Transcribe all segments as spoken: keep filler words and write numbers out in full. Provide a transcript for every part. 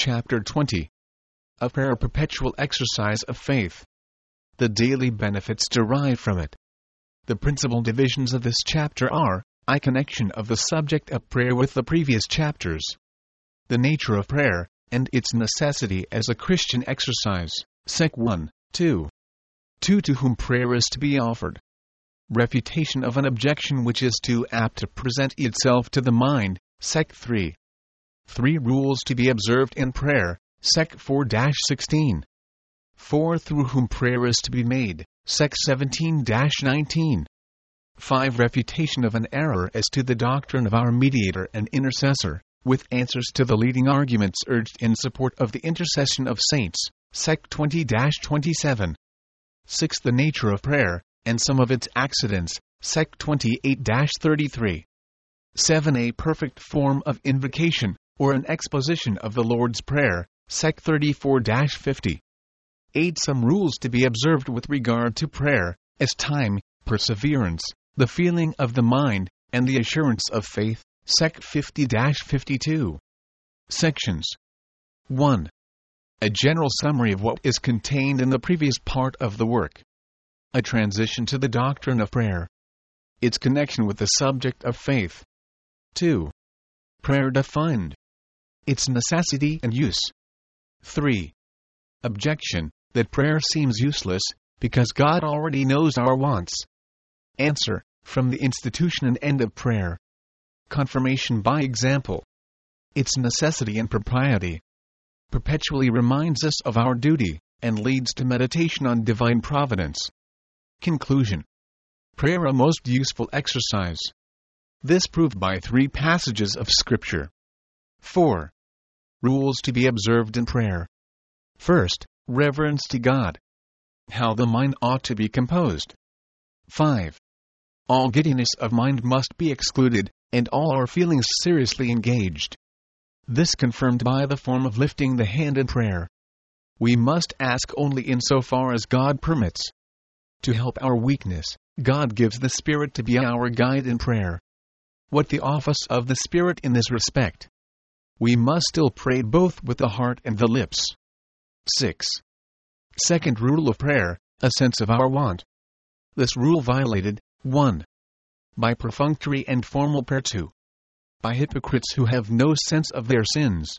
Chapter twenty. Of prayer, perpetual exercise of faith. The daily benefits derived from it. The principal divisions of this chapter are: I. Connection of the subject of prayer with the previous chapters. The nature of prayer, and its necessity as a Christian exercise. Sec one, two. two. To whom prayer is to be offered. Refutation of an objection which is too apt to present itself to the mind. Sec three. three. Rules to be observed in prayer. Sec four sixteen. four. Through whom prayer is to be made. Sec seventeen nineteen. five. Refutation of an error as to the doctrine of our mediator and intercessor, with answers to the leading arguments urged in support of the intercession of saints. Sec twenty twenty-seven. six. The nature of prayer, and some of its accidents. Sec twenty-eight thirty-three. seven. A perfect form of invocation, or an exposition of the Lord's Prayer. Sec thirty-four fifty. eight. Some rules to be observed with regard to prayer, as time, perseverance, the feeling of the mind, and the assurance of faith. Sec fifty fifty-two. Sections. one. A general summary of what is contained in the previous part of the work. A transition to the doctrine of prayer. Its connection with the subject of faith. two. Prayer defined. Its necessity and use. three. Objection, that prayer seems useless, because God already knows our wants. Answer, from the institution and end of prayer. Confirmation by example. Its necessity and propriety. Perpetually reminds us of our duty, and leads to meditation on divine providence. Conclusion. Prayer a most useful exercise. This proved by three passages of Scripture. four. Rules to be observed in prayer. First, reverence to God. How the mind ought to be composed. five. All giddiness of mind must be excluded, and all our feelings seriously engaged. This confirmed by the form of lifting the hand in prayer. We must ask only in so far as God permits. To help our weakness, God gives the Spirit to be our guide in prayer. What the office of the Spirit in this respect? We must still pray both with the heart and the lips. six. Second rule of prayer, a sense of our want. This rule violated, one. By perfunctory and formal prayer. two. By hypocrites who have no sense of their sins.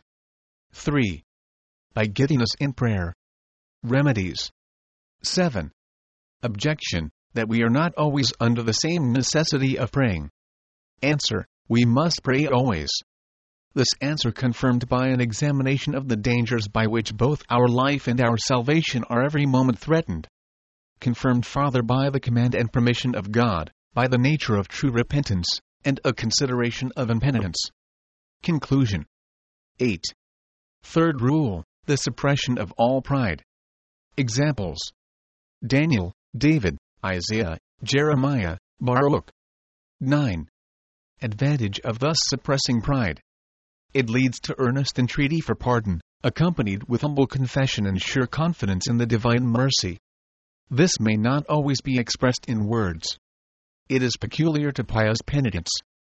three. By giddiness in prayer. Remedies. seven. Objection, that we are not always under the same necessity of praying. Answer, we must pray always. This answer confirmed by an examination of the dangers by which both our life and our salvation are every moment threatened. Confirmed farther by the command and permission of God, by the nature of true repentance, and a consideration of impenitence. Conclusion. eight. Third rule, the suppression of all pride. Examples. Daniel, David, Isaiah, Jeremiah, Baruch. nine. Advantage of thus suppressing pride. It leads to earnest entreaty for pardon, accompanied with humble confession and sure confidence in the divine mercy. This may not always be expressed in words. It is peculiar to pious penitents.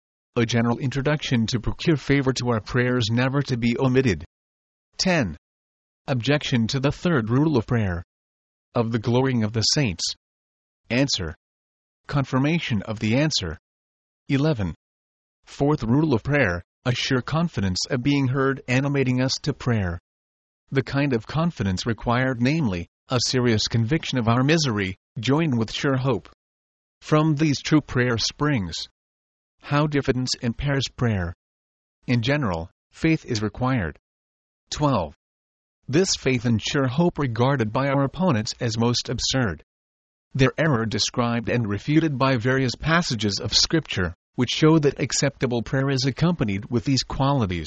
A general introduction to procure favor to our prayers never to be omitted. ten. Objection to the third rule of prayer. Of the glorying of the saints. Answer. Confirmation of the answer. eleven. Fourth rule of prayer, a sure confidence of being heard animating us to prayer. The kind of confidence required, namely, a serious conviction of our misery, joined with sure hope. From these true prayer springs. How diffidence impairs prayer. In general, faith is required. twelve. This faith and sure hope regarded by our opponents as most absurd. Their error described and refuted by various passages of Scripture, which show that acceptable prayer is accompanied with these qualities.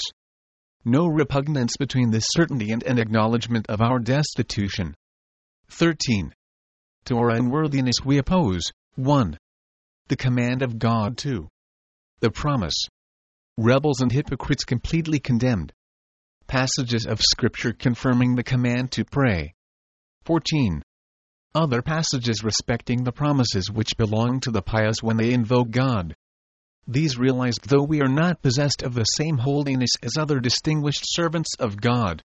No repugnance between this certainty and an acknowledgement of our destitution. thirteen. To our unworthiness we oppose, one. The command of God. two. The promise. Rebels and hypocrites completely condemned. Passages of Scripture confirming the command to pray. fourteen. Other passages respecting the promises which belong to the pious when they invoke God. These realized though we are not possessed of the same holiness as other distinguished servants of God,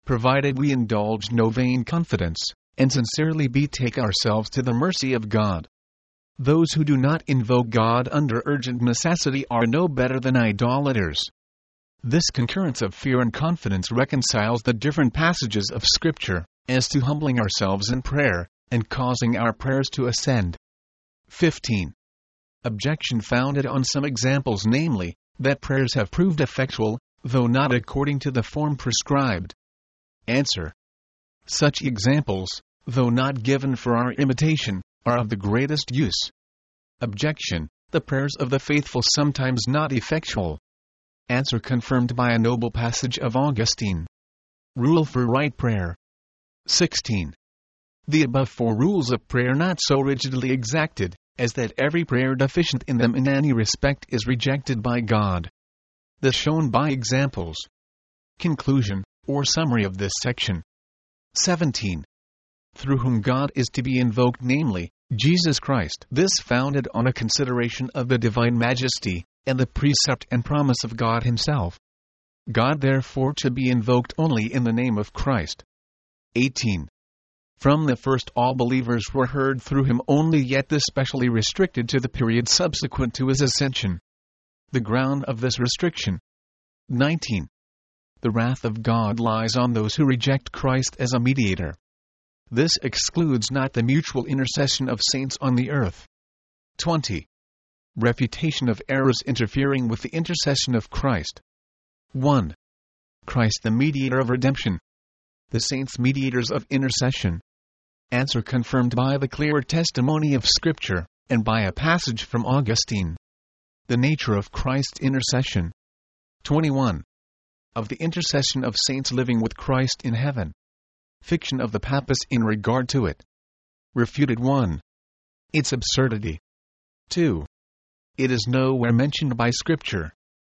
provided we indulge no vain confidence, and sincerely betake ourselves to the mercy of God. Those who do not invoke God under urgent necessity are no better than idolaters. This concurrence of fear and confidence reconciles the different passages of Scripture, as to humbling ourselves in prayer, and causing our prayers to ascend. fifteen. Objection founded on some examples, namely, that prayers have proved effectual, though not according to the form prescribed. Answer. Such examples, though not given for our imitation, are of the greatest use. Objection. The prayers of the faithful sometimes not effectual. Answer confirmed by a noble passage of Augustine. Rule for right prayer. sixteen. The above four rules of prayer not so rigidly exacted, as that every prayer deficient in them in any respect is rejected by God. This shown by examples. Conclusion, or summary of this section. seventeen. Through whom God is to be invoked, namely, Jesus Christ. This founded on a consideration of the divine majesty, and the precept and promise of God himself. God therefore to be invoked only in the name of Christ. eighteen. From the first all believers were heard through him only, yet this specially restricted to the period subsequent to his ascension. The ground of this restriction. nineteen. The wrath of God lies on those who reject Christ as a mediator. This excludes not the mutual intercession of saints on the earth. twenty. Refutation of errors interfering with the intercession of Christ. one. Christ the mediator of redemption. The saints mediators of intercession. Answer confirmed by the clear testimony of Scripture, and by a passage from Augustine. The nature of Christ's intercession. twenty-one. Of the intercession of saints living with Christ in heaven. Fiction of the Papists in regard to it. Refuted. one. Its absurdity. two. It is nowhere mentioned by Scripture.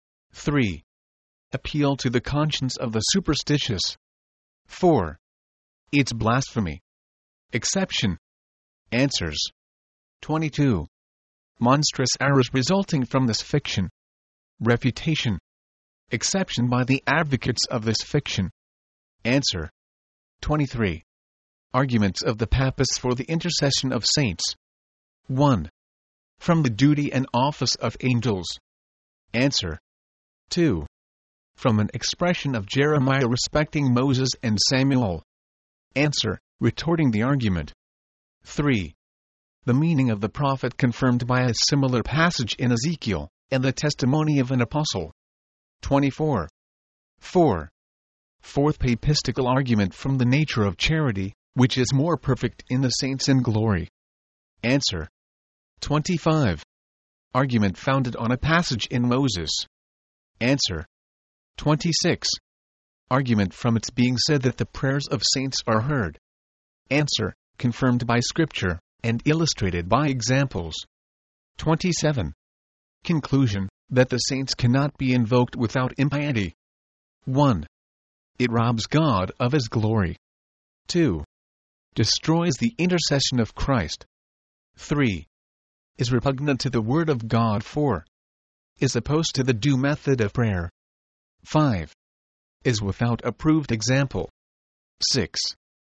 three. Appeal to the conscience of the superstitious. four. Its blasphemy. Exception. Answers. twenty-two. Monstrous errors resulting from this fiction. Refutation. Exception by the advocates of this fiction. Answer. twenty-three. Arguments of the Papists for the intercession of saints. one. From the duty and office of angels. Answer. two. From an expression of Jeremiah respecting Moses and Samuel. Answer, retorting the argument. three. The meaning of the prophet confirmed by a similar passage in Ezekiel, and the testimony of an apostle. twenty-four. four. Fourth papistical argument from the nature of charity, which is more perfect in the saints in glory. Answer. twenty-five. Argument founded on a passage in Moses. Answer. twenty-six. Argument from its being said that the prayers of saints are heard. Answer, confirmed by Scripture, and illustrated by examples. twenty-seven. Conclusion, that the saints cannot be invoked without impiety. one. It robs God of his glory. two. Destroys the intercession of Christ. three. Is repugnant to the Word of God. four. Is opposed to the due method of prayer. five. Is without approved example. six.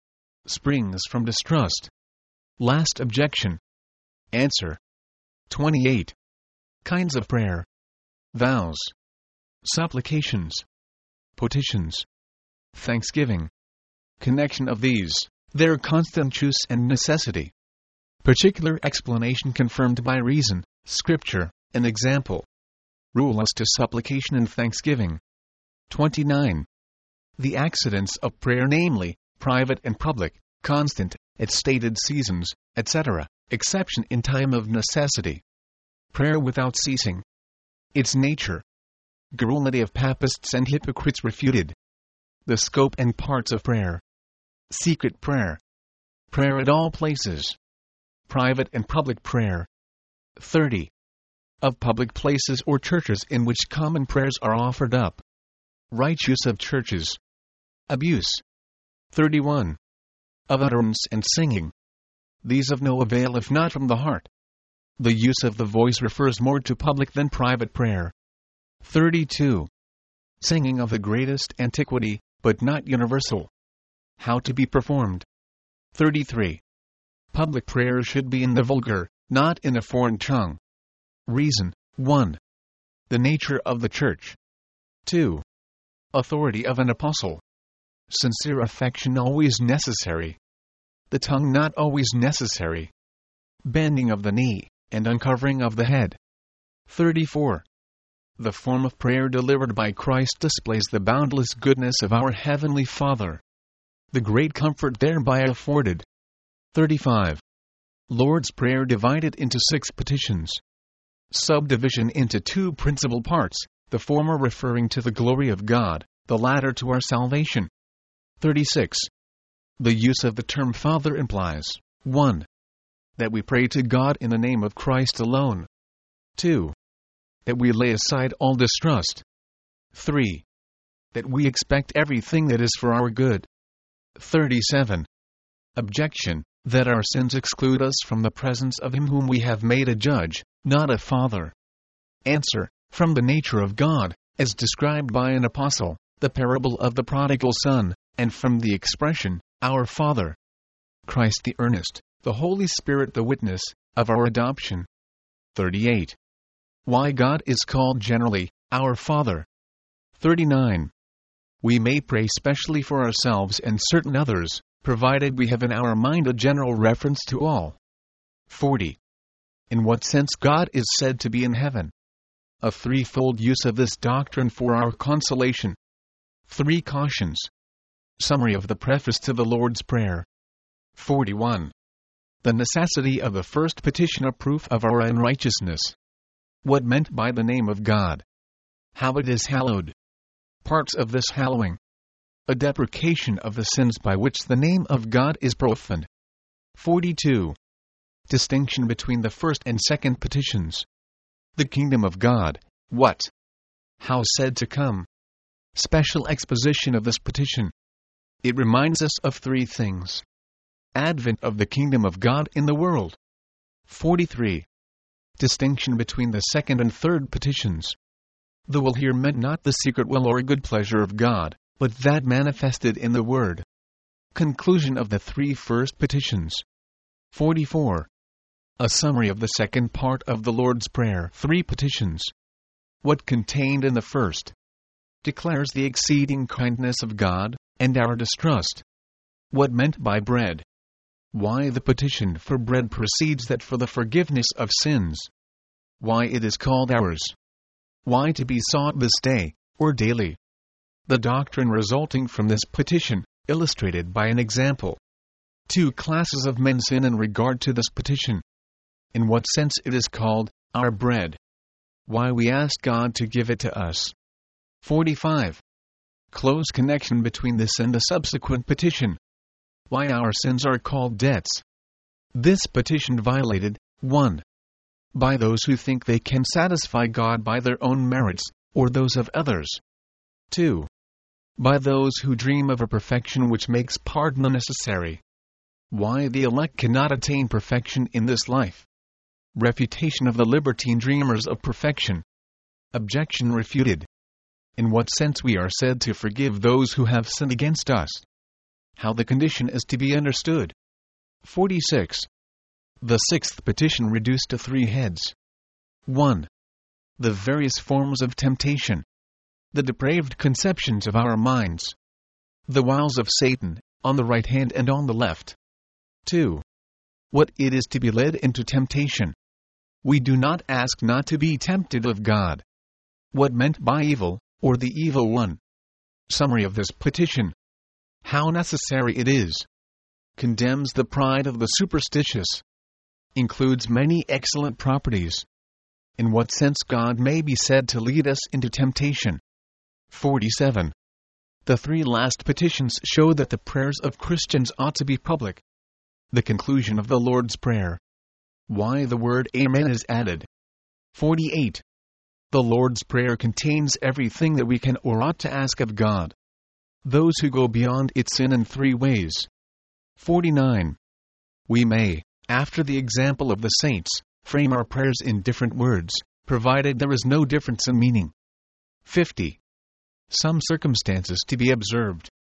Springs from distrust. Last objection. Answer. twenty-eight. Kinds of prayer. Vows. Supplications. Petitions. Thanksgiving. Connection of these, their constant use and necessity. Particular explanation confirmed by reason, Scripture, and example. Rule as to supplication and thanksgiving. twenty-nine. The accidents of prayer, namely, private and public, constant, at stated seasons, et cetera, exception in time of necessity. Prayer without ceasing. Its nature. Garrulity of papists and hypocrites refuted. The scope and parts of prayer. Secret prayer. Prayer at all places. Private and public prayer. thirty. Of public places or churches in which common prayers are offered up. Right use of churches. Abuse. thirty-one. Of utterance and singing. These of no avail if not from the heart. The use of the voice refers more to public than private prayer. thirty-two. Singing of the greatest antiquity, but not universal. How to be performed. thirty-three. Public prayer should be in the vulgar, not in a foreign tongue. Reason. one. The nature of the Church. two. Authority of an apostle. Sincere affection always necessary. The tongue not always necessary. Bending of the knee, and uncovering of the head. thirty-four. The form of prayer delivered by Christ displays the boundless goodness of our Heavenly Father. The great comfort thereby afforded. thirty-five. Lord's Prayer divided into six petitions. Subdivision into two principal parts, the former referring to the glory of God, the latter to our salvation. thirty-six. The use of the term Father implies, one. That we pray to God in the name of Christ alone. two. That we lay aside all distrust. three. That we expect everything that is for our good. thirty-seven. Objection. That our sins exclude us from the presence of Him whom we have made a judge, not a father. Answer. From the nature of God, as described by an apostle, the parable of the prodigal son, and from the expression, our Father. Christ the earnest, the Holy Spirit the witness, of our adoption. thirty-eight. Why God is called generally, our Father. thirty-nine. We may pray specially for ourselves and certain others, provided we have in our mind a general reference to all. forty. In what sense God is said to be in heaven. A threefold use of this doctrine for our consolation. Three cautions. Summary of the preface to the Lord's Prayer. forty-one. The necessity of the first petition, a proof of our unrighteousness. What meant by the name of God. How it is hallowed. Parts of this hallowing. A deprecation of the sins by which the name of God is profaned. forty-two. Distinction between the first and second petitions. The kingdom of God, what? How said to come. Special exposition of this petition. It reminds us of three things. Advent of the kingdom of God in the world. forty-three. Distinction between the second and third petitions. The will here meant not the secret will or good pleasure of God, but that manifested in the Word. Conclusion of the three first petitions. forty-four. A summary of the second part of the Lord's Prayer, three petitions. What contained in the first. Declares the exceeding kindness of God, and our distrust. What meant by bread. Why the petition for bread precedes that for the forgiveness of sins. Why it is called ours. Why to be sought this day, or daily. The doctrine resulting from this petition, illustrated by an example. Two classes of men sin in regard to this petition. In what sense it is called, our bread. Why we ask God to give it to us. forty-five. Close connection between this and the subsequent petition. Why our sins are called debts. This petition violated, one. By those who think they can satisfy God by their own merits, or those of others. two. By those who dream of a perfection which makes pardon unnecessary. Why the elect cannot attain perfection in this life. Refutation of the libertine dreamers of perfection. Objection refuted. In what sense we are said to forgive those who have sinned against us. How the condition is to be understood. forty-six. The sixth petition reduced to three heads. one. The various forms of temptation. The depraved conceptions of our minds. The wiles of Satan, on the right hand and on the left. two. What it is to be led into temptation. We do not ask not to be tempted of God. What meant by evil, or the evil one. Summary of this petition. How necessary it is. Condemns the pride of the superstitious. Includes many excellent properties. In what sense God may be said to lead us into temptation. forty-seven. The three last petitions show that the prayers of Christians ought to be public. The conclusion of the Lord's Prayer. Why the word Amen is added. forty-eight. The Lord's Prayer contains everything that we can or ought to ask of God. Those who go beyond it sin in three ways. forty-nine. We may, after the example of the saints, frame our prayers in different words, provided there is no difference in meaning. fifty. Some circumstances to be observed.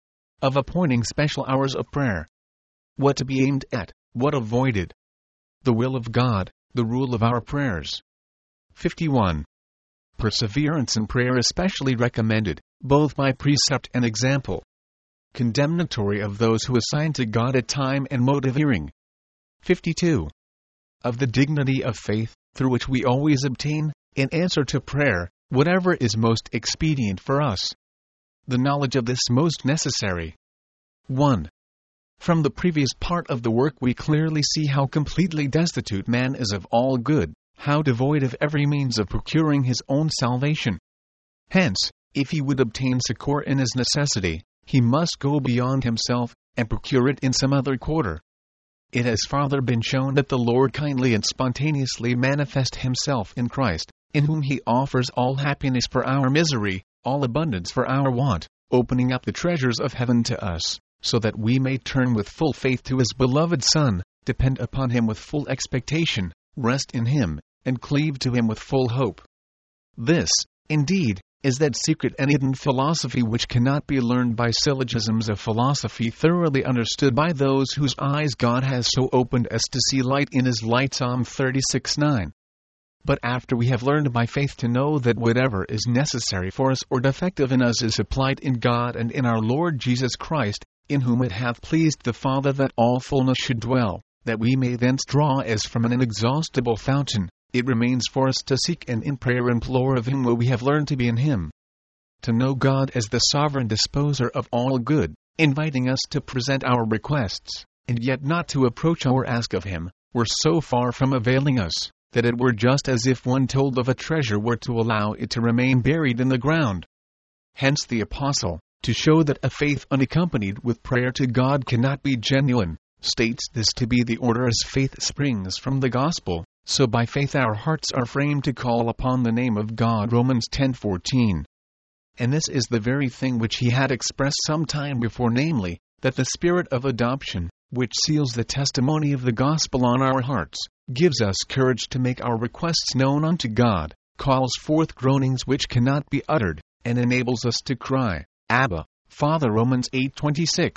of appointing special hours of prayer. What to be aimed at, what avoided. The will of God, the rule of our prayers. fifty-one. Perseverance in prayer especially recommended, both by precept and example. Condemnatory of those who assign to God a time and mode of hearing. fifty-two. Of the dignity of faith, through which we always obtain, in answer to prayer, whatever is most expedient for us. The knowledge of this most necessary. one. From the previous part of the work we clearly see how completely destitute man is of all good, how devoid of every means of procuring his own salvation. Hence, if he would obtain succor in his necessity, he must go beyond himself, and procure it in some other quarter. It has farther been shown that the Lord kindly and spontaneously manifests himself in Christ, in whom he offers all happiness for our misery, all abundance for our want, opening up the treasures of heaven to us, so that we may turn with full faith to his beloved Son, depend upon him with full expectation, rest in him, and cleave to him with full hope. This, indeed, is that secret and hidden philosophy which cannot be learned by syllogisms of philosophy thoroughly understood by those whose eyes God has so opened as to see light in his light. Psalm thirty-six nine. But after we have learned by faith to know that whatever is necessary for us or defective in us is supplied in God and in our Lord Jesus Christ, in whom it hath pleased the Father that all fullness should dwell, that we may thence draw as from an inexhaustible fountain, it remains for us to seek and in prayer implore of him what we have learned to be in him. To know God as the sovereign disposer of all good, inviting us to present our requests, and yet not to approach or ask of him, were so far from availing us, that it were just as if one told of a treasure were to allow it to remain buried in the ground. Hence the Apostle, to show that a faith unaccompanied with prayer to God cannot be genuine, states this to be the order as faith springs from the gospel, so by faith our hearts are framed to call upon the name of God. Romans ten fourteen. And this is the very thing which he had expressed some time before, namely, that the Spirit of adoption, which seals the testimony of the gospel on our hearts, gives us courage to make our requests known unto God, calls forth groanings which cannot be uttered, and enables us to cry, Abba, Father. Romans eight twenty-six.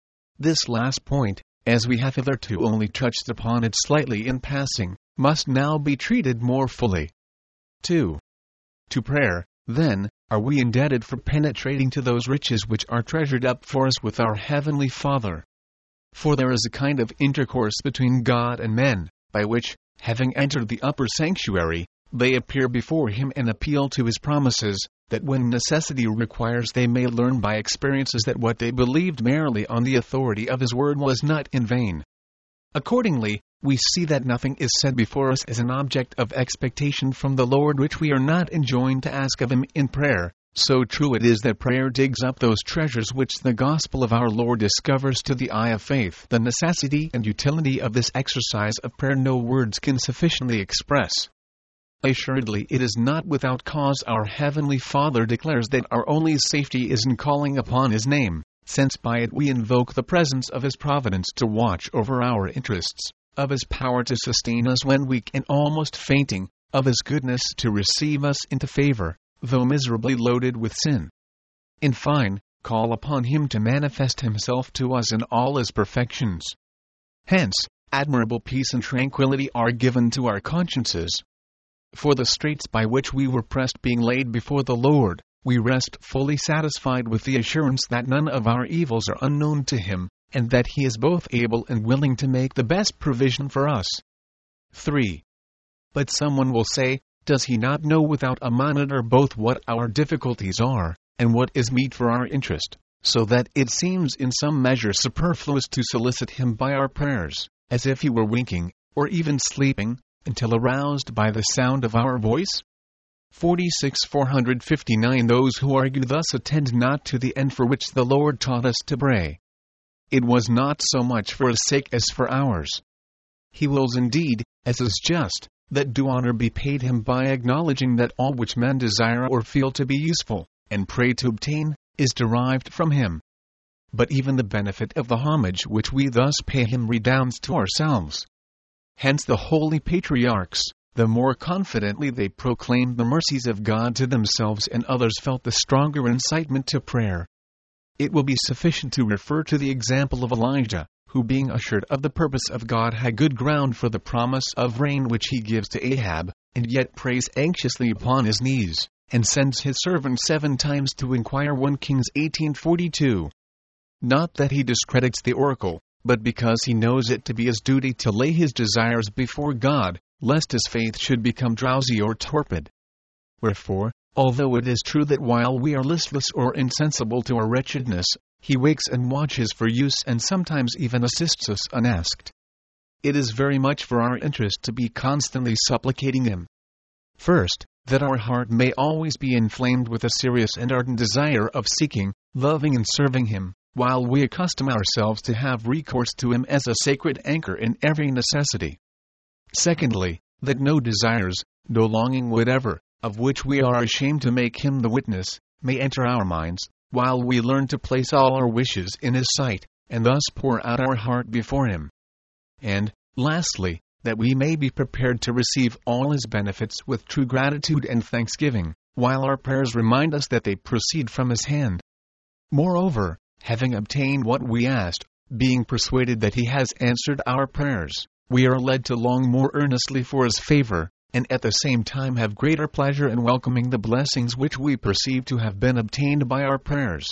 This last point, as we have hitherto only touched upon it slightly in passing, must now be treated more fully. two. To prayer, then, are we indebted for penetrating to those riches which are treasured up for us with our Heavenly Father. For there is a kind of intercourse between God and men, by which, having entered the upper sanctuary, they appear before him and appeal to his promises, that when necessity requires they may learn by experiences that what they believed merely on the authority of his word was not in vain. Accordingly, we see that nothing is said before us as an object of expectation from the Lord which we are not enjoined to ask of him in prayer. So true it is that prayer digs up those treasures which the gospel of our Lord discovers to the eye of faith. The necessity and utility of this exercise of prayer no words can sufficiently express. Assuredly it is not without cause our Heavenly Father declares that our only safety is in calling upon his name, since by it we invoke the presence of his providence to watch over our interests, of his power to sustain us when weak and almost fainting, of his goodness to receive us into favor, though miserably loaded with sin. In fine, call upon him to manifest himself to us in all his perfections. Hence, admirable peace and tranquility are given to our consciences. For the straits by which we were pressed being laid before the Lord, we rest fully satisfied with the assurance that none of our evils are unknown to him, and that he is both able and willing to make the best provision for us. three. But someone will say, does he not know without a monitor both what our difficulties are, and what is meet for our interest, so that it seems in some measure superfluous to solicit him by our prayers, as if he were winking, or even sleeping, until aroused by the sound of our voice? forty-six four fifty-nine Those who argue thus attend not to the end for which the Lord taught us to pray. It was not so much for his sake as for ours. He wills indeed, as is just, that due honor be paid him by acknowledging that all which men desire or feel to be useful, and pray to obtain, is derived from him. But even the benefit of the homage which we thus pay him redounds to ourselves. Hence the holy patriarchs, the more confidently they proclaimed the mercies of God to themselves and others, felt the stronger incitement to prayer. It will be sufficient to refer to the example of Elijah, who being assured of the purpose of God had good ground for the promise of rain which he gives to Ahab, and yet prays anxiously upon his knees, and sends his servant seven times to inquire. First Kings eighteen forty-two. Not that he discredits the oracle, but because he knows it to be his duty to lay his desires before God, lest his faith should become drowsy or torpid. Wherefore, although it is true that while we are listless or insensible to our wretchedness, he wakes and watches for use and sometimes even assists us unasked. It is very much for our interest to be constantly supplicating him. First, that our heart may always be inflamed with a serious and ardent desire of seeking, loving and serving him, while we accustom ourselves to have recourse to him as a sacred anchor in every necessity. Secondly, that no desires, no longing whatever, of which we are ashamed to make him the witness, may enter our minds, while we learn to place all our wishes in his sight, and thus pour out our heart before him. And, lastly, that we may be prepared to receive all his benefits with true gratitude and thanksgiving, while our prayers remind us that they proceed from his hand. Moreover, having obtained what we asked, being persuaded that he has answered our prayers, we are led to long more earnestly for his favor, and at the same time have greater pleasure in welcoming the blessings which we perceive to have been obtained by our prayers.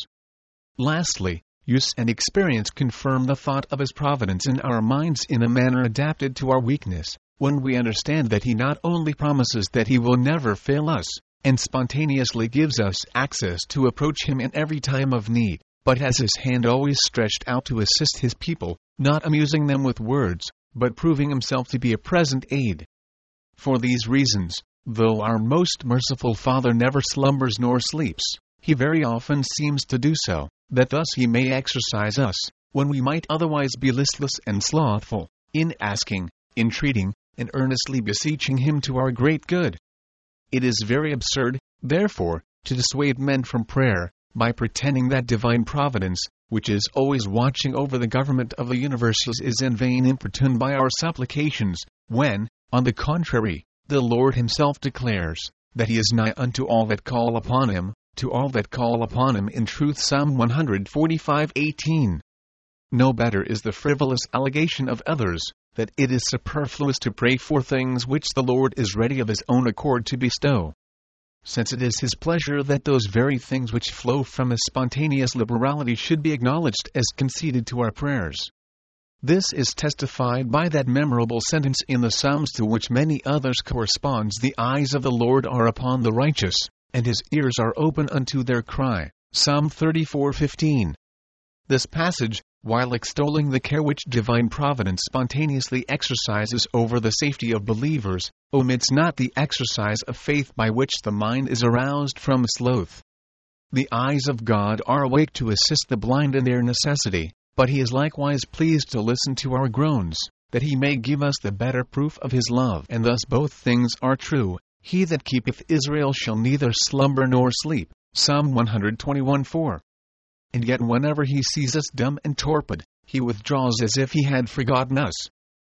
Lastly, use and experience confirm the thought of his providence in our minds in a manner adapted to our weakness, when we understand that he not only promises that he will never fail us, and spontaneously gives us access to approach him in every time of need, but has his hand always stretched out to assist his people, not amusing them with words, but proving himself to be a present aid. For these reasons, though our most merciful Father never slumbers nor sleeps, he very often seems to do so, that thus he may exercise us, when we might otherwise be listless and slothful, in asking, entreating, and earnestly beseeching him to our great good. It is very absurd, therefore, to dissuade men from prayer, by pretending that divine providence, which is always watching over the government of the universes, is in vain importuned by our supplications, when, on the contrary, the Lord himself declares, that he is nigh unto all that call upon him, to all that call upon him in truth. Psalm one forty-five eighteen. No better is the frivolous allegation of others, that it is superfluous to pray for things which the Lord is ready of his own accord to bestow. Since it is his pleasure that those very things which flow from his spontaneous liberality should be acknowledged as conceded to our prayers. This is testified by that memorable sentence in the Psalms to which many others corresponds: the eyes of the Lord are upon the righteous, and his ears are open unto their cry. Psalm thirty-four fifteen. This passage, while extolling the care which divine providence spontaneously exercises over the safety of believers, omits not the exercise of faith by which the mind is aroused from sloth. The eyes of God are awake to assist the blind in their necessity, but he is likewise pleased to listen to our groans, that he may give us the better proof of his love. And thus both things are true: he that keepeth Israel shall neither slumber nor sleep. Psalm one twenty-one four. And yet whenever he sees us dumb and torpid, he withdraws as if he had forgotten us.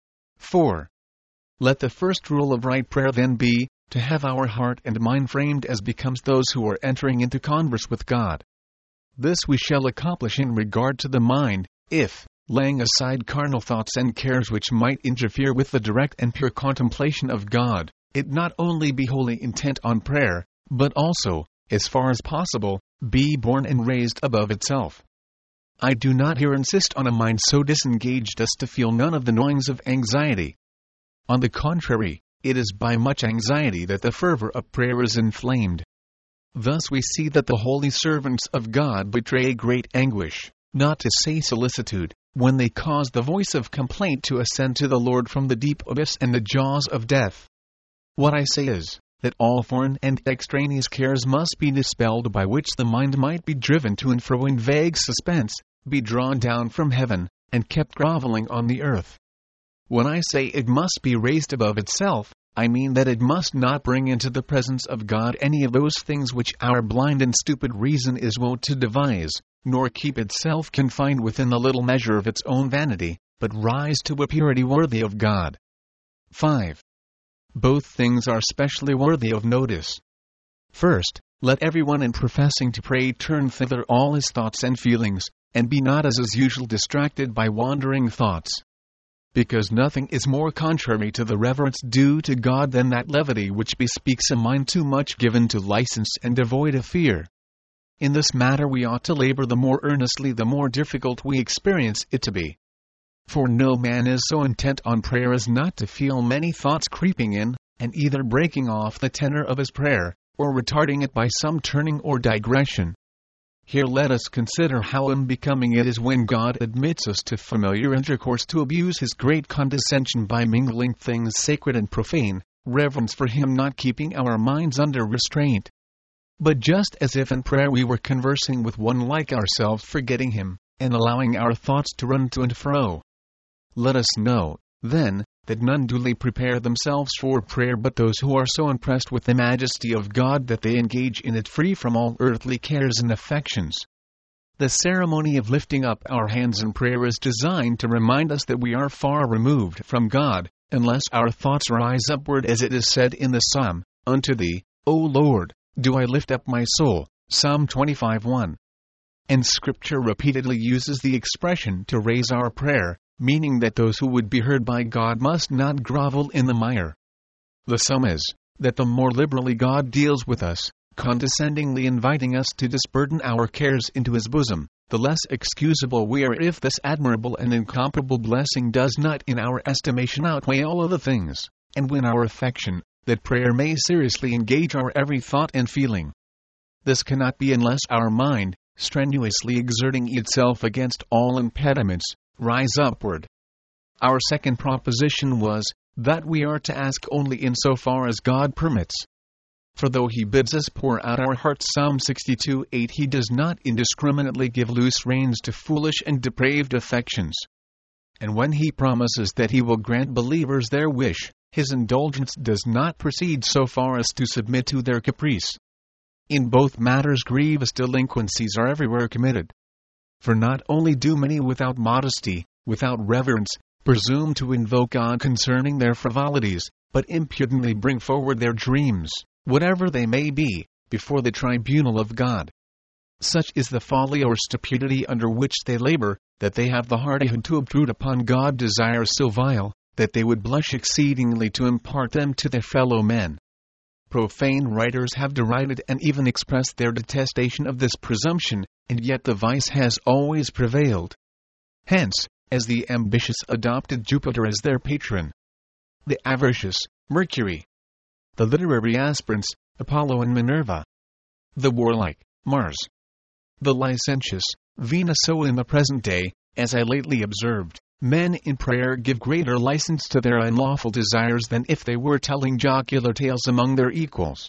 four. Let the first rule of right prayer then be, to have our heart and mind framed as becomes those who are entering into converse with God. This we shall accomplish in regard to the mind, if, laying aside carnal thoughts and cares which might interfere with the direct and pure contemplation of God, it not only be wholly intent on prayer, but also, as far as possible, be born and raised above itself. I do not here insist on a mind so disengaged as to feel none of the gnawings of anxiety. On the contrary, it is by much anxiety that the fervor of prayer is inflamed. Thus we see that the holy servants of God betray great anguish, not to say solicitude, when they cause the voice of complaint to ascend to the Lord from the deep abyss and the jaws of death. What I say is, that all foreign and extraneous cares must be dispelled by which the mind might be driven to and fro in vague suspense, be drawn down from heaven, and kept groveling on the earth. When I say it must be raised above itself, I mean that it must not bring into the presence of God any of those things which our blind and stupid reason is wont to devise, nor keep itself confined within the little measure of its own vanity, but rise to a purity worthy of God. five. Both things are specially worthy of notice. First, Let everyone in professing to pray turn thither all his thoughts and feelings, and be not as is usual distracted by wandering thoughts. Because nothing is more contrary to the reverence due to God than that levity which bespeaks a mind too much given to license and devoid of fear. In this matter we ought to labor the more earnestly the more difficult we experience it to be. For no man is so intent on prayer as not to feel many thoughts creeping in, and either breaking off the tenor of his prayer, or retarding it by some turning or digression. Here let us consider how unbecoming it is when God admits us to familiar intercourse to abuse His great condescension by mingling things sacred and profane, reverence for Him not keeping our minds under restraint. But just as if in prayer we were conversing with one like ourselves, forgetting Him, and allowing our thoughts to run to and fro. Let us know, then, that none duly prepare themselves for prayer but those who are so impressed with the majesty of God that they engage in it free from all earthly cares and affections. The ceremony of lifting up our hands in prayer is designed to remind us that we are far removed from God, unless our thoughts rise upward, as it is said in the Psalm, "Unto Thee, O Lord, do I lift up my soul," Psalm twenty-five one. And Scripture repeatedly uses the expression to raise our prayer, meaning that those who would be heard by God must not grovel in the mire. The sum is, that the more liberally God deals with us, condescendingly inviting us to disburden our cares into His bosom, the less excusable we are if this admirable and incomparable blessing does not in our estimation outweigh all other things, and win our affection, that prayer may seriously engage our every thought and feeling. This cannot be unless our mind, strenuously exerting itself against all impediments, rise upward. Our second proposition was, that we are to ask only in so far as God permits. For though He bids us pour out our hearts, Psalm sixty-two eight, He does not indiscriminately give loose reins to foolish and depraved affections. And when He promises that He will grant believers their wish, His indulgence does not proceed so far as to submit to their caprice. In both matters grievous delinquencies are everywhere committed. For not only do many without modesty, without reverence, presume to invoke God concerning their frivolities, but impudently bring forward their dreams, whatever they may be, before the tribunal of God. Such is the folly or stupidity under which they labor, that they have the hardihood to obtrude upon God desires so vile, that they would blush exceedingly to impart them to their fellow men. Profane writers have derided and even expressed their detestation of this presumption, and yet the vice has always prevailed. Hence, as the ambitious adopted Jupiter as their patron, the avaricious, Mercury, the literary aspirants, Apollo and Minerva, the warlike, Mars, the licentious, Venus. So in the present day, as I lately observed, men in prayer give greater license to their unlawful desires than if they were telling jocular tales among their equals.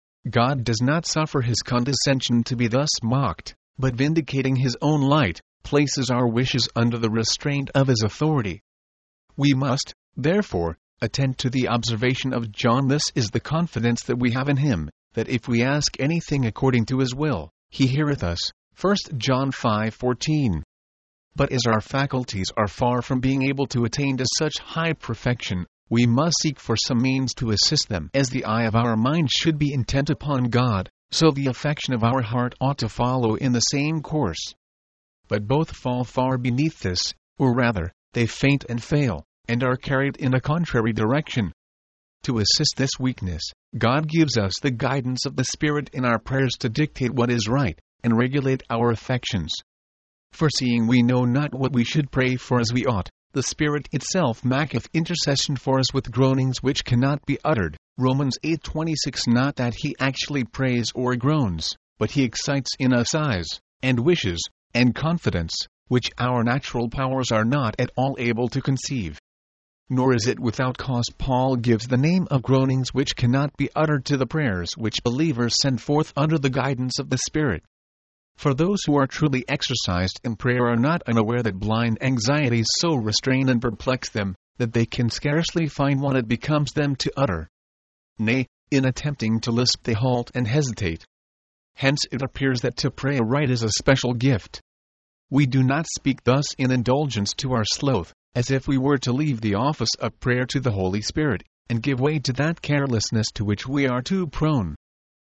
God does not suffer His condescension to be thus mocked, but vindicating His own light, places our wishes under the restraint of His authority. We must, therefore, attend to the observation of John. This is the confidence that we have in Him, that if we ask anything according to His will, He heareth us. First John five fourteen. But as our faculties are far from being able to attain to such high perfection, we must seek for some means to assist them. As the eye of our mind should be intent upon God, so the affection of our heart ought to follow in the same course. But both fall far beneath this, or rather, they faint and fail, and are carried in a contrary direction. To assist this weakness, God gives us the guidance of the Spirit in our prayers to dictate what is right, and regulate our affections. For seeing we know not what we should pray for as we ought, the Spirit itself maketh intercession for us with groanings which cannot be uttered. Romans eight twenty-six. Not that He actually prays or groans, but He excites in us sighs, and wishes, and confidence, which our natural powers are not at all able to conceive. Nor is it without cause Paul gives the name of groanings which cannot be uttered to the prayers which believers send forth under the guidance of the Spirit. For those who are truly exercised in prayer are not unaware that blind anxieties so restrain and perplex them, that they can scarcely find what it becomes them to utter. Nay, in attempting to lisp they halt and hesitate. Hence it appears that to pray aright is a special gift. We do not speak thus in indulgence to our sloth, as if we were to leave the office of prayer to the Holy Spirit, and give way to that carelessness to which we are too prone.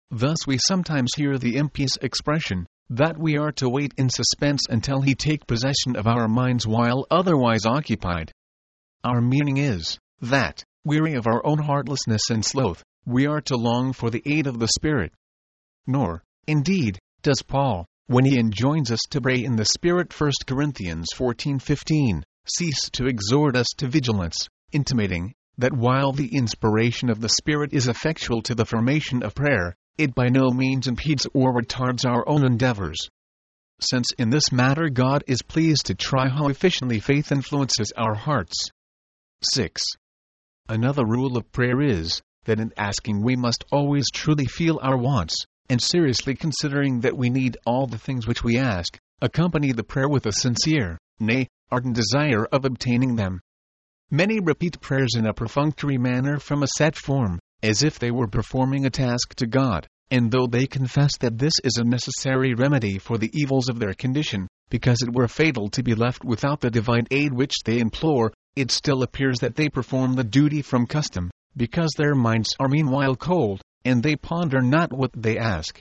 Thus we sometimes hear the impious expression, that we are to wait in suspense until he take possession of our minds while otherwise occupied. Our meaning is, that, weary of our own heartlessness and sloth, we are to long for the aid of the Spirit. Nor, indeed, does Paul, when he enjoins us to pray in the Spirit First Corinthians fourteen fifteen, cease to exhort us to vigilance, intimating, that while the inspiration of the Spirit is effectual to the formation of prayer, it by no means impedes or retards our own endeavors. Since in this matter God is pleased to try how efficiently faith influences our hearts. six. Another rule of prayer is, that in asking we must always truly feel our wants, and seriously considering that we need all the things which we ask, accompany the prayer with a sincere, nay, ardent desire of obtaining them. Many repeat prayers in a perfunctory manner from a set form, as if they were performing a task to God, and though they confess that this is a necessary remedy for the evils of their condition, because it were fatal to be left without the divine aid which they implore, it still appears that they perform the duty from custom, because their minds are meanwhile cold, and they ponder not what they ask.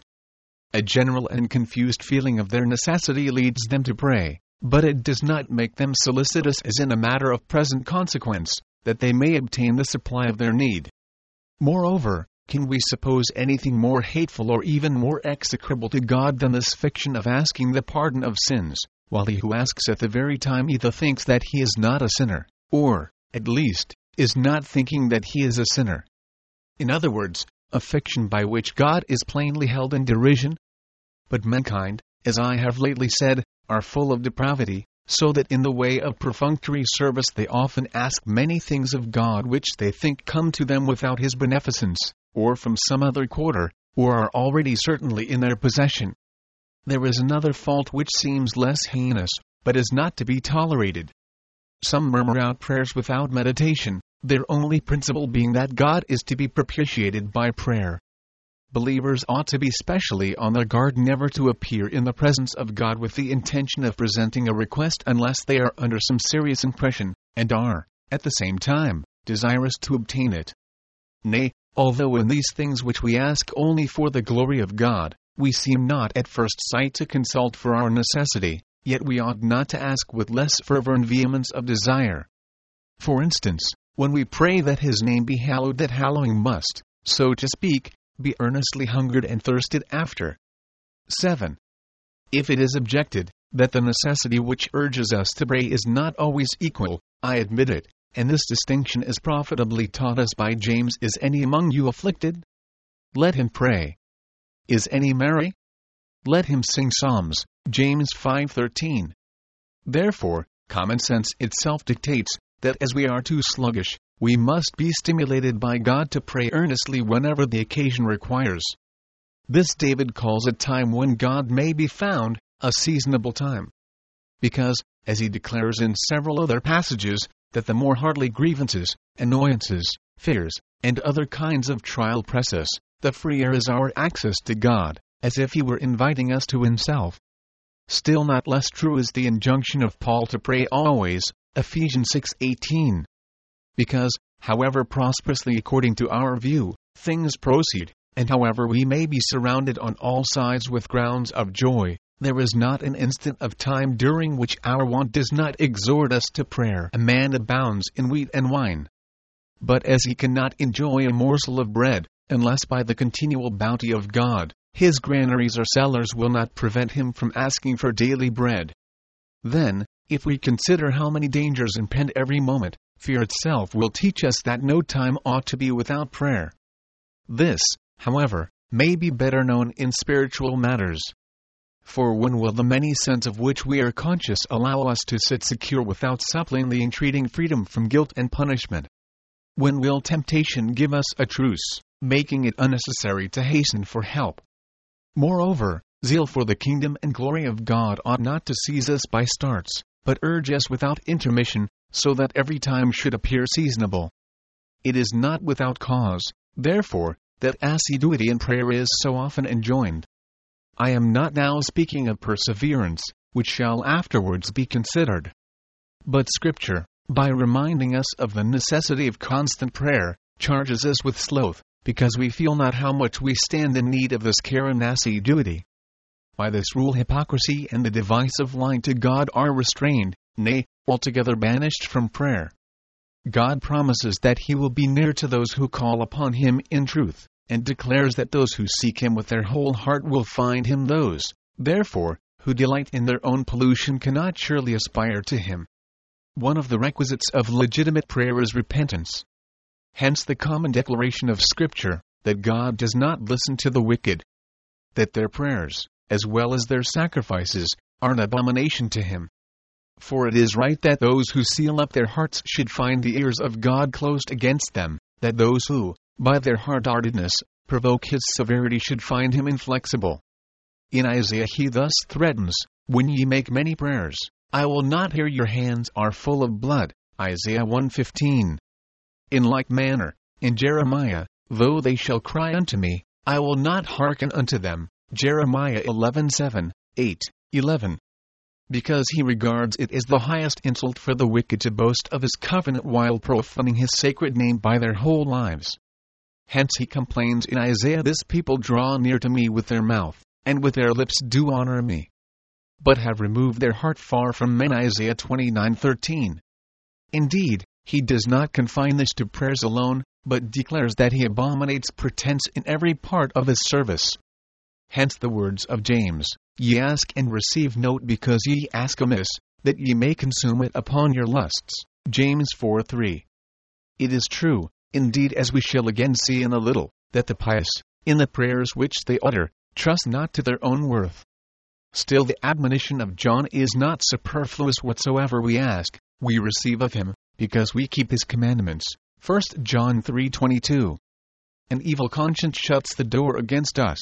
A general and confused feeling of their necessity leads them to pray, but it does not make them solicitous as in a matter of present consequence, that they may obtain the supply of their need. Moreover, can we suppose anything more hateful or even more execrable to God than this fiction of asking the pardon of sins, while he who asks at the very time either thinks that he is not a sinner, or, at least, is not thinking that he is a sinner? In other words, a fiction by which God is plainly held in derision? But mankind, as I have lately said, are full of depravity, so that in the way of perfunctory service they often ask many things of God which they think come to them without his beneficence, or from some other quarter, or are already certainly in their possession. There is another fault which seems less heinous, but is not to be tolerated. Some murmur out prayers without meditation, their only principle being that God is to be propitiated by prayer. Believers ought to be specially on their guard never to appear in the presence of God with the intention of presenting a request unless they are under some serious impression, and are, at the same time, desirous to obtain it. Nay, although in these things which we ask only for the glory of God, we seem not at first sight to consult for our necessity, yet we ought not to ask with less fervor and vehemence of desire. For instance, when we pray that his name be hallowed, that hallowing must, so to speak, be earnestly hungered and thirsted after. seven. If it is objected, that the necessity which urges us to pray is not always equal, I admit it, and this distinction is profitably taught us by James. Is any among you afflicted? Let him pray. Is any merry? Let him sing psalms. James five thirteen. Therefore, common sense itself dictates, that as we are too sluggish, we must be stimulated by God to pray earnestly whenever the occasion requires. This David calls a time when God may be found, a seasonable time. Because, as he declares in several other passages, that the more hardly grievances, annoyances, fears, and other kinds of trial press us, the freer is our access to God, as if he were inviting us to himself. Still not less true is the injunction of Paul to pray always, Ephesians six eighteen. Because, however prosperously according to our view, things proceed, and however we may be surrounded on all sides with grounds of joy, there is not an instant of time during which our want does not exhort us to prayer. A man abounds in wheat and wine. But as he cannot enjoy a morsel of bread, unless by the continual bounty of God, his granaries or cellars will not prevent him from asking for daily bread. Then, if we consider how many dangers impend every moment, fear itself will teach us that no time ought to be without prayer. This, however, may be better known in spiritual matters. For when will the many sins of which we are conscious allow us to sit secure without suppliantly entreating freedom from guilt and punishment? When will temptation give us a truce, making it unnecessary to hasten for help? Moreover, zeal for the kingdom and glory of God ought not to seize us by starts, but urge us without intermission, so that every time should appear seasonable. It is not without cause, therefore, that assiduity in prayer is so often enjoined. I am not now speaking of perseverance, which shall afterwards be considered. But Scripture, by reminding us of the necessity of constant prayer, charges us with sloth, because we feel not how much we stand in need of this care and assiduity. By this rule hypocrisy and the device of lying to God are restrained, nay, altogether banished from prayer. God promises that He will be near to those who call upon Him in truth, and declares that those who seek Him with their whole heart will find Him. Those, therefore, who delight in their own pollution cannot surely aspire to Him. One of the requisites of legitimate prayer is repentance. Hence the common declaration of Scripture, that God does not listen to the wicked, that their prayers, as well as their sacrifices, are an abomination to Him. For it is right that those who seal up their hearts should find the ears of God closed against them, that those who, by their hard-heartedness, provoke His severity should find Him inflexible. In Isaiah He thus threatens, "When ye make many prayers, I will not hear. Your hands are full of blood." Isaiah one fifteen. In like manner, in Jeremiah, "Though they shall cry unto me, I will not hearken unto them." Jeremiah eleven seven, eight, eleven. Because He regards it as the highest insult for the wicked to boast of His covenant while profaning His sacred name by their whole lives. Hence He complains in Isaiah, "This people draw near to me with their mouth, and with their lips do honor me, but have removed their heart far from me." Isaiah twenty-nine thirteen. Indeed, He does not confine this to prayers alone, but declares that He abominates pretense in every part of His service. Hence the words of James, "Ye ask and receive not, because ye ask amiss, that ye may consume it upon your lusts." James four three. It is true, indeed, as we shall again see in a little, that the pious, in the prayers which they utter, trust not to their own worth. Still the admonition of John is not superfluous. Whatsoever we ask, we receive of Him, because we keep His commandments. First John three twenty-two. An evil conscience shuts the door against us.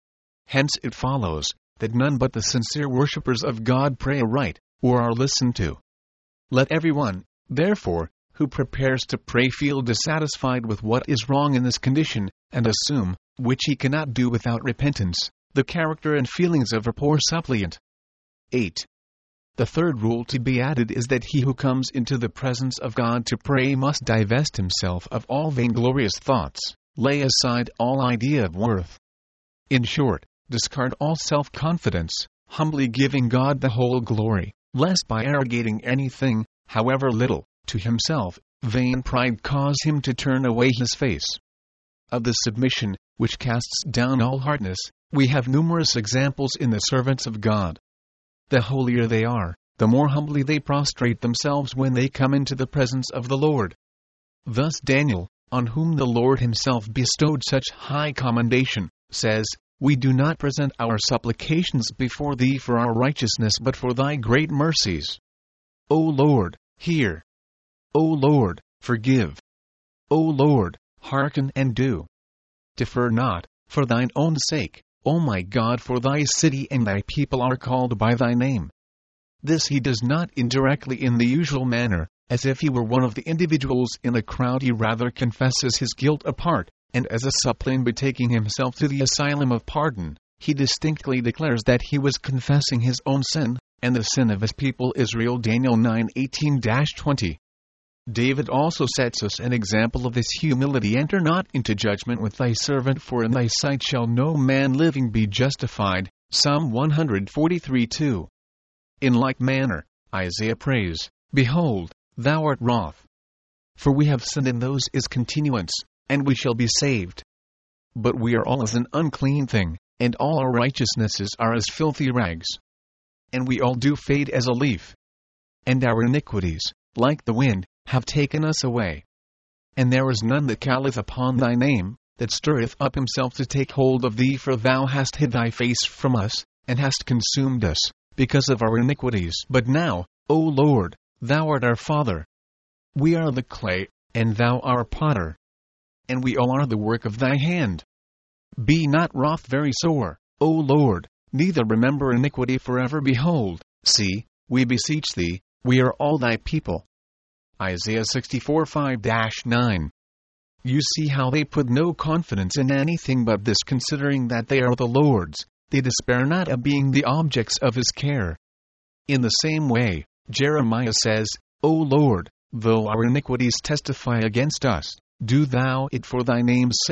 Hence it follows, that none but the sincere worshippers of God pray aright, or are listened to. Let everyone, therefore, who prepares to pray feel dissatisfied with what is wrong in this condition, and assume, which he cannot do without repentance, the character and feelings of a poor suppliant. eight. The third rule to be added is that he who comes into the presence of God to pray must divest himself of all vainglorious thoughts, lay aside all idea of worth. In short, discard all self-confidence, humbly giving God the whole glory, lest by arrogating anything, however little, to himself, vain pride cause him to turn away his face. Of this submission, which casts down all hardness, we have numerous examples in the servants of God. The holier they are, the more humbly they prostrate themselves when they come into the presence of the Lord. Thus Daniel, on whom the Lord Himself bestowed such high commendation, says, "We do not present our supplications before Thee for our righteousness, but for Thy great mercies. O Lord, hear. O Lord, forgive. O Lord, hearken and do. Defer not, for Thine own sake, O my God, for Thy city and Thy people are called by Thy name." This he does not indirectly in the usual manner, as if he were one of the individuals in a crowd. He rather confesses his guilt apart, and as a suppliant betaking himself to the asylum of pardon, he distinctly declares that he was confessing his own sin, and the sin of his people Israel. Daniel nine eighteen to twenty. David also sets us an example of this humility. "Enter not into judgment with thy servant, for in thy sight shall no man living be justified." Psalm one forty-three two. In like manner, Isaiah prays, "Behold, thou art wroth. For we have sinned, in those is continuance, and we shall be saved. But we are all as an unclean thing, and all our righteousnesses are as filthy rags. And we all do fade as a leaf. And our iniquities, like the wind, have taken us away. And there is none that calleth upon Thy name, that stirreth up himself to take hold of Thee. For Thou hast hid Thy face from us, and hast consumed us, because of our iniquities. But now, O Lord, Thou art our Father. We are the clay, and Thou our potter. And we all are the work of Thy hand. Be not wroth very sore, O Lord, neither remember iniquity forever. Behold, see, we beseech Thee, we are all Thy people." Isaiah sixty-four five to nine. You see how they put no confidence in anything but this, considering that they are the Lord's. They despair not of being the objects of His care. In the same way, Jeremiah says, "O Lord, though our iniquities testify against us, do Thou it for Thy name's sake,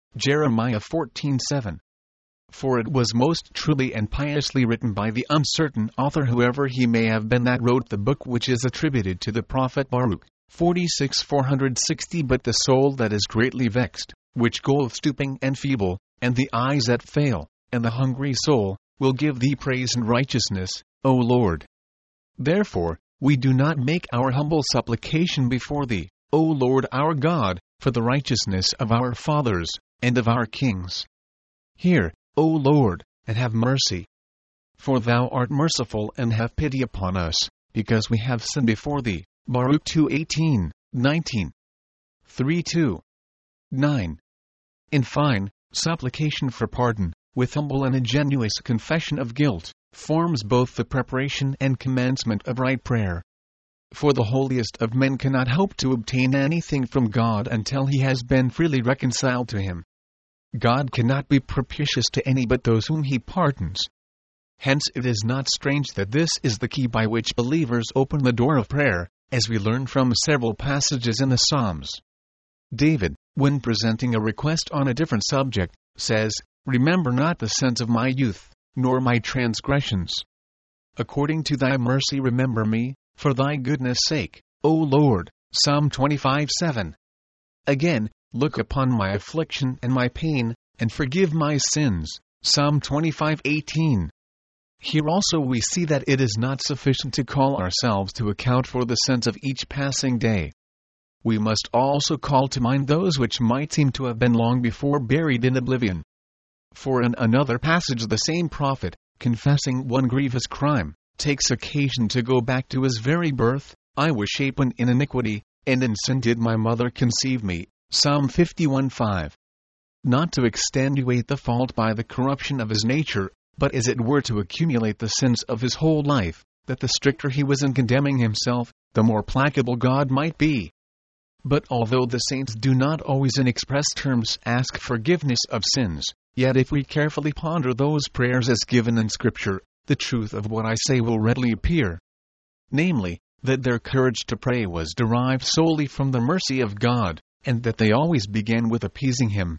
Jeremiah fourteen seven. For it was most truly and piously written by the uncertain author, whoever he may have been, that wrote the book which is attributed to the prophet Baruch. forty-six four sixty. But the soul that is greatly vexed, which goeth stooping and feeble, and the eyes that fail, and the hungry soul, will give thee praise and righteousness, O Lord. Therefore, we do not make our humble supplication before thee, O Lord our God, for the righteousness of our fathers, and of our kings. Hear, O Lord, and have mercy. For thou art merciful and have pity upon us, because we have sinned before thee. Baruch two eighteen, nineteen. three two. nine. In fine, supplication for pardon, with humble and ingenuous confession of guilt, forms both the preparation and commencement of right prayer. For the holiest of men cannot hope to obtain anything from God until he has been freely reconciled to him. God cannot be propitious to any but those whom he pardons. Hence it is not strange that this is the key by which believers open the door of prayer, as we learn from several passages in the Psalms. David, when presenting a request on a different subject, says, "Remember not the sins of my youth, nor my transgressions. According to thy mercy remember me, for thy goodness' sake, O Lord." Psalm twenty-five seven. Again, "Look upon my affliction and my pain, and forgive my sins." Psalm twenty-five eighteen. Here also we see that it is not sufficient to call ourselves to account for the sins of each passing day. We must also call to mind those which might seem to have been long before buried in oblivion. For in another passage the same prophet, confessing one grievous crime, takes occasion to go back to his very birth. "I was shapen in iniquity, and in sin did my mother conceive me." Psalm fifty-one five. Not to extenuate the fault by the corruption of his nature, but as it were to accumulate the sins of his whole life, that the stricter he was in condemning himself, the more placable God might be. But although the saints do not always in express terms ask forgiveness of sins, yet if we carefully ponder those prayers as given in Scripture, the truth of what I say will readily appear. Namely, that their courage to pray was derived solely from the mercy of God, and that they always began with appeasing him.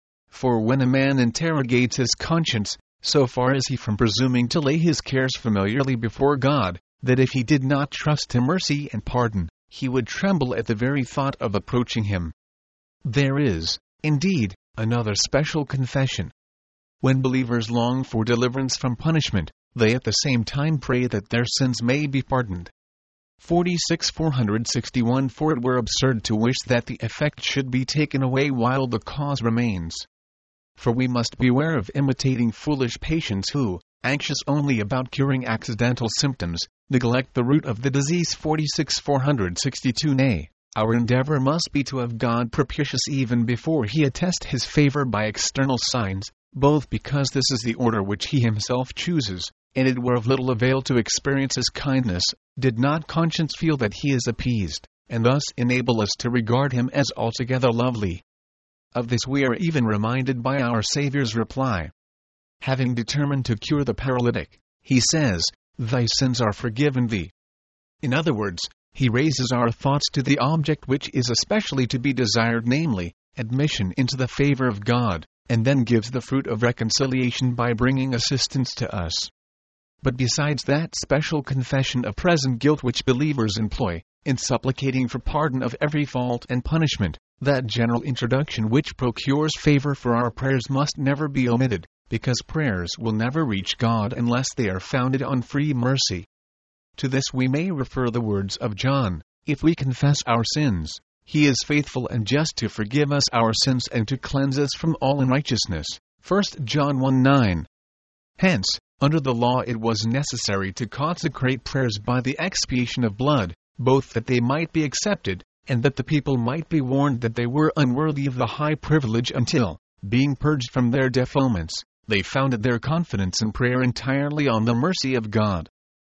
For when a man interrogates his conscience, so far is he from presuming to lay his cares familiarly before God, that if he did not trust to mercy and pardon, he would tremble at the very thought of approaching him. There is, indeed, another special confession. When believers long for deliverance from punishment, they at the same time pray that their sins may be pardoned. forty-six four sixty-one. For it were absurd to wish that the effect should be taken away while the cause remains. For we must beware of imitating foolish patients who, anxious only about curing accidental symptoms, neglect the root of the disease. forty-six four sixty-two. Nay, our endeavor must be to have God propitious even before he attest his favor by external signs, both because this is the order which he himself chooses, and it were of little avail to experience his kindness, did not conscience feel that he is appeased, and thus enable us to regard him as altogether lovely. Of this we are even reminded by our Saviour's reply. Having determined to cure the paralytic, he says, "Thy sins are forgiven thee." In other words, he raises our thoughts to the object which is especially to be desired, namely, admission into the favor of God, and then gives the fruit of reconciliation by bringing assistance to us. But besides that special confession of present guilt which believers employ, in supplicating for pardon of every fault and punishment, that general introduction which procures favor for our prayers must never be omitted, because prayers will never reach God unless they are founded on free mercy. To this we may refer the words of John, "If we confess our sins, he is faithful and just to forgive us our sins and to cleanse us from all unrighteousness." First John one nine. Hence, under the law it was necessary to consecrate prayers by the expiation of blood, both that they might be accepted, and that the people might be warned that they were unworthy of the high privilege until, being purged from their defilements, they founded their confidence in prayer entirely on the mercy of God.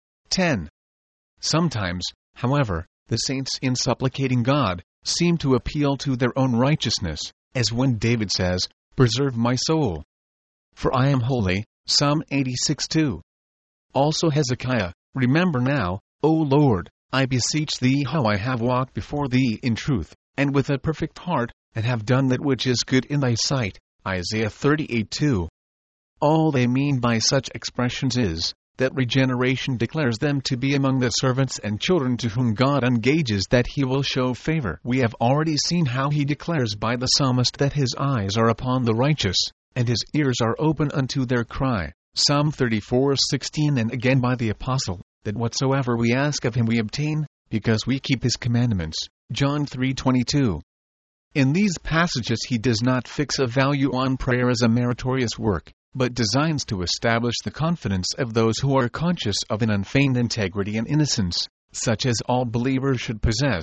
ten. Sometimes, however, the saints in supplicating God, seem to appeal to their own righteousness, as when David says, "Preserve my soul, for I am holy." Psalm eighty-six two. Also Hezekiah, "Remember now, O Lord, I beseech thee how I have walked before thee in truth, and with a perfect heart, and have done that which is good in thy sight." Isaiah thirty-eight two. All they mean by such expressions is that regeneration declares them to be among the servants and children to whom God engages that he will show favor. We have already seen how he declares by the psalmist that his eyes are upon the righteous, and his ears are open unto their cry. Psalm thirty-four sixteen, and again by the apostle, that whatsoever we ask of him we obtain, because we keep his commandments. John three twenty-two. In these passages he does not fix a value on prayer as a meritorious work, but designs to establish the confidence of those who are conscious of an unfeigned integrity and innocence, such as all believers should possess.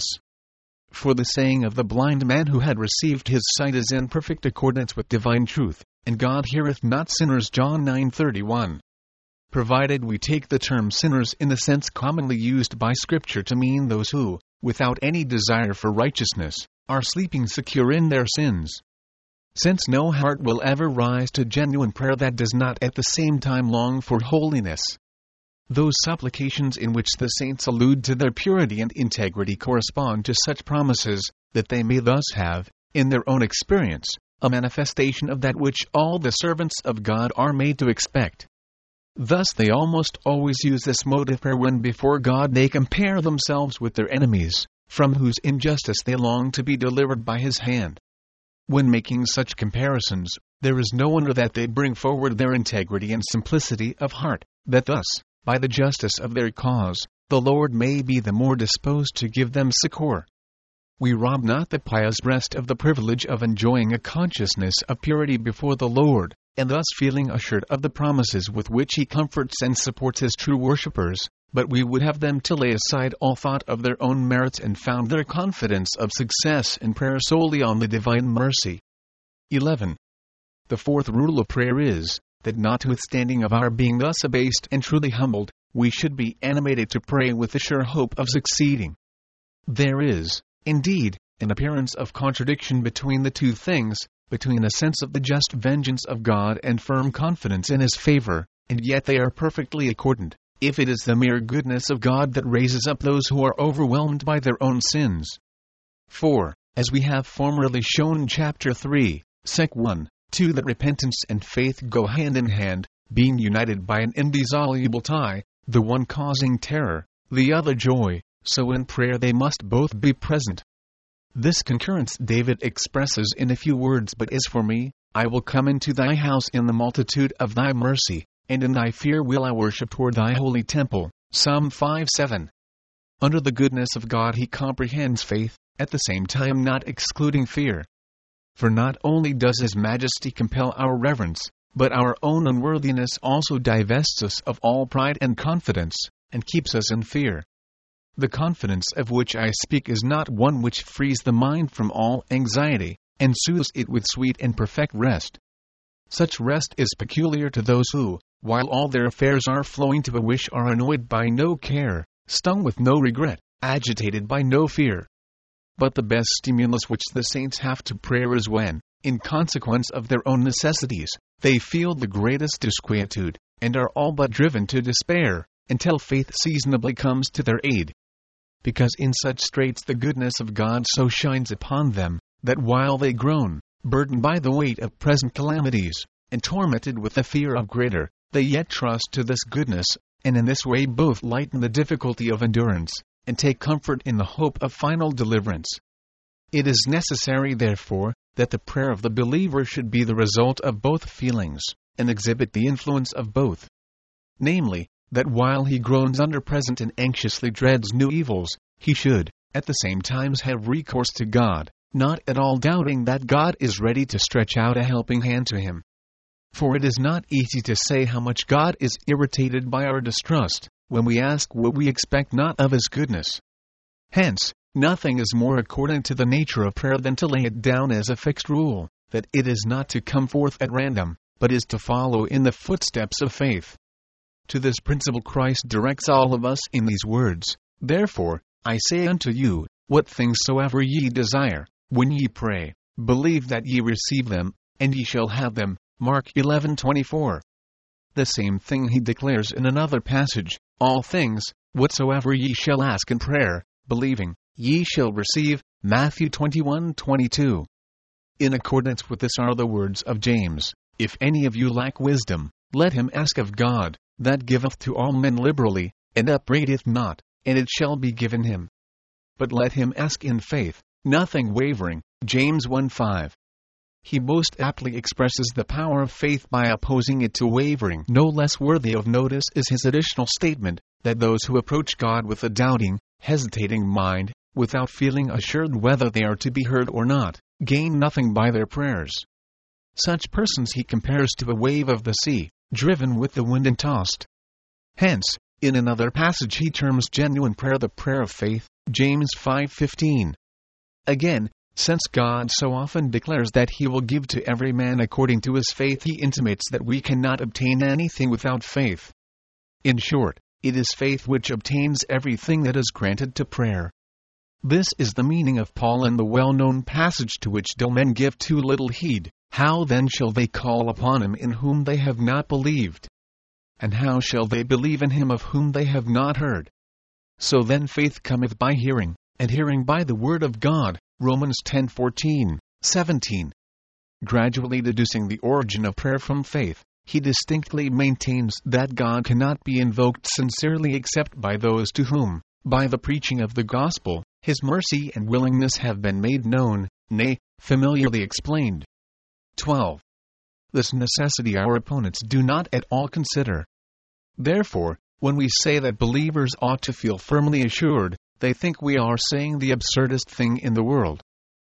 For the saying of the blind man who had received his sight is in perfect accordance with divine truth, and God heareth not sinners. John nine thirty-one. Provided we take the term sinners in the sense commonly used by Scripture to mean those who, without any desire for righteousness, are sleeping secure in their sins. Since no heart will ever rise to genuine prayer that does not at the same time long for holiness. Those supplications in which the saints allude to their purity and integrity correspond to such promises, that they may thus have, in their own experience, a manifestation of that which all the servants of God are made to expect. Thus they almost always use this mode of prayer when before God they compare themselves with their enemies, from whose injustice they long to be delivered by his hand. When making such comparisons, there is no wonder that they bring forward their integrity and simplicity of heart, that thus, by the justice of their cause, the Lord may be the more disposed to give them succor. We rob not the pious breast of the privilege of enjoying a consciousness of purity before the Lord, and thus feeling assured of the promises with which he comforts and supports his true worshippers, but we would have them to lay aside all thought of their own merits and found their confidence of success in prayer solely on the divine mercy. eleven. The fourth rule of prayer is, that notwithstanding of our being thus abased and truly humbled, we should be animated to pray with the sure hope of succeeding. There is, indeed, an appearance of contradiction between the two things, between a sense of the just vengeance of God and firm confidence in his favor, and yet they are perfectly accordant, if it is the mere goodness of God that raises up those who are overwhelmed by their own sins. For, as we have formerly shown in chapter three, sec one, two, that repentance and faith go hand in hand, being united by an indissoluble tie, the one causing terror, the other joy, so in prayer they must both be present. This concurrence David expresses in a few words: but as for me, I will come into thy house in the multitude of thy mercy, and in thy fear will I worship toward thy holy temple. Psalm five seven. Under the goodness of God he comprehends faith, at the same time not excluding fear. For not only does his majesty compel our reverence, but our own unworthiness also divests us of all pride and confidence, and keeps us in fear. The confidence of which I speak is not one which frees the mind from all anxiety, and soothes it with sweet and perfect rest. Such rest is peculiar to those who, while all their affairs are flowing to a wish, are annoyed by no care, stung with no regret, agitated by no fear. But the best stimulus which the saints have to prayer is when, in consequence of their own necessities, they feel the greatest disquietude, and are all but driven to despair, until faith seasonably comes to their aid. Because in such straits the goodness of God so shines upon them, that while they groan, burdened by the weight of present calamities, and tormented with the fear of greater, they yet trust to this goodness, and in this way both lighten the difficulty of endurance, and take comfort in the hope of final deliverance. It is necessary, therefore, that the prayer of the believer should be the result of both feelings, and exhibit the influence of both. Namely, that while he groans under present and anxiously dreads new evils, he should, at the same time, have recourse to God, not at all doubting that God is ready to stretch out a helping hand to him. For it is not easy to say how much God is irritated by our distrust, when we ask what we expect not of his goodness. Hence, nothing is more accordant to the nature of prayer than to lay it down as a fixed rule, that it is not to come forth at random, but is to follow in the footsteps of faith. To this principle Christ directs all of us in these words: Therefore, I say unto you, what things soever ye desire, when ye pray, believe that ye receive them, and ye shall have them. Mark eleven twenty-four. The same thing he declares in another passage: All things, whatsoever ye shall ask in prayer, believing, ye shall receive. Matthew twenty-one twenty-two. In accordance with this are the words of James, "If any of you lack wisdom, let him ask of God, that giveth to all men liberally, and upbraideth not, and it shall be given him. But let him ask in faith, nothing wavering." James one five. He most aptly expresses the power of faith by opposing it to wavering. No less worthy of notice is his additional statement, that those who approach God with a doubting, hesitating mind, without feeling assured whether they are to be heard or not, gain nothing by their prayers. Such persons he compares to a wave of the sea, driven with the wind and tossed. Hence, in another passage he terms genuine prayer the prayer of faith, James five fifteen. Again, since God so often declares that he will give to every man according to his faith, he intimates that we cannot obtain anything without faith. In short, it is faith which obtains everything that is granted to prayer. This is the meaning of Paul in the well-known passage to which dull men give too little heed. "How then shall they call upon him in whom they have not believed? And how shall they believe in him of whom they have not heard? So then faith cometh by hearing, and hearing by the word of God." Romans ten fourteen, seventeen. Gradually deducing the origin of prayer from faith, he distinctly maintains that God cannot be invoked sincerely except by those to whom, by the preaching of the gospel, his mercy and willingness have been made known, nay, familiarly explained. twelve. This necessity our opponents do not at all consider. Therefore, when we say that believers ought to feel firmly assured, they think we are saying the absurdest thing in the world.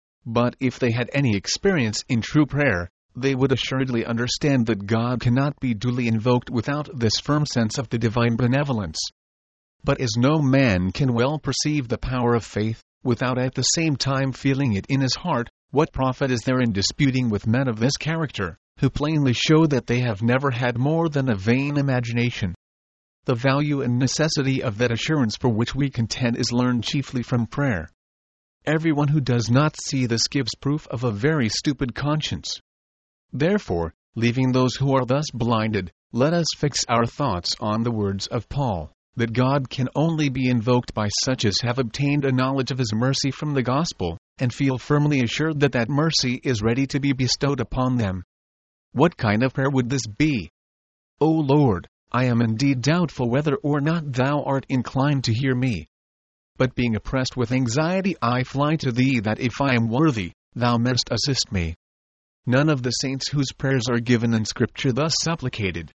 But if they had any experience in true prayer, they would assuredly understand that God cannot be duly invoked without this firm sense of the divine benevolence. But as no man can well perceive the power of faith, without at the same time feeling it in his heart, what profit is there in disputing with men of this character, who plainly show that they have never had more than a vain imagination? The value and necessity of that assurance for which we contend is learned chiefly from prayer. Everyone who does not see this gives proof of a very stupid conscience. Therefore, leaving those who are thus blinded, let us fix our thoughts on the words of Paul, that God can only be invoked by such as have obtained a knowledge of his mercy from the gospel, and feel firmly assured that that mercy is ready to be bestowed upon them. What kind of prayer would this be? O Lord, I am indeed doubtful whether or not thou art inclined to hear me. But being oppressed with anxiety I fly to thee that if I am worthy, thou mayst assist me. None of the saints whose prayers are given in Scripture thus supplicated.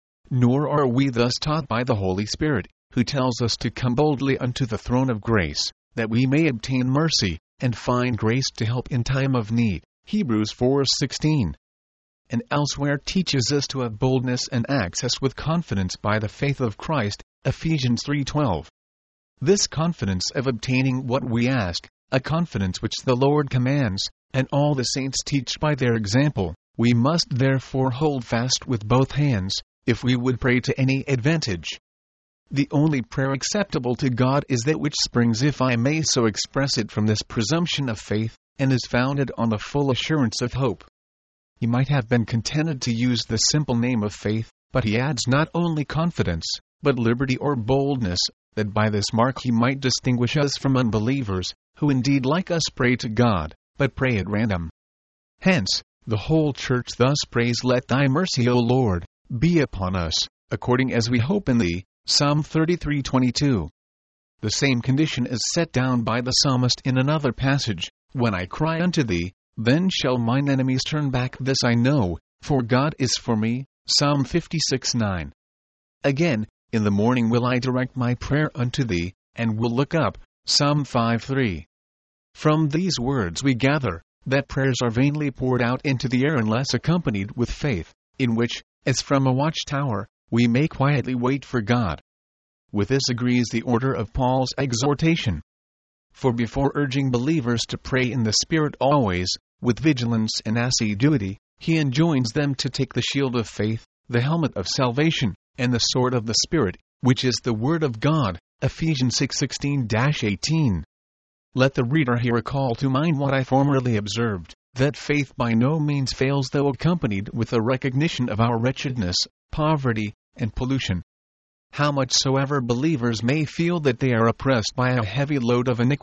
Nor are we thus taught by the Holy Spirit, who tells us to come boldly unto the throne of grace, that we may obtain mercy, and find grace to help in time of need. Hebrews four sixteen. And elsewhere teaches us to have boldness and access with confidence by the faith of Christ, Ephesians three twelve. This confidence of obtaining what we ask, a confidence which the Lord commands, and all the saints teach by their example, we must therefore hold fast with both hands, if we would pray to any advantage. The only prayer acceptable to God is that which springs, if I may so express it, from this presumption of faith, and is founded on the full assurance of hope. He might have been contented to use the simple name of faith, but he adds not only confidence, but liberty or boldness, that by this mark he might distinguish us from unbelievers, who indeed like us pray to God, but pray at random. Hence, the whole church thus prays, "Let thy mercy, O Lord, be upon us, according as we hope in thee." Psalm thirty-three twenty-two. The same condition is set down by the psalmist in another passage, "When I cry unto thee, then shall mine enemies turn back. This I know, for God is for me." Psalm fifty-six nine. Again, "In the morning will I direct my prayer unto thee, and will look up." Psalm five three. From these words we gather that prayers are vainly poured out into the air unless accompanied with faith, in which, as from a watchtower, we may quietly wait for God. With this agrees the order of Paul's exhortation. For before urging believers to pray in the Spirit always, with vigilance and assiduity, he enjoins them to take the shield of faith, the helmet of salvation, and the sword of the Spirit, which is the Word of God, Ephesians six sixteen to eighteen. Let the reader here recall to mind what I formerly observed, that faith by no means fails though accompanied with a recognition of our wretchedness, poverty, and pollution. How much soever believers may feel that they are oppressed by a heavy load of iniquity,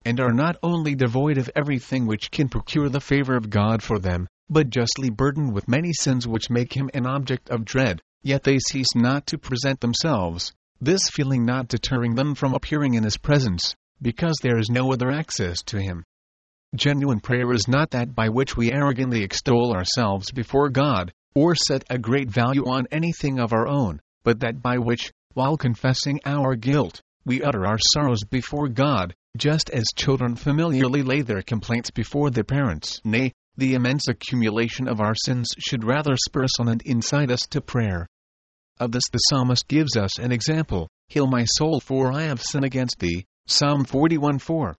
and are not only devoid of everything which can procure the favor of God for them, but justly burdened with many sins which make him an object of dread, yet they cease not to present themselves, this feeling not deterring them from appearing in his presence, because there is no other access to him. Genuine prayer is not that by which we arrogantly extol ourselves before God, or set a great value on anything of our own, but that by which, while confessing our guilt, we utter our sorrows before God, just as children familiarly lay their complaints before their parents. Nay, the immense accumulation of our sins should rather spur us on and incite us to prayer. Of this the psalmist gives us an example: "Heal my soul, for I have sinned against thee." Psalm forty-one four.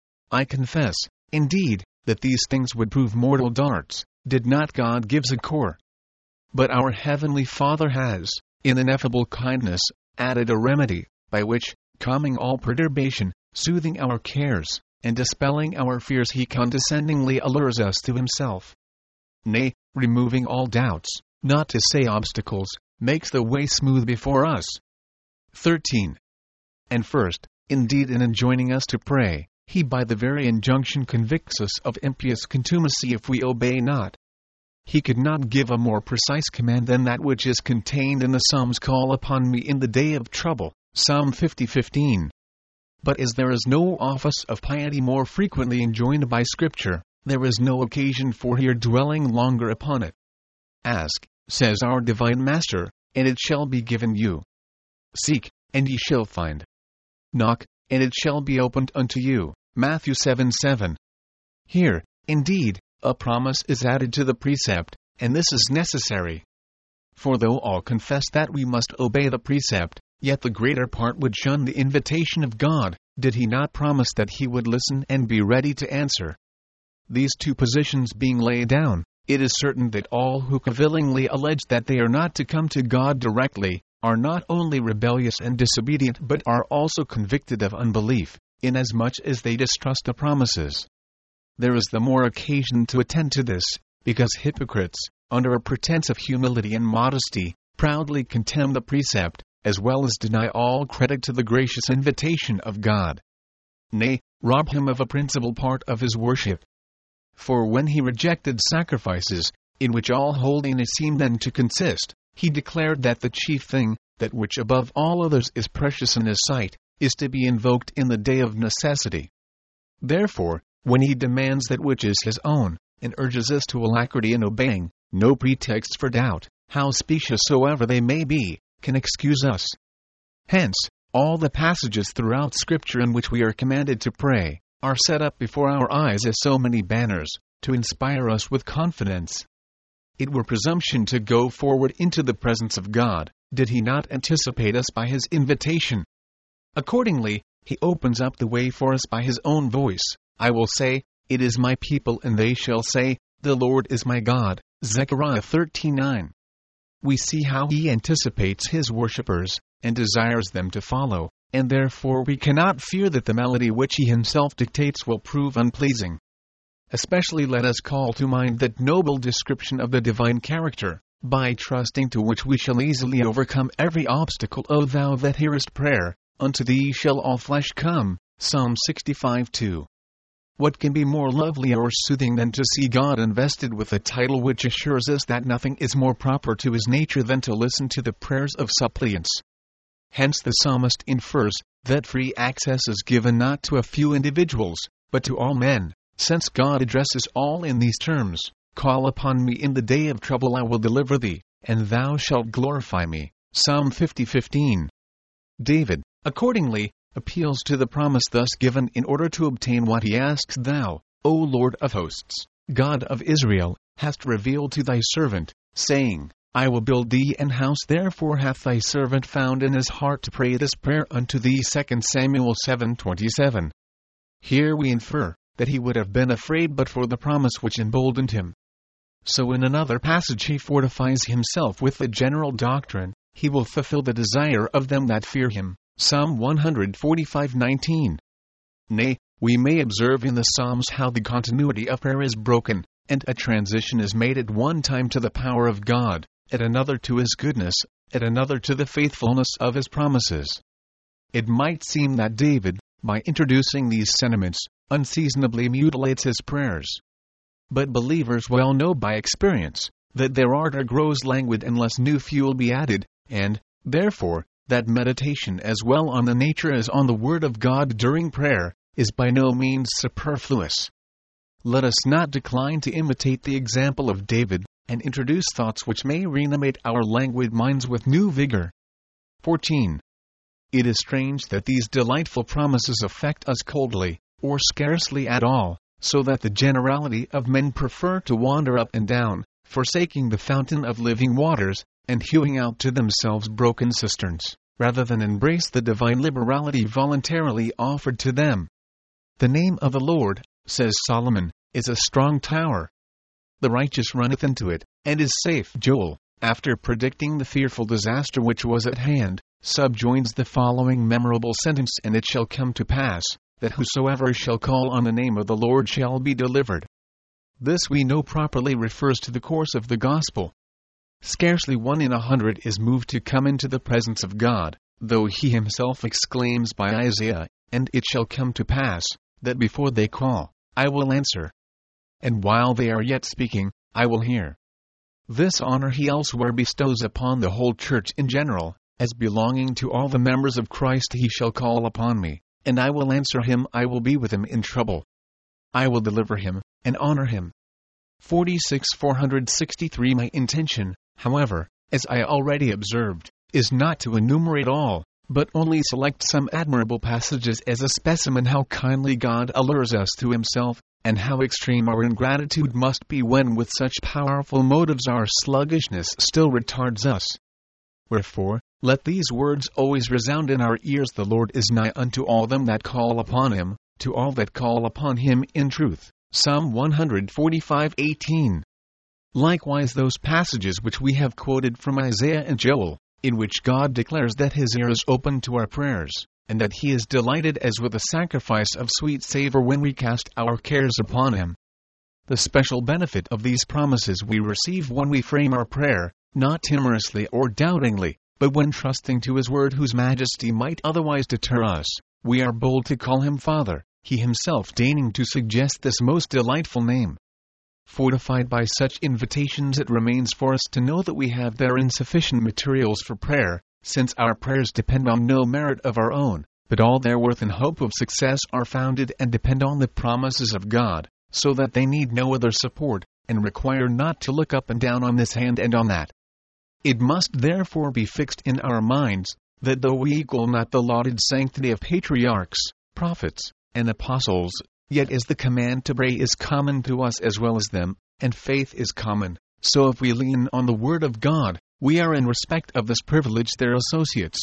I confess, indeed, that these things would prove mortal darts, did not God give succor. But our Heavenly Father has, in ineffable kindness, added a remedy, by which, calming all perturbation, soothing our cares, and dispelling our fears, he condescendingly allures us to himself. Nay, removing all doubts, not to say obstacles, makes the way smooth before us. thirteen. And first, indeed, in enjoining us to pray, he by the very injunction convicts us of impious contumacy if we obey not. He could not give a more precise command than that which is contained in the Psalms: "Call upon me in the day of trouble." Psalm fifty fifteen. But as there is no office of piety more frequently enjoined by Scripture, there is no occasion for here dwelling longer upon it. "Ask," says our Divine Master, "and it shall be given you. Seek, and ye shall find. Knock, and it shall be opened unto you." Matthew seven seven. Here, indeed, a promise is added to the precept, and this is necessary. For though all confess that we must obey the precept, yet the greater part would shun the invitation of God, did he not promise that he would listen and be ready to answer. These two positions being laid down, it is certain that all who cavillingly allege that they are not to come to God directly, are not only rebellious and disobedient but are also convicted of unbelief, inasmuch as they distrust the promises. There is the more occasion to attend to this, because hypocrites, under a pretense of humility and modesty, proudly contemn the precept, as well as deny all credit to the gracious invitation of God. Nay, rob him of a principal part of his worship. For when he rejected sacrifices, in which all holiness seemed then to consist, he declared that the chief thing, that which above all others is precious in his sight, is to be invoked in the day of necessity. Therefore, when he demands that which is his own, and urges us to alacrity in obeying, no pretexts for doubt, how specious soever they may be, can excuse us. Hence, all the passages throughout Scripture in which we are commanded to pray, are set up before our eyes as so many banners, to inspire us with confidence. It were presumption to go forward into the presence of God, did he not anticipate us by his invitation. Accordingly, he opens up the way for us by his own voice. "I will say, it is my people, and they shall say, the Lord is my God." Zechariah thirteen nine. We see how he anticipates his worshippers, and desires them to follow, and therefore we cannot fear that the melody which he himself dictates will prove unpleasing. Especially let us call to mind that noble description of the divine character, by trusting to which we shall easily overcome every obstacle. "O thou that hearest prayer, unto thee shall all flesh come." Psalm sixty-five two. What can be more lovely or soothing than to see God invested with a title which assures us that nothing is more proper to his nature than to listen to the prayers of suppliants? Hence the psalmist infers that free access is given not to a few individuals, but to all men, since God addresses all in these terms: "Call upon me in the day of trouble, I will deliver thee, and thou shalt glorify me." Psalm fifty fifteen. David, accordingly, appeals to the promise thus given in order to obtain what he asks. "Thou, O Lord of hosts, God of Israel, hast revealed to thy servant, saying, I will build thee an house. Therefore hath thy servant found in his heart to pray this prayer unto thee." Second Samuel seven twenty-seven. Here we infer that he would have been afraid but for the promise which emboldened him. So in another passage he fortifies himself with the general doctrine: "He will fulfill the desire of them that fear him." Psalm one forty-five nineteen. Nay, we may observe in the Psalms how the continuity of prayer is broken, and a transition is made at one time to the power of God, at another to his goodness, at another to the faithfulness of his promises. It might seem that David, by introducing these sentiments, unseasonably mutilates his prayers. But believers well know by experience that their ardor grows languid unless new fuel be added, and, therefore, that meditation as well on the nature as on the Word of God during prayer is by no means superfluous. Let us not decline to imitate the example of David, and introduce thoughts which may reanimate our languid minds with new vigor. fourteen. It is strange that these delightful promises affect us coldly, or scarcely at all, so that the generality of men prefer to wander up and down, forsaking the fountain of living waters, and hewing out to themselves broken cisterns, rather than embrace the divine liberality voluntarily offered to them. The name of the Lord, says Solomon, is a strong tower. The righteous runneth into it, and is safe. Joel, after predicting the fearful disaster which was at hand, subjoins the following memorable sentence: and it shall come to pass, that whosoever shall call on the name of the Lord shall be delivered. This we know properly refers to the course of the gospel. Scarcely one in a hundred is moved to come into the presence of God, though he himself exclaims by Isaiah, and it shall come to pass, that before they call, I will answer. And while they are yet speaking, I will hear. This honor he elsewhere bestows upon the whole church in general, as belonging to all the members of Christ. He shall call upon me, and I will answer him. I will be with him in trouble. I will deliver him, and honor him. forty-six four sixty-three My intention, however, as I already observed, is not to enumerate all, but only select some admirable passages as a specimen how kindly God allures us to himself, and how extreme our ingratitude must be when with such powerful motives our sluggishness still retards us. Wherefore, let these words always resound in our ears: the Lord is nigh unto all them that call upon him, to all that call upon him in truth. Psalm one forty-five eighteen. Likewise those passages which we have quoted from Isaiah and Joel, in which God declares that his ear is open to our prayers, and that he is delighted as with a sacrifice of sweet savor when we cast our cares upon him. The special benefit of these promises we receive when we frame our prayer, not timorously or doubtingly, but when trusting to his word, whose majesty might otherwise deter us, we are bold to call him Father, he himself deigning to suggest this most delightful name. Fortified by such invitations, it remains for us to know that we have therein sufficient materials for prayer, since our prayers depend on no merit of our own, but all their worth and hope of success are founded and depend on the promises of God, so that they need no other support, and require not to look up and down on this hand and on that. It must therefore be fixed in our minds, that though we equal not the lauded sanctity of patriarchs, prophets, and apostles, yet as the command to pray is common to us as well as them, and faith is common, so if we lean on the word of God, we are in respect of this privilege their associates.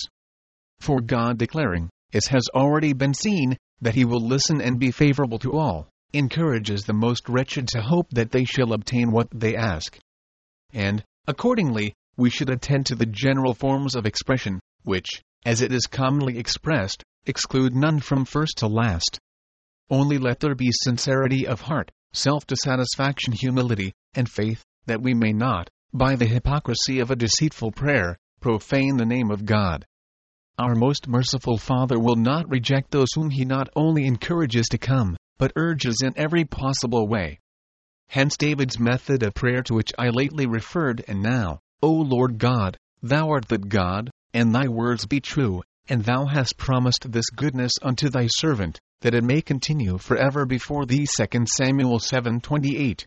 For God declaring, as has already been seen, that he will listen and be favorable to all, encourages the most wretched to hope that they shall obtain what they ask. And, accordingly, we should attend to the general forms of expression, which, as it is commonly expressed, exclude none from first to last. Only let there be sincerity of heart, self-dissatisfaction, humility, and faith, that we may not, by the hypocrisy of a deceitful prayer, profane the name of God. Our most merciful Father will not reject those whom he not only encourages to come, but urges in every possible way. Hence David's method of prayer, to which I lately referred: and now, O Lord God, thou art that God, and thy words be true, and thou hast promised this goodness unto thy servant, that it may continue forever before thee. Second Samuel seven twenty-eight.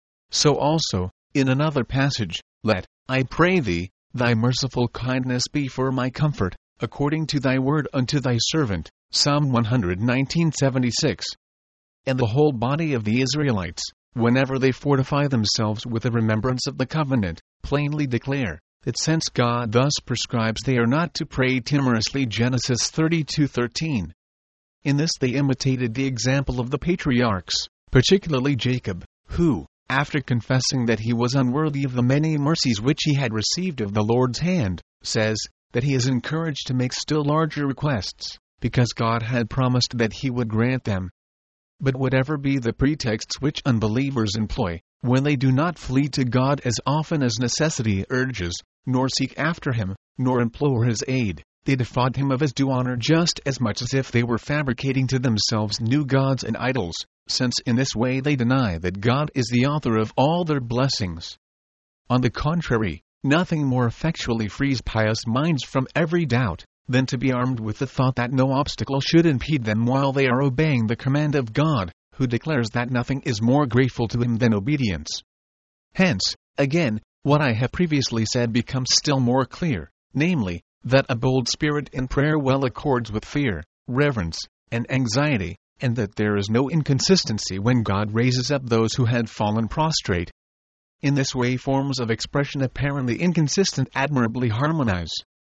So also, in another passage, let, I pray thee, thy merciful kindness be for my comfort, according to thy word unto thy servant. Psalm one nineteen seventy-six. And the whole body of the Israelites, whenever they fortify themselves with the remembrance of the covenant, plainly declare that since God thus prescribes, they are not to pray timorously. Genesis thirty-two thirteen. In this they imitated the example of the patriarchs, particularly Jacob, who, after confessing that he was unworthy of the many mercies which he had received of the Lord's hand, says that he is encouraged to make still larger requests, because God had promised that he would grant them. But whatever be the pretexts which unbelievers employ, when they do not flee to God as often as necessity urges, nor seek after him, nor implore his aid, they defraud him of his due honor just as much as if they were fabricating to themselves new gods and idols, since in this way they deny that God is the author of all their blessings. On the contrary, nothing more effectually frees pious minds from every doubt than to be armed with the thought that no obstacle should impede them while they are obeying the command of God, who declares that nothing is more grateful to him than obedience. Hence, again, what I have previously said becomes still more clear, namely, that a bold spirit in prayer well accords with fear, reverence, and anxiety, and that there is no inconsistency when God raises up those who had fallen prostrate. In this way forms of expression apparently inconsistent admirably harmonize.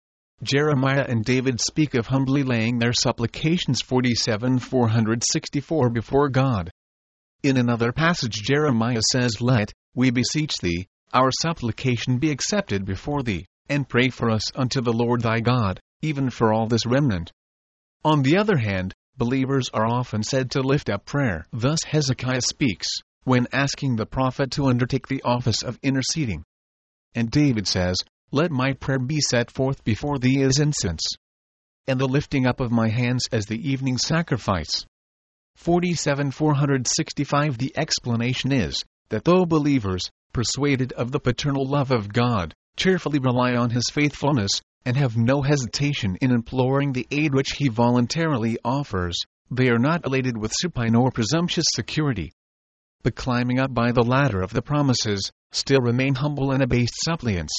Jeremiah and David speak of humbly laying their supplications forty-seven four sixty-four before God. In another passage Jeremiah says, "Let, we beseech thee, our supplication be accepted before thee, and pray for us unto the Lord thy God, even for all this remnant." On the other hand, believers are often said to lift up prayer. Thus Hezekiah speaks, when asking the prophet to undertake the office of interceding. And David says, "Let my prayer be set forth before thee as incense, and the lifting up of my hands as the evening sacrifice." forty-seven four sixty-five The explanation is, that though believers, persuaded of the paternal love of God, cheerfully rely on his faithfulness, and have no hesitation in imploring the aid which he voluntarily offers, they are not elated with supine or presumptuous security, but climbing up by the ladder of the promises, still remain humble and abased suppliants.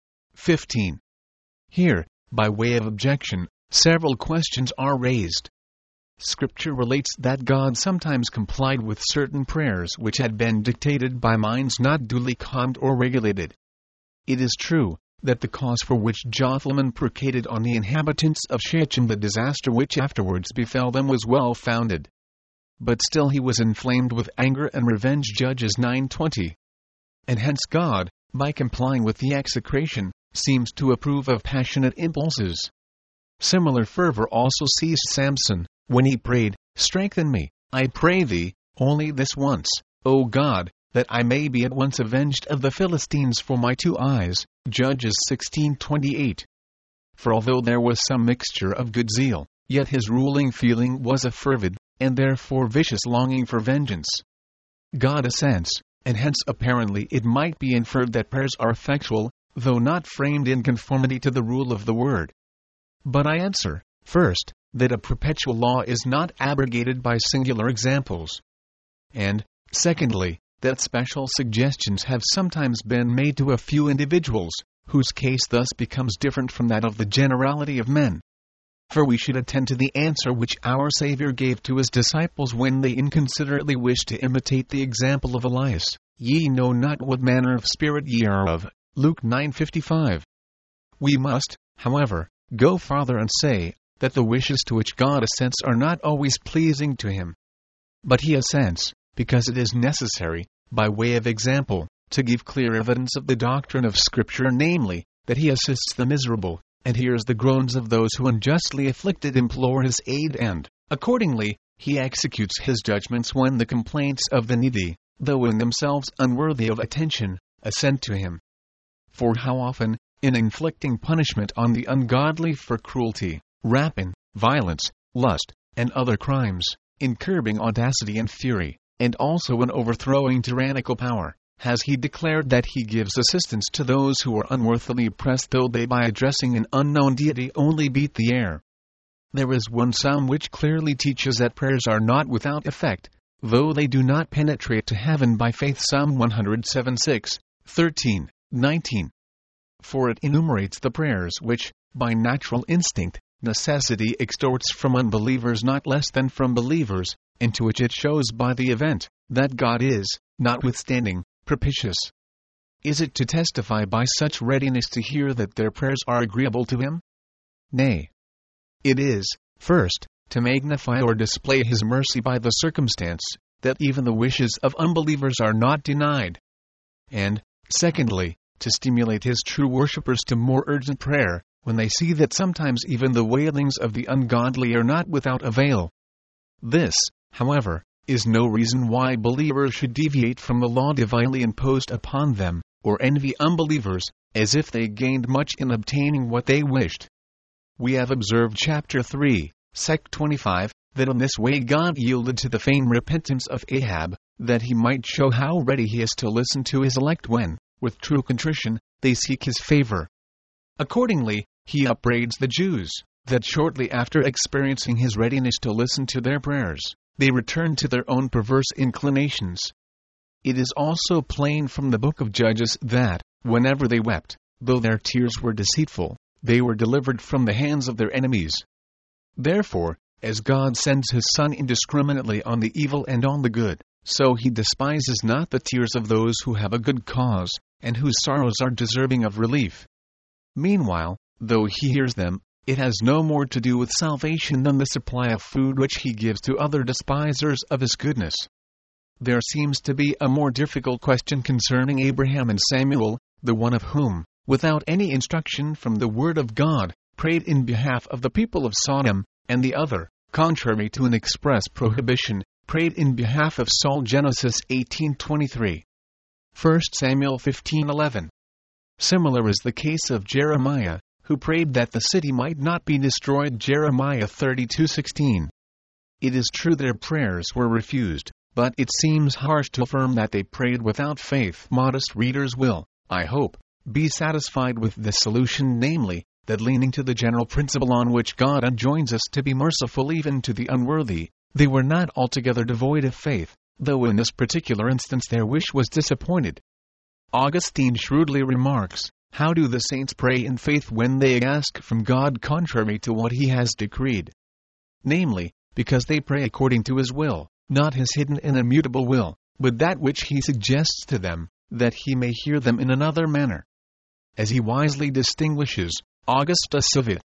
fifteen. Here, by way of objection, several questions are raised. Scripture relates that God sometimes complied with certain prayers which had been dictated by minds not duly calmed or regulated. It is true that the cause for which Jotham imprecated on the inhabitants of Shechem the disaster which afterwards befell them was well founded. But still he was inflamed with anger and revenge, Judges nine twenty. And hence God, by complying with the execration, seems to approve of passionate impulses. Similar fervor also seized Samson, when he prayed, "Strengthen me, I pray thee, only this once, O God, that I may be at once avenged of the Philistines for my two eyes." Judges sixteen twenty-eight. For although there was some mixture of good zeal, yet his ruling feeling was a fervid, and therefore vicious longing for vengeance. God assents, and hence apparently it might be inferred that prayers are effectual, though not framed in conformity to the rule of the Word. But I answer, first, that a perpetual law is not abrogated by singular examples. And, secondly, that special suggestions have sometimes been made to a few individuals, whose case thus becomes different from that of the generality of men. For we should attend to the answer which our Savior gave to his disciples when they inconsiderately wished to imitate the example of Elias. "Ye know not what manner of spirit ye are of." Luke nine fifty-five. We must, however, go farther and say, that the wishes to which God assents are not always pleasing to him. But he assents, because it is necessary, by way of example, to give clear evidence of the doctrine of Scripture, namely, that he assists the miserable, and hears the groans of those who unjustly afflicted implore his aid, and, accordingly, he executes his judgments when the complaints of the needy, though in themselves unworthy of attention, assent to him. For how often, in inflicting punishment on the ungodly for cruelty, rapine, violence, lust, and other crimes, in curbing audacity and fury, and also in overthrowing tyrannical power, has he declared that he gives assistance to those who are unworthily oppressed, though they by addressing an unknown deity only beat the air. There is one psalm which clearly teaches that prayers are not without effect, though they do not penetrate to heaven by faith. Psalm one oh seven six, thirteen, nineteen. For it enumerates the prayers which, by natural instinct, necessity extorts from unbelievers not less than from believers, and to which it shows by the event, that God is, notwithstanding, propitious. Is it to testify by such readiness to hear that their prayers are agreeable to him? Nay. It is, first, to magnify or display his mercy by the circumstance, that even the wishes of unbelievers are not denied. And, secondly, to stimulate his true worshippers to more urgent prayer, when they see that sometimes even the wailings of the ungodly are not without avail. This, however, is no reason why believers should deviate from the law divinely imposed upon them, or envy unbelievers, as if they gained much in obtaining what they wished. We have observed chapter three, sec twenty-five, that in this way God yielded to the feigned repentance of Ahab, that he might show how ready he is to listen to his elect when, with true contrition, they seek his favor. Accordingly, he upbraids the Jews, that shortly after experiencing his readiness to listen to their prayers, they return to their own perverse inclinations. It is also plain from the book of Judges that, whenever they wept, though their tears were deceitful, they were delivered from the hands of their enemies. Therefore, as God sends his Son indiscriminately on the evil and on the good, so he despises not the tears of those who have a good cause, and whose sorrows are deserving of relief. Meanwhile, though he hears them, it has no more to do with salvation than the supply of food which he gives to other despisers of his goodness. There seems to be a more difficult question concerning Abraham and Samuel, the one of whom, without any instruction from the word of God, prayed in behalf of the people of Sodom, and the other, contrary to an express prohibition, prayed in behalf of Saul. Genesis eighteen twenty-three. First Samuel fifteen eleven. Similar is the case of Jeremiah, who prayed that the city might not be destroyed. Jeremiah thirty-two sixteen. It is true their prayers were refused, but it seems harsh to affirm that they prayed without faith. Modest readers will, I hope, be satisfied with the solution, namely, that leaning to the general principle on which God enjoins us to be merciful even to the unworthy, they were not altogether devoid of faith, though in this particular instance their wish was disappointed. Augustine shrewdly remarks, "How do the saints pray in faith when they ask from God contrary to what he has decreed? Namely, because they pray according to his will, not his hidden and immutable will, but that which he suggests to them, that he may hear them in another manner." As he wisely distinguishes, Augustus Civit.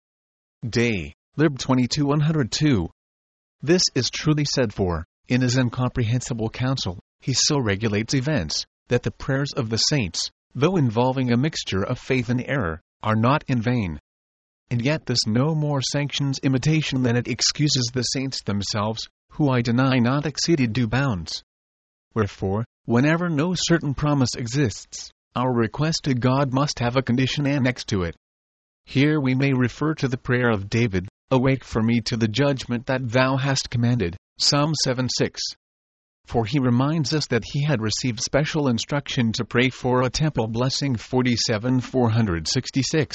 Dei, Lib twenty-two one oh two. This is truly said, for, in his incomprehensible counsel, he so regulates events, that the prayers of the saints, though involving a mixture of faith and error, are not in vain. And yet this no more sanctions imitation than it excuses the saints themselves, who I deny not exceeded due bounds. Wherefore, whenever no certain promise exists, our request to God must have a condition annexed to it. Here we may refer to the prayer of David, "Awake for me to the judgment that thou hast commanded," Psalm seven six. For he reminds us that he had received special instruction to pray for a temple blessing. forty-seven four sixty-six.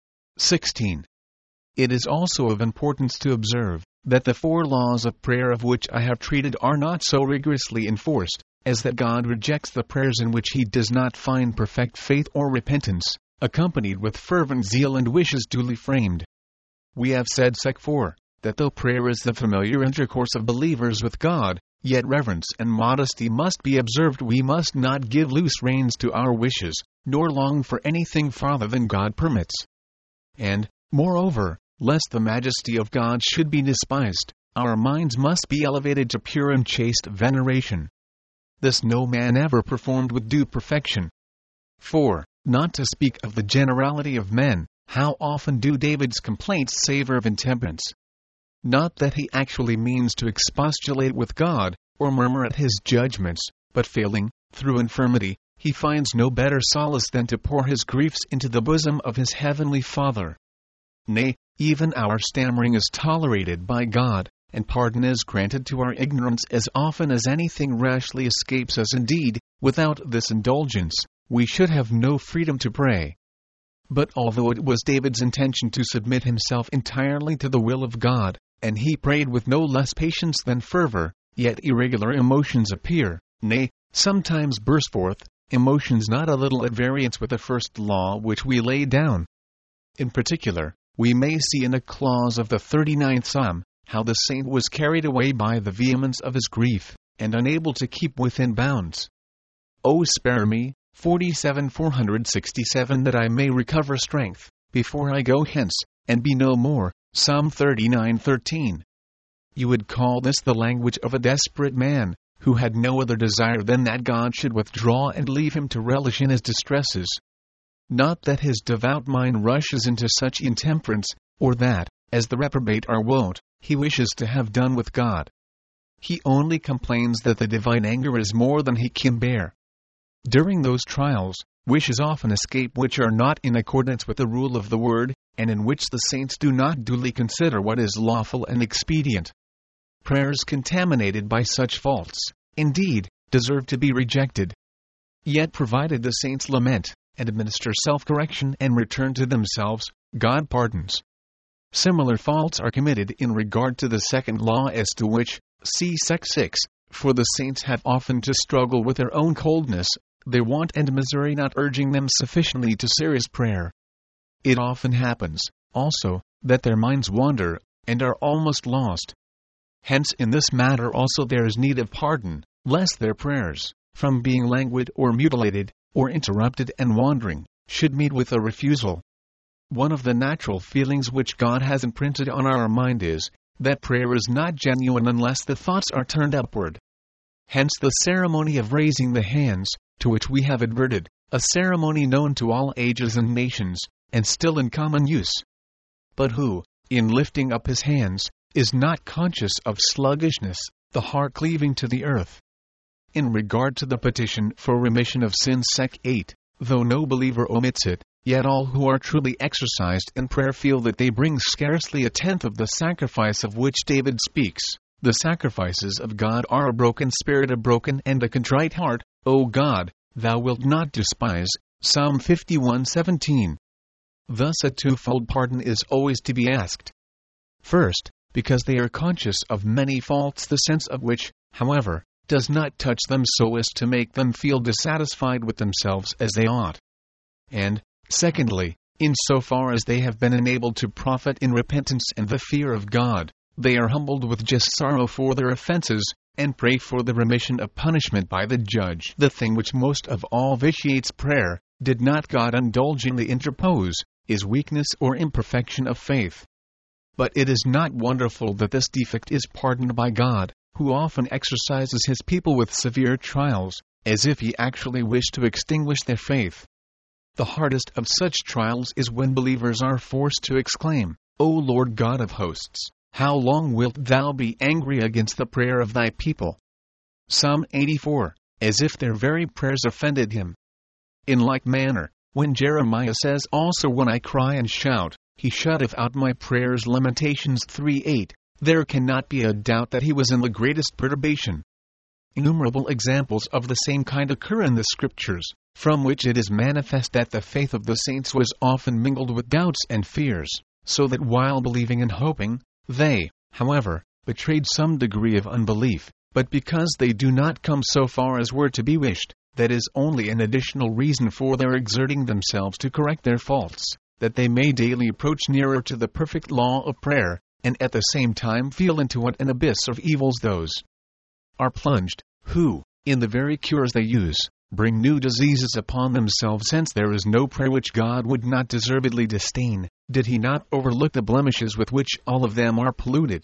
sixteen. It is also of importance to observe that the four laws of prayer of which I have treated are not so rigorously enforced, as that God rejects the prayers in which he does not find perfect faith or repentance, accompanied with fervent zeal and wishes duly framed. We have said sec four, that though prayer is the familiar intercourse of believers with God, yet reverence and modesty must be observed. We must not give loose reins to our wishes, nor long for anything farther than God permits. And, moreover, lest the majesty of God should be despised, our minds must be elevated to pure and chaste veneration. This no man ever performed with due perfection. four. Not to speak of the generality of men, how often do David's complaints savor of intemperance? Not that he actually means to expostulate with God, or murmur at his judgments, but failing, through infirmity, he finds no better solace than to pour his griefs into the bosom of his heavenly Father. Nay, even our stammering is tolerated by God, and pardon is granted to our ignorance as often as anything rashly escapes us. Indeed, without this indulgence, we should have no freedom to pray. But although it was David's intention to submit himself entirely to the will of God, and he prayed with no less patience than fervor, yet irregular emotions appear, nay, sometimes burst forth, emotions not a little at variance with the first law which we laid down. In particular, we may see in a clause of the thirty-ninth Psalm, how the saint was carried away by the vehemence of his grief, and unable to keep within bounds. O spare me, forty-seven four sixty-seven, that I may recover strength, before I go hence, and be no more. Psalm thirty-nine thirteen. You would call this the language of a desperate man, who had no other desire than that God should withdraw and leave him to relish in his distresses. Not that his devout mind rushes into such intemperance, or that, as the reprobate are wont, he wishes to have done with God. He only complains that the divine anger is more than he can bear. During those trials, wishes often escape which are not in accordance with the rule of the Word, and in which the saints do not duly consider what is lawful and expedient. Prayers contaminated by such faults, indeed, deserve to be rejected. Yet provided the saints lament, and administer self-correction and return to themselves, God pardons. Similar faults are committed in regard to the second law, as to which, see Sec six, for the saints have often to struggle with their own coldness, their want and misery not urging them sufficiently to serious prayer. It often happens, also, that their minds wander, and are almost lost. Hence in this matter also there is need of pardon, lest their prayers, from being languid or mutilated, or interrupted and wandering, should meet with a refusal. One of the natural feelings which God has imprinted on our mind is, that prayer is not genuine unless the thoughts are turned upward. Hence the ceremony of raising the hands, to which we have adverted, a ceremony known to all ages and nations, and still in common use. But who, in lifting up his hands, is not conscious of sluggishness, the heart cleaving to the earth? In regard to the petition for remission of sins Sec eight, though no believer omits it, yet all who are truly exercised in prayer feel that they bring scarcely a tenth of the sacrifice of which David speaks. The sacrifices of God are a broken spirit, a broken and a contrite heart, O God, thou wilt not despise. Psalm fifty-one seventeen. Thus a twofold pardon is always to be asked. First, because they are conscious of many faults, the sense of which, however, does not touch them so as to make them feel dissatisfied with themselves as they ought. And, secondly, in so far as they have been enabled to profit in repentance and the fear of God, they are humbled with just sorrow for their offenses, and pray for the remission of punishment by the judge. The thing which most of all vitiates prayer, did not God indulgently interpose, is weakness or imperfection of faith. But it is not wonderful that this defect is pardoned by God, who often exercises his people with severe trials, as if he actually wished to extinguish their faith. The hardest of such trials is when believers are forced to exclaim, O Lord God of hosts, how long wilt thou be angry against the prayer of thy people? Psalm eighty-four, as if their very prayers offended him. In like manner, when Jeremiah says also, when I cry and shout, he shutteth out my prayers, Lamentations three eight, there cannot be a doubt that he was in the greatest perturbation. Innumerable examples of the same kind occur in the Scriptures, from which it is manifest that the faith of the saints was often mingled with doubts and fears, so that while believing and hoping, they, however, betrayed some degree of unbelief, but because they do not come so far as were to be wished, that is only an additional reason for their exerting themselves to correct their faults, that they may daily approach nearer to the perfect law of prayer, and at the same time feel into what an abyss of evils those are plunged, who, in the very cures they use, bring new diseases upon themselves. Hence there is no prayer which God would not deservedly disdain, did he not overlook the blemishes with which all of them are polluted.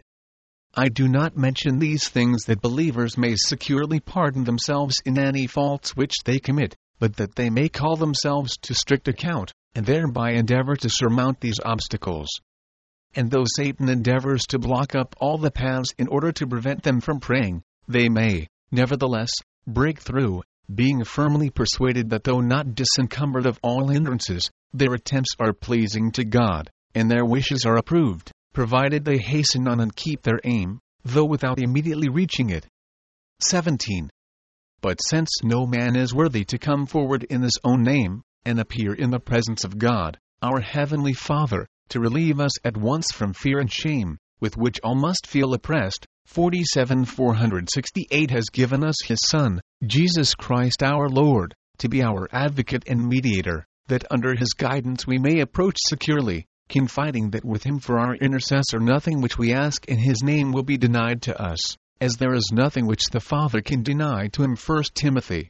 I do not mention these things that believers may securely pardon themselves in any faults which they commit, but that they may call themselves to strict account, and thereby endeavor to surmount these obstacles. And though Satan endeavors to block up all the paths in order to prevent them from praying, they may, nevertheless, break through, being firmly persuaded that though not disencumbered of all hindrances, their attempts are pleasing to God, and their wishes are approved, provided they hasten on and keep their aim, though without immediately reaching it. seventeen. But since no man is worthy to come forward in his own name, and appear in the presence of God, our Heavenly Father, to relieve us at once from fear and shame, with which all must feel oppressed, forty-seven four sixty-eight has given us his Son, Jesus Christ our Lord, to be our advocate and mediator, that under his guidance we may approach securely, confiding that with him for our intercessor nothing which we ask in his name will be denied to us, as there is nothing which the Father can deny to him. First Timothy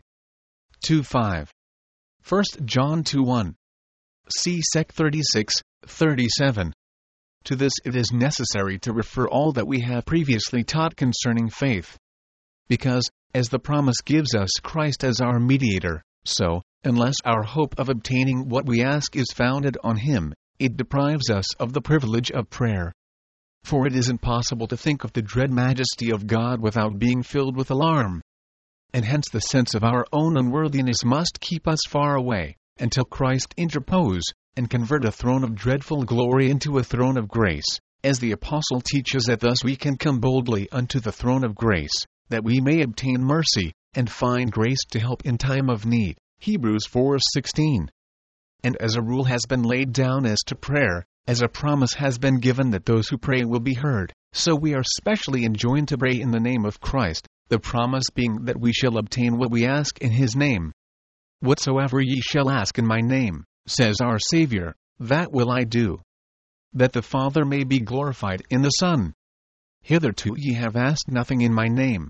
two five. First John two one. See Sec thirty-six thirty-seven. To this it is necessary to refer all that we have previously taught concerning faith. Because, as the promise gives us Christ as our mediator, so, unless our hope of obtaining what we ask is founded on him, it deprives us of the privilege of prayer. For it is impossible to think of the dread majesty of God without being filled with alarm. And hence the sense of our own unworthiness must keep us far away, until Christ interpose, and convert a throne of dreadful glory into a throne of grace, as the Apostle teaches that thus we can come boldly unto the throne of grace, that we may obtain mercy, and find grace to help in time of need. Hebrews four sixteen. And as a rule has been laid down as to prayer, as a promise has been given that those who pray will be heard, so we are specially enjoined to pray in the name of Christ, the promise being that we shall obtain what we ask in His name. Whatsoever ye shall ask in my name, says our Savior, that will I do, that the Father may be glorified in the Son. Hitherto ye have asked nothing in my name.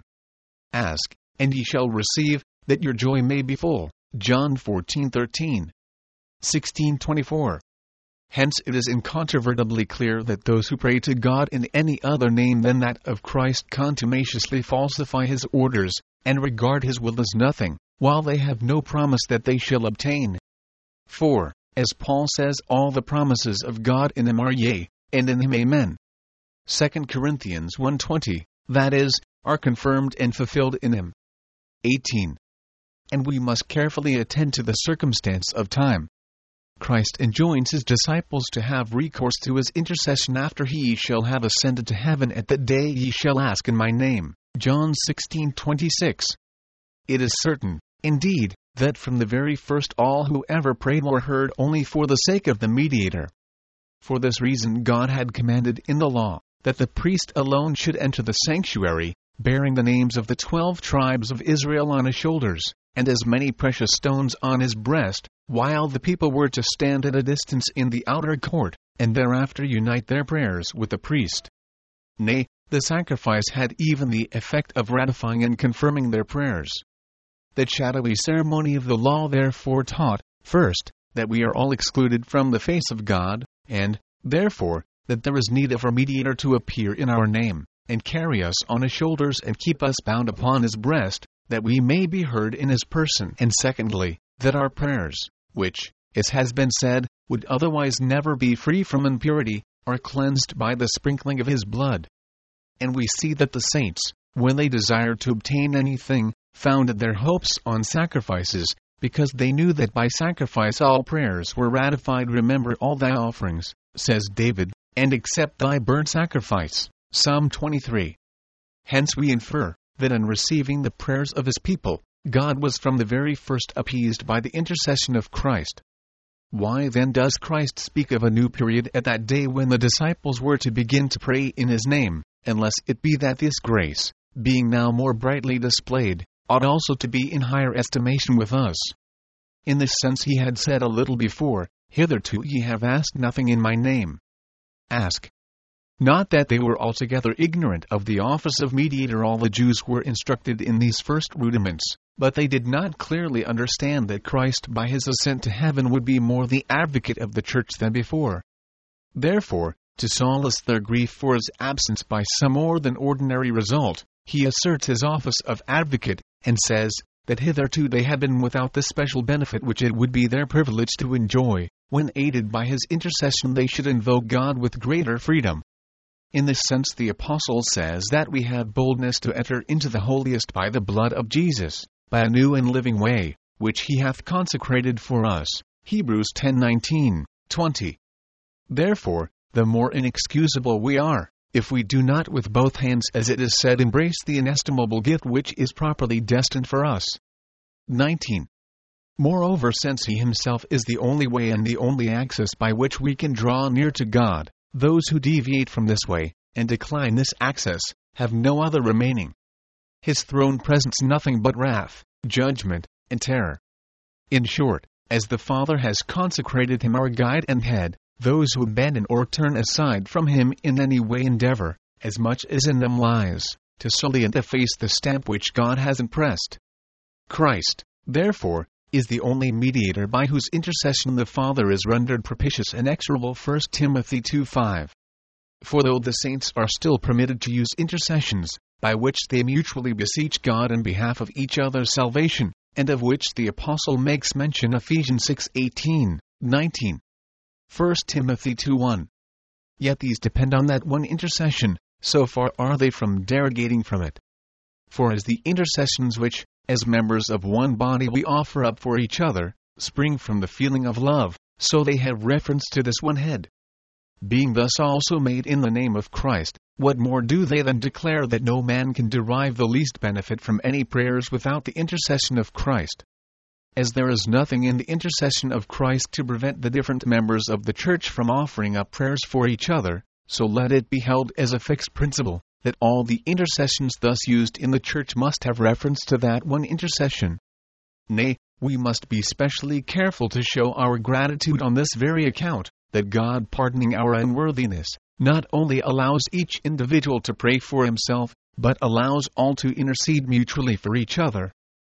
Ask, and ye shall receive, that your joy may be full. John fourteen thirteen. sixteen twenty-four. Hence it is incontrovertibly clear that those who pray to God in any other name than that of Christ contumaciously falsify His orders, and regard His will as nothing, while they have no promise that they shall obtain. For, as Paul says, all the promises of God in Him are yea, and in Him amen. Second Corinthians one twenty, that is, are confirmed and fulfilled in Him. eighteen. And we must carefully attend to the circumstance of time. Christ enjoins His disciples to have recourse to His intercession after He shall have ascended to heaven at that day ye shall ask in my name. John sixteen twenty-six. It is certain, indeed, that from the very first all who ever prayed were heard only for the sake of the mediator. For this reason God had commanded in the law, that the priest alone should enter the sanctuary, bearing the names of the twelve tribes of Israel on his shoulders, and as many precious stones on his breast, while the people were to stand at a distance in the outer court, and thereafter unite their prayers with the priest. Nay, the sacrifice had even the effect of ratifying and confirming their prayers. The shadowy ceremony of the law therefore taught, first, that we are all excluded from the face of God, and, therefore, that there is need of a mediator to appear in our name, and carry us on his shoulders and keep us bound upon his breast, that we may be heard in his person. And secondly, that our prayers, which, as has been said, would otherwise never be free from impurity, are cleansed by the sprinkling of his blood. And we see that the saints, when they desired to obtain anything, founded their hopes on sacrifices, because they knew that by sacrifice all prayers were ratified. Remember all thy offerings, says David, and accept thy burnt sacrifice. Psalm twenty-three. Hence we infer, that in receiving the prayers of his people, God was from the very first appeased by the intercession of Christ. Why then does Christ speak of a new period at that day when the disciples were to begin to pray in his name, unless it be that this grace, being now more brightly displayed, ought also to be in higher estimation with us? In this sense he had said a little before, hitherto ye have asked nothing in my name. Ask. Not that they were altogether ignorant of the office of mediator. All the Jews were instructed in these first rudiments, but they did not clearly understand that Christ by his ascent to heaven would be more the advocate of the church than before. Therefore, to solace their grief for his absence by some more than ordinary result, he asserts his office of advocate, and says, that hitherto they had been without the special benefit which it would be their privilege to enjoy, when aided by his intercession they should invoke God with greater freedom. In this sense the Apostle says that we have boldness to enter into the holiest by the blood of Jesus, by a new and living way, which he hath consecrated for us. Hebrews ten nineteen, twenty. Therefore, the more inexcusable we are, if we do not with both hands, as it is said, embrace the inestimable gift which is properly destined for us. nineteen. Moreover, since he himself is the only way and the only access by which we can draw near to God, those who deviate from this way, and decline this access, have no other remaining. His throne presents nothing but wrath, judgment, and terror. In short, as the Father has consecrated him our guide and head, those who abandon or turn aside from him in any way endeavor, as much as in them lies, to sully and efface the stamp which God has impressed. Christ, therefore, is the only mediator by whose intercession the Father is rendered propitious and exorable. First Timothy two five. For though the saints are still permitted to use intercessions, by which they mutually beseech God in behalf of each other's salvation, and of which the Apostle makes mention, Ephesians six eighteen, nineteen. First Timothy two one. Yet these depend on that one intercession, so far are they from derogating from it. For as the intercessions which, as members of one body we offer up for each other, spring from the feeling of love, so they have reference to this one head. Being thus also made in the name of Christ, what more do they than declare that no man can derive the least benefit from any prayers without the intercession of Christ? As there is nothing in the intercession of Christ to prevent the different members of the church from offering up prayers for each other, so let it be held as a fixed principle, that all the intercessions thus used in the church must have reference to that one intercession. Nay, we must be specially careful to show our gratitude on this very account, that God, pardoning our unworthiness, not only allows each individual to pray for himself, but allows all to intercede mutually for each other.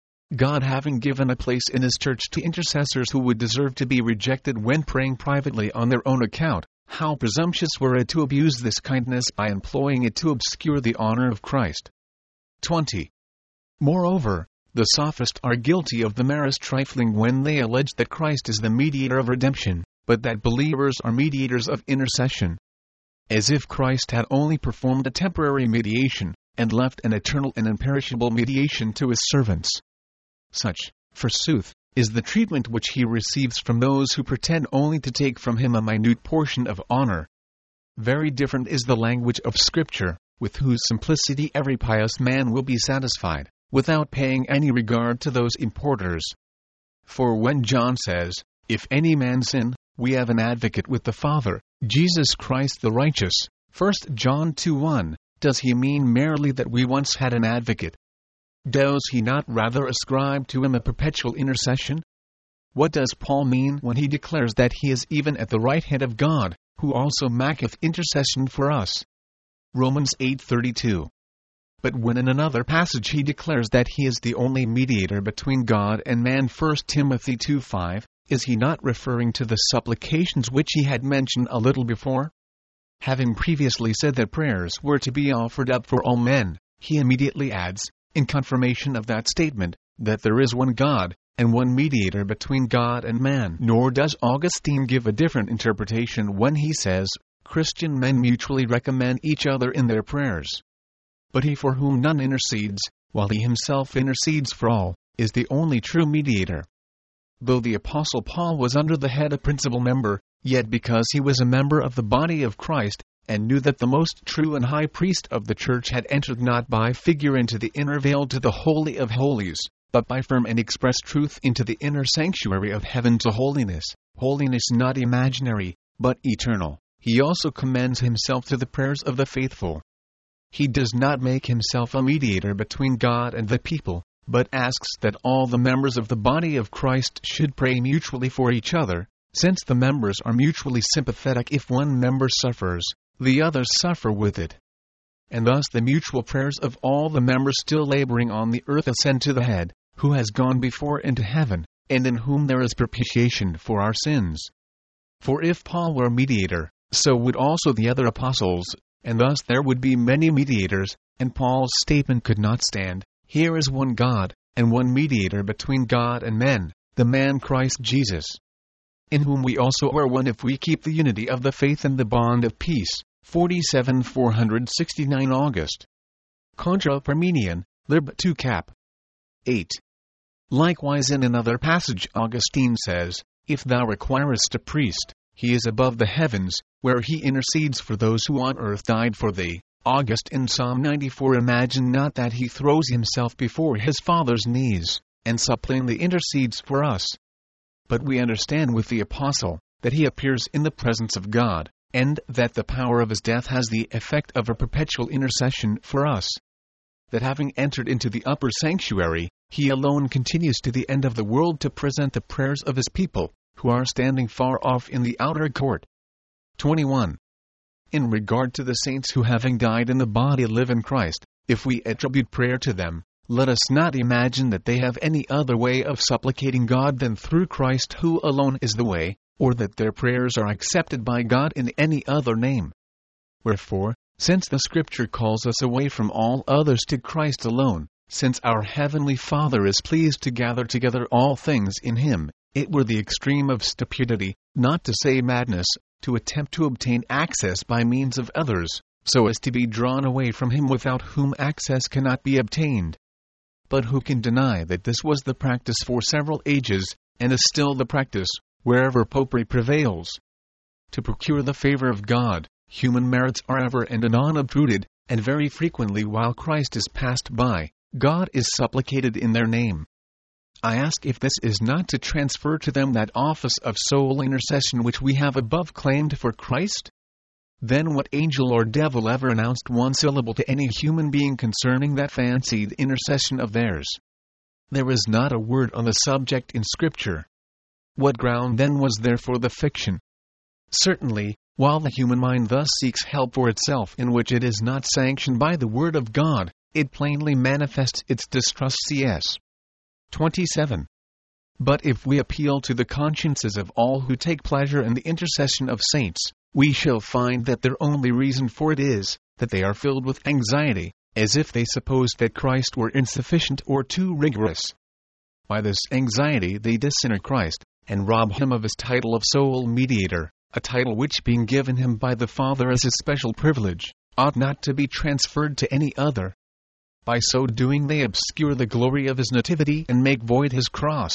God having given a place in His church to intercessors who would deserve to be rejected when praying privately on their own account, how presumptuous were it to abuse this kindness by employing it to obscure the honor of Christ. twenty. Moreover, the sophists are guilty of the merest trifling when they allege that Christ is the mediator of redemption, but that believers are mediators of intercession. As if Christ had only performed a temporary mediation, and left an eternal and imperishable mediation to His servants. Such, forsooth, is the treatment which He receives from those who pretend only to take from Him a minute portion of honor. Very different is the language of Scripture, with whose simplicity every pious man will be satisfied, without paying any regard to those importers. For when John says, "If any man sin, we have an advocate with the Father, Jesus Christ the righteous," First John two one, does he mean merely that we once had an advocate? Does he not rather ascribe to him a perpetual intercession? What does Paul mean when he declares that he is even at the right hand of God, who also maketh intercession for us? Romans eight thirty-two. But when in another passage he declares that he is the only mediator between God and man, First Timothy two five, is he not referring to the supplications which he had mentioned a little before? Having previously said that prayers were to be offered up for all men, he immediately adds, in confirmation of that statement, that there is one God, and one mediator between God and man. Nor does Augustine give a different interpretation when he says, Christian men mutually recommend each other in their prayers. But he for whom none intercedes, while he himself intercedes for all, is the only true mediator. Though the Apostle Paul was under the head a principal member, yet because he was a member of the body of Christ, and knew that the most true and high priest of the church had entered not by figure into the inner veil to the Holy of Holies, but by firm and express truth into the inner sanctuary of heaven to holiness, holiness not imaginary, but eternal, he also commends himself to the prayers of the faithful. He does not make himself a mediator between God and the people, but asks that all the members of the body of Christ should pray mutually for each other, since the members are mutually sympathetic. If one member suffers, the others suffer with it. And thus the mutual prayers of all the members still laboring on the earth ascend to the Head, who has gone before into heaven, and in whom there is propitiation for our sins. For if Paul were mediator, so would also the other apostles, and thus there would be many mediators, and Paul's statement could not stand, "Here is one God, and one mediator between God and men, the man Christ Jesus, in whom we also are one if we keep the unity of the faith and the bond of peace." forty-seven four sixty-nine August. Contra Parmenion, Lib two Cap. eight. Likewise in another passage Augustine says, "If thou requirest a priest, he is above the heavens, where he intercedes for those who on earth died for thee." August in Psalm ninety-four. Imagine not that he throws himself before his Father's knees, and suppliantly intercedes for us. But we understand with the Apostle, that he appears in the presence of God, and that the power of his death has the effect of a perpetual intercession for us. That having entered into the upper sanctuary, he alone continues to the end of the world to present the prayers of his people, who are standing far off in the outer court. twenty-one. In regard to the saints who having died in the body live in Christ, if we attribute prayer to them, let us not imagine that they have any other way of supplicating God than through Christ, who alone is the way, or that their prayers are accepted by God in any other name. Wherefore, since the Scripture calls us away from all others to Christ alone, since our Heavenly Father is pleased to gather together all things in Him, it were the extreme of stupidity, not to say madness, to attempt to obtain access by means of others, so as to be drawn away from Him without whom access cannot be obtained. But who can deny that this was the practice for several ages, and is still the practice, wherever popery prevails. To procure the favor of God, human merits are ever and anon obtruded, and very frequently while Christ is passed by, God is supplicated in their name. I ask if this is not to transfer to them that office of sole intercession which we have above claimed for Christ? Then what angel or devil ever announced one syllable to any human being concerning that fancied intercession of theirs? There is not a word on the subject in Scripture. What ground then was there for the fiction? Certainly, while the human mind thus seeks help for itself in which it is not sanctioned by the Word of God, it plainly manifests its distrust. C S twenty-seven. But if we appeal to the consciences of all who take pleasure in the intercession of saints, we shall find that their only reason for it is, that they are filled with anxiety, as if they supposed that Christ were insufficient or too rigorous. By this anxiety they dishonor Christ, and rob him of his title of sole mediator, a title which being given him by the Father as his special privilege, ought not to be transferred to any other. By so doing they obscure the glory of his nativity and make void his cross.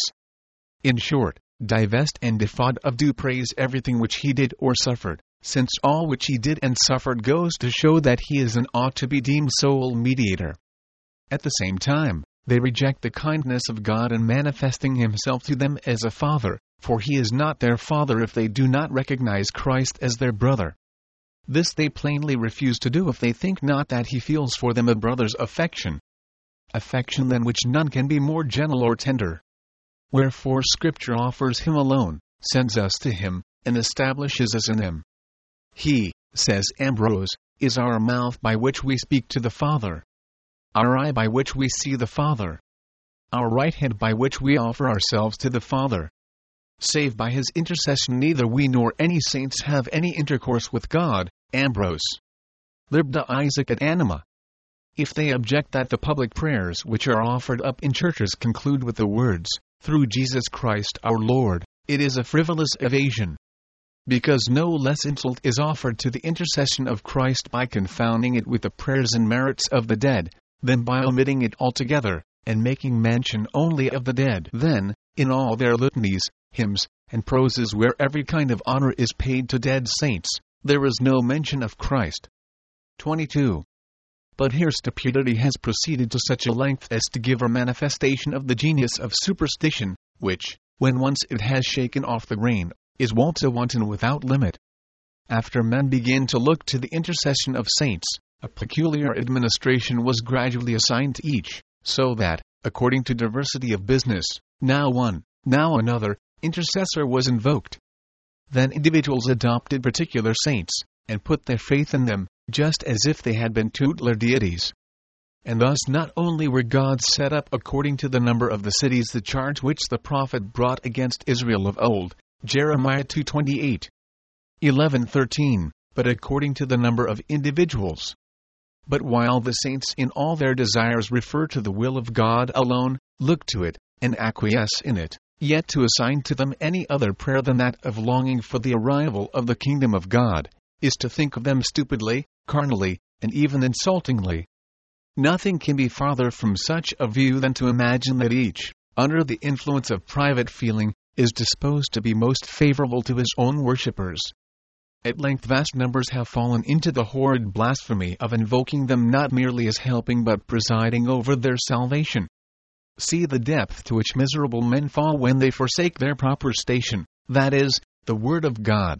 In short, divest and defraud of due praise everything which he did or suffered, since all which he did and suffered goes to show that he is and ought to be deemed sole mediator. At the same time, they reject the kindness of God in manifesting himself to them as a father, for he is not their father if they do not recognize Christ as their brother. This they plainly refuse to do if they think not that he feels for them a brother's affection. Affection than which none can be more gentle or tender. Wherefore Scripture offers him alone, sends us to him, and establishes us in him. He, says Ambrose, is our mouth by which we speak to the Father, our eye by which we see the Father, our right hand by which we offer ourselves to the Father. Save by his intercession neither we nor any saints have any intercourse with God. Ambrose. Libda Isaac et Anima. If they object that the public prayers which are offered up in churches conclude with the words, "Through Jesus Christ our Lord," it is a frivolous evasion. Because no less insult is offered to the intercession of Christ by confounding it with the prayers and merits of the dead, than by omitting it altogether, and making mention only of the dead. Then, in all their litanies, hymns, and proses where every kind of honor is paid to dead saints, there is no mention of Christ. twenty-two. But here stupidity has proceeded to such a length as to give a manifestation of the genius of superstition, which, when once it has shaken off the rein, is wont to wanton without limit. After men began to look to the intercession of saints, a peculiar administration was gradually assigned to each, so that, according to diversity of business, now one, now another, intercessor was invoked. Then individuals adopted particular saints, and put their faith in them, just as if they had been tutelar deities. And thus not only were gods set up according to the number of the cities, the charge which the prophet brought against Israel of old, Jeremiah two twenty-eight, eleven thirteen, but according to the number of individuals. But while the saints in all their desires refer to the will of God alone, look to it, and acquiesce in it, yet to assign to them any other prayer than that of longing for the arrival of the kingdom of God, is to think of them stupidly, carnally, and even insultingly. Nothing can be farther from such a view than to imagine that each, under the influence of private feeling, is disposed to be most favorable to his own worshippers. At length vast numbers have fallen into the horrid blasphemy of invoking them not merely as helping but presiding over their salvation. See the depth to which miserable men fall when they forsake their proper station, that is, the Word of God.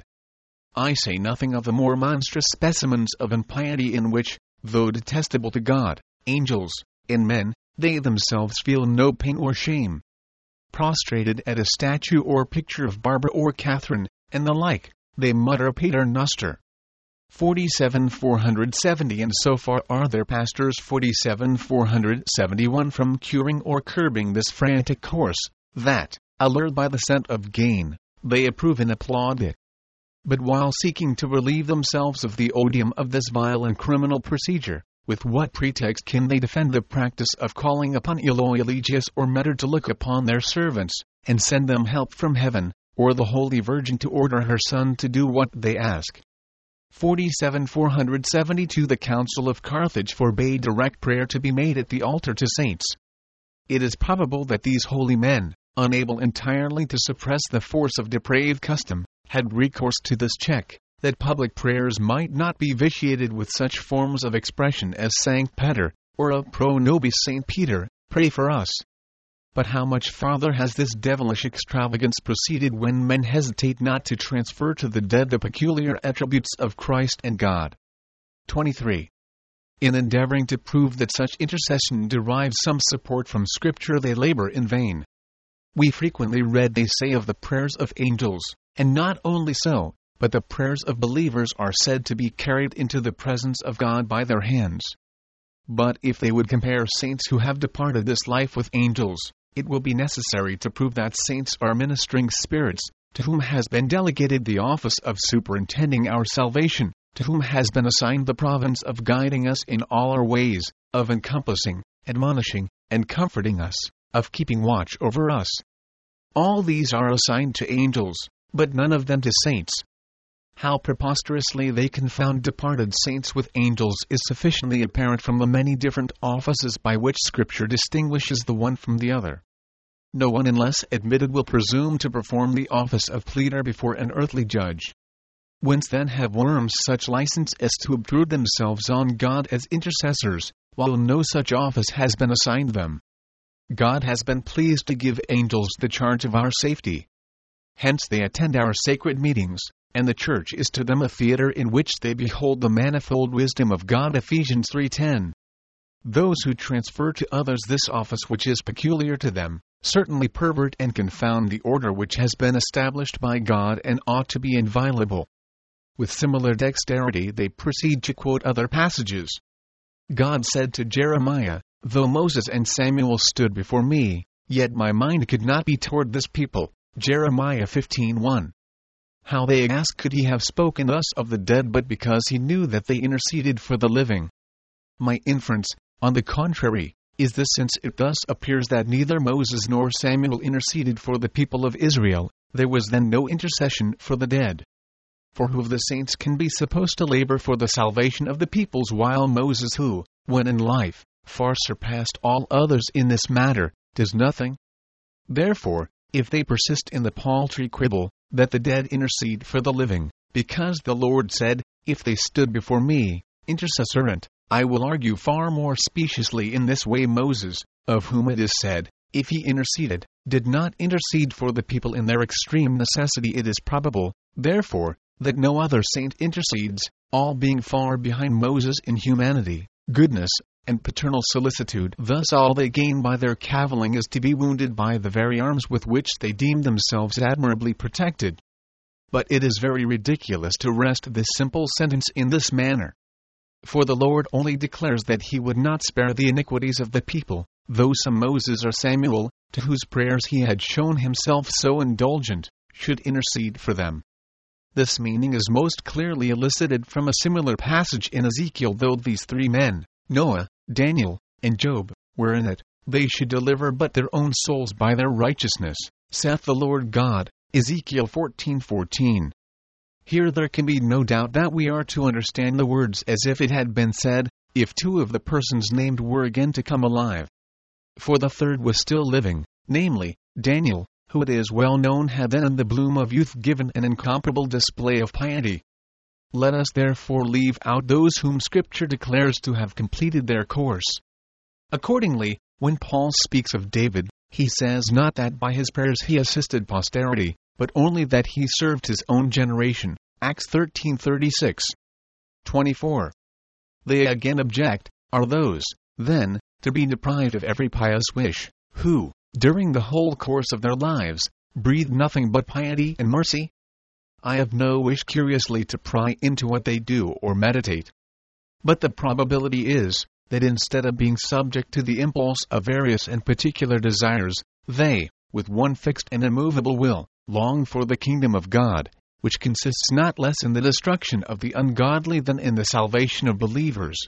I say nothing of the more monstrous specimens of impiety in which, though detestable to God, angels, and men, they themselves feel no pain or shame. Prostrated at a statue or picture of Barbara or Catherine, and the like, they mutter Pater Noster. forty-seven four seventy and so far are their pastors forty-seven four seventy-one from curing or curbing this frantic course, that, allured by the scent of gain, they approve and applaud it. But while seeking to relieve themselves of the odium of this vile and criminal procedure, with what pretext can they defend the practice of calling upon Eloi Eligius or Metter to look upon their servants, and send them help from heaven, or the Holy Virgin to order her Son to do what they ask? forty-seven four seventy-two The Council of Carthage forbade direct prayer to be made at the altar to saints. It is probable that these holy men, unable entirely to suppress the force of depraved custom, had recourse to this check, that public prayers might not be vitiated with such forms of expression as Sancte Pater, or of Pro nobis Saint Peter, pray for us. But how much farther has this devilish extravagance proceeded when men hesitate not to transfer to the dead the peculiar attributes of Christ and God. twenty-three. In endeavoring to prove that such intercession derives some support from Scripture, they labor in vain. We frequently read they say of the prayers of angels, and not only so, but the prayers of believers are said to be carried into the presence of God by their hands. But if they would compare saints who have departed this life with angels, it will be necessary to prove that saints are ministering spirits, to whom has been delegated the office of superintending our salvation, to whom has been assigned the province of guiding us in all our ways, of encompassing, admonishing, and comforting us, of keeping watch over us. All these are assigned to angels, but none of them to saints. How preposterously they confound departed saints with angels is sufficiently apparent from the many different offices by which Scripture distinguishes the one from the other. No one, unless admitted, will presume to perform the office of pleader before an earthly judge. Whence then have worms such license as to obtrude themselves on God as intercessors, while no such office has been assigned them? God has been pleased to give angels the charge of our safety. Hence they attend our sacred meetings, and the church is to them a theater in which they behold the manifold wisdom of God. Ephesians three ten. Those who transfer to others this office which is peculiar to them, certainly pervert and confound the order which has been established by God and ought to be inviolable. With similar dexterity they proceed to quote other passages. God said to Jeremiah, "Though Moses and Samuel stood before me, yet my mind could not be toward this people." Jeremiah fifteen one. How, they ask, could he have spoken thus of the dead but because he knew that they interceded for the living? My inference, on the contrary, is this: since it thus appears that neither Moses nor Samuel interceded for the people of Israel, there was then no intercession for the dead. For who of the saints can be supposed to labor for the salvation of the peoples, while Moses, who, when in life, far surpassed all others in this matter, does nothing? Therefore, if they persist in the paltry quibble, that the dead intercede for the living, because the Lord said, "If they stood before me, intercessorant," I will argue far more speciously in this way: Moses, of whom it is said, "If he interceded," did not intercede for the people in their extreme necessity. It is probable, therefore, that no other saint intercedes, all being far behind Moses in humanity, goodness, and paternal solicitude. Thus all they gain by their cavilling is to be wounded by the very arms with which they deem themselves admirably protected. But it is very ridiculous to rest this simple sentence in this manner. For the Lord only declares that he would not spare the iniquities of the people, though some Moses or Samuel, to whose prayers he had shown himself so indulgent, should intercede for them. This meaning is most clearly elicited from a similar passage in Ezekiel: though these three men, Noah, Daniel, and Job, were in it, they should deliver but their own souls by their righteousness, saith the Lord God. Ezekiel fourteen fourteen. Here there can be no doubt that we are to understand the words as if it had been said, if two of the persons named were again to come alive. For the third was still living, namely, Daniel, who it is well known had then in the bloom of youth given an incomparable display of piety. Let us therefore leave out those whom Scripture declares to have completed their course. Accordingly, when Paul speaks of David, he says not that by his prayers he assisted posterity, but only that he served his own generation. Acts thirteen thirty-six. twenty-four. They again object, are those, then, to be deprived of every pious wish, who, during the whole course of their lives, breathe nothing but piety and mercy? I have no wish curiously to pry into what they do or meditate. But the probability is, that instead of being subject to the impulse of various and particular desires, they, with one fixed and immovable will, long for the kingdom of God, which consists not less in the destruction of the ungodly than in the salvation of believers.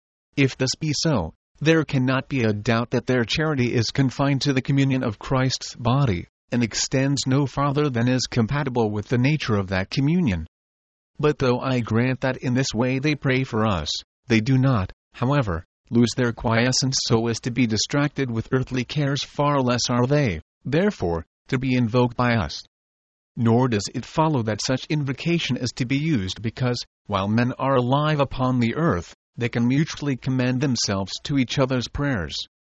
If this be so, there cannot be a doubt that their charity is confined to the communion of Christ's body, and extends no farther than is compatible with the nature of that communion. But though I grant that in this way they pray for us, they do not, however, lose their quiescence so as to be distracted with earthly cares. Far less are they, therefore, to be invoked by us. Nor does it follow that such invocation is to be used because, while men are alive upon the earth, they can mutually commend themselves to each other's prayers.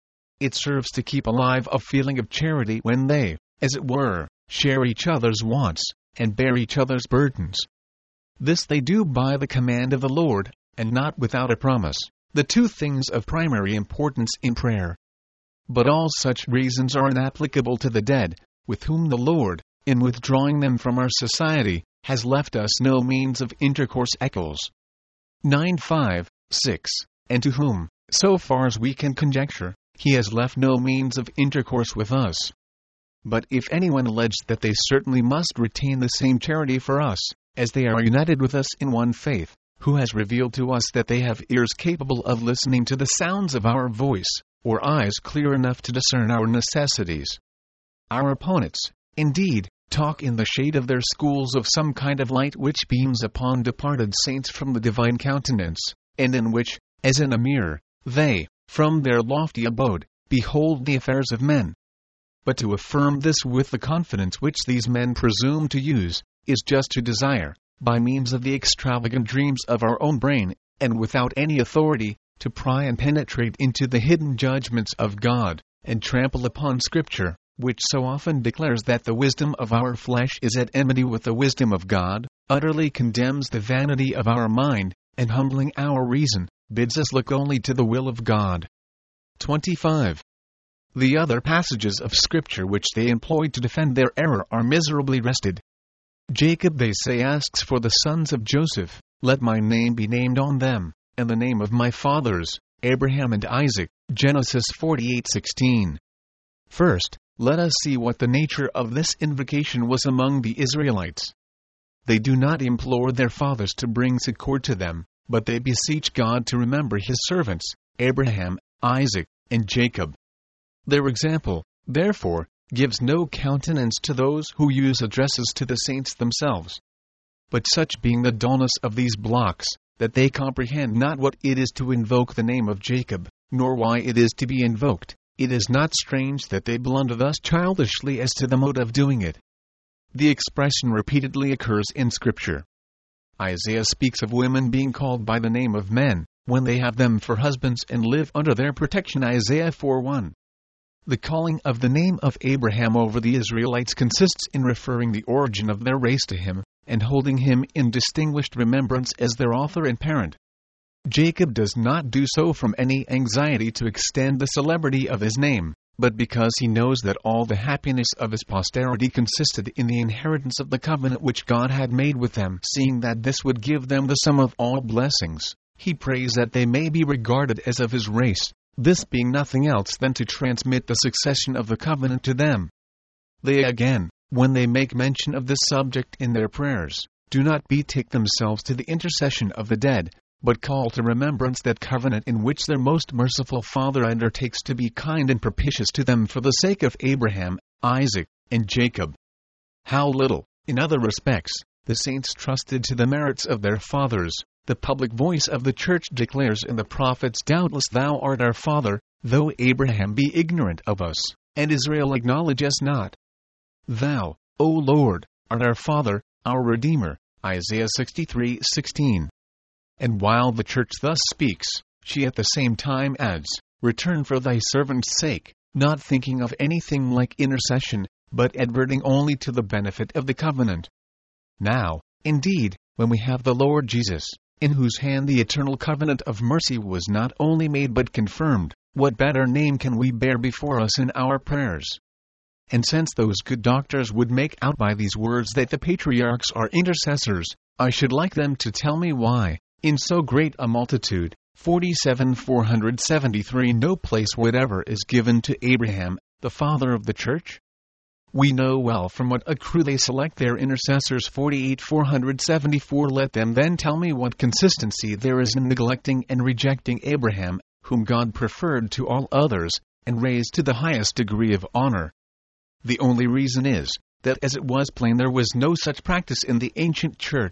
It serves to keep alive a feeling of charity when they, as it were, share each other's wants, and bear each other's burdens. This they do by the command of the Lord, and not without a promise, the two things of primary importance in prayer. But all such reasons are inapplicable to the dead, with whom the Lord, in withdrawing them from our society, has left us no means of intercourse. Eccles nine five, six, and to whom, so far as we can conjecture, he has left no means of intercourse with us. But if anyone alleged that they certainly must retain the same charity for us, as they are united with us in one faith, who has revealed to us that they have ears capable of listening to the sounds of our voice, or eyes clear enough to discern our necessities. Our opponents, indeed, talk in the shade of their schools of some kind of light which beams upon departed saints from the divine countenance, and in which, as in a mirror, they, from their lofty abode, behold the affairs of men. But to affirm this with the confidence which these men presume to use, is just to desire, by means of the extravagant dreams of our own brain, and without any authority, to pry and penetrate into the hidden judgments of God, and trample upon Scripture, which so often declares that the wisdom of our flesh is at enmity with the wisdom of God, utterly condemns the vanity of our mind, and humbling our reason, bids us look only to the will of God. twenty-five. The other passages of Scripture which they employ to defend their error are miserably wrested. Jacob, they say, asks for the sons of Joseph, let my name be named on them, and the name of my fathers, Abraham and Isaac, Genesis forty-eight sixteen. First, let us see what the nature of this invocation was among the Israelites. They do not implore their fathers to bring succor to them, but they beseech God to remember his servants, Abraham, Isaac, and Jacob. Their example, therefore, gives no countenance to those who use addresses to the saints themselves. But such being the dullness of these blocks, that they comprehend not what it is to invoke the name of Jacob, nor why it is to be invoked, it is not strange that they blunder thus childishly as to the mode of doing it. The expression repeatedly occurs in Scripture. Isaiah speaks of women being called by the name of men, when they have them for husbands and live under their protection. Isaiah four one. The calling of the name of Abraham over the Israelites consists in referring the origin of their race to him, and holding him in distinguished remembrance as their author and parent. Jacob does not do so from any anxiety to extend the celebrity of his name, but because he knows that all the happiness of his posterity consisted in the inheritance of the covenant which God had made with them. Seeing that this would give them the sum of all blessings, he prays that they may be regarded as of his race, this being nothing else than to transmit the succession of the covenant to them. They again, when they make mention of this subject in their prayers, do not betake themselves to the intercession of the dead, but call to remembrance that covenant in which their most merciful Father undertakes to be kind and propitious to them for the sake of Abraham, Isaac, and Jacob. How little, in other respects, the saints trusted to the merits of their fathers, the public voice of the Church declares in the prophets, doubtless thou art our father, though Abraham be ignorant of us, and Israel acknowledge us not. Thou, O Lord, art our Father, our Redeemer, Isaiah sixty-three sixteen. And while the Church thus speaks, she at the same time adds, return for thy servant's sake, not thinking of anything like intercession, but adverting only to the benefit of the covenant. Now, indeed, when we have the Lord Jesus, in whose hand the eternal covenant of mercy was not only made but confirmed, what better name can we bear before us in our prayers? And since those good doctors would make out by these words that the patriarchs are intercessors, I should like them to tell me why, in so great a multitude, forty-seven four seventy-three, no place whatever is given to Abraham, the father of the Church? We know well from what accrue they select their intercessors. Forty-eight four seventy-four. Let them then tell me what consistency there is in neglecting and rejecting Abraham, whom God preferred to all others, and raised to the highest degree of honor. The only reason is, that as it was plain there was no such practice in the ancient Church,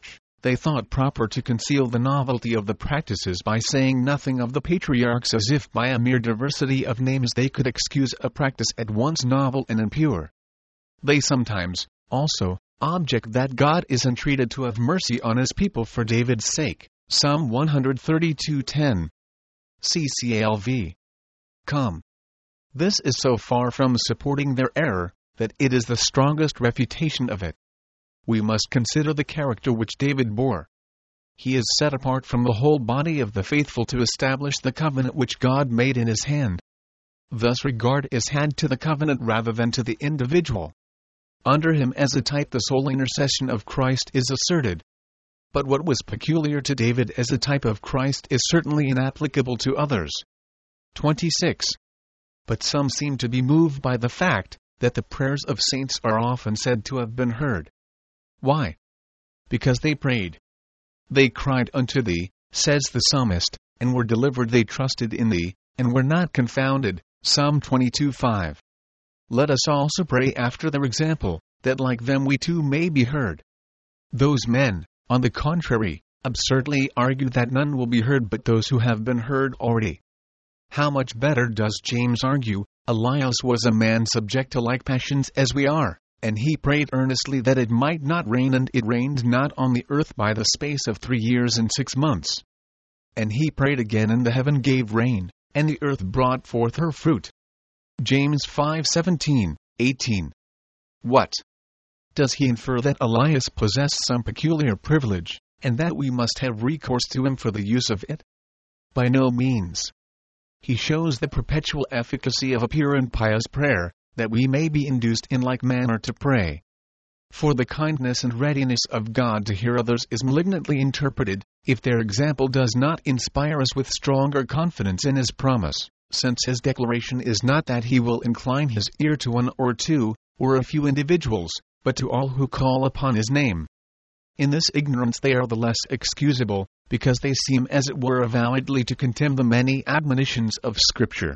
They thought proper to conceal the novelty of the practices by saying nothing of the patriarchs, as if by a mere diversity of names they could excuse a practice at once novel and impure. They sometimes, also, object that God is entreated to have mercy on his people for David's sake. Psalm one thirty-two ten. C C A L V. Come. This is so far from supporting their error, that it is the strongest refutation of it. We must consider the character which David bore. He is set apart from the whole body of the faithful to establish the covenant which God made in his hand. Thus regard is had to the covenant rather than to the individual. Under him as a type the sole intercession of Christ is asserted. But what was peculiar to David as a type of Christ is certainly inapplicable to others. twenty-six. But some seem to be moved by the fact that the prayers of saints are often said to have been heard. Why? Because they prayed. They cried unto thee, says the psalmist, and were delivered. They trusted in thee, and were not confounded. Psalm twenty-two five. Let us also pray after their example, that like them we too may be heard. Those men, on the contrary, absurdly argue that none will be heard but those who have been heard already. How much better does James argue, Elias was a man subject to like passions as we are, and he prayed earnestly that it might not rain, and it rained not on the earth by the space of three years and six months. And he prayed again, and the heaven gave rain, and the earth brought forth her fruit. James five seventeen, eighteen. What? Does he infer that Elias possessed some peculiar privilege, and that we must have recourse to him for the use of it? By no means. He shows the perpetual efficacy of a pure and pious prayer, that we may be induced in like manner to pray. For the kindness and readiness of God to hear others is malignantly interpreted, if their example does not inspire us with stronger confidence in his promise, since his declaration is not that he will incline his ear to one or two, or a few individuals, but to all who call upon his name. In this ignorance they are the less excusable, because they seem as it were avowedly to contemn the many admonitions of Scripture.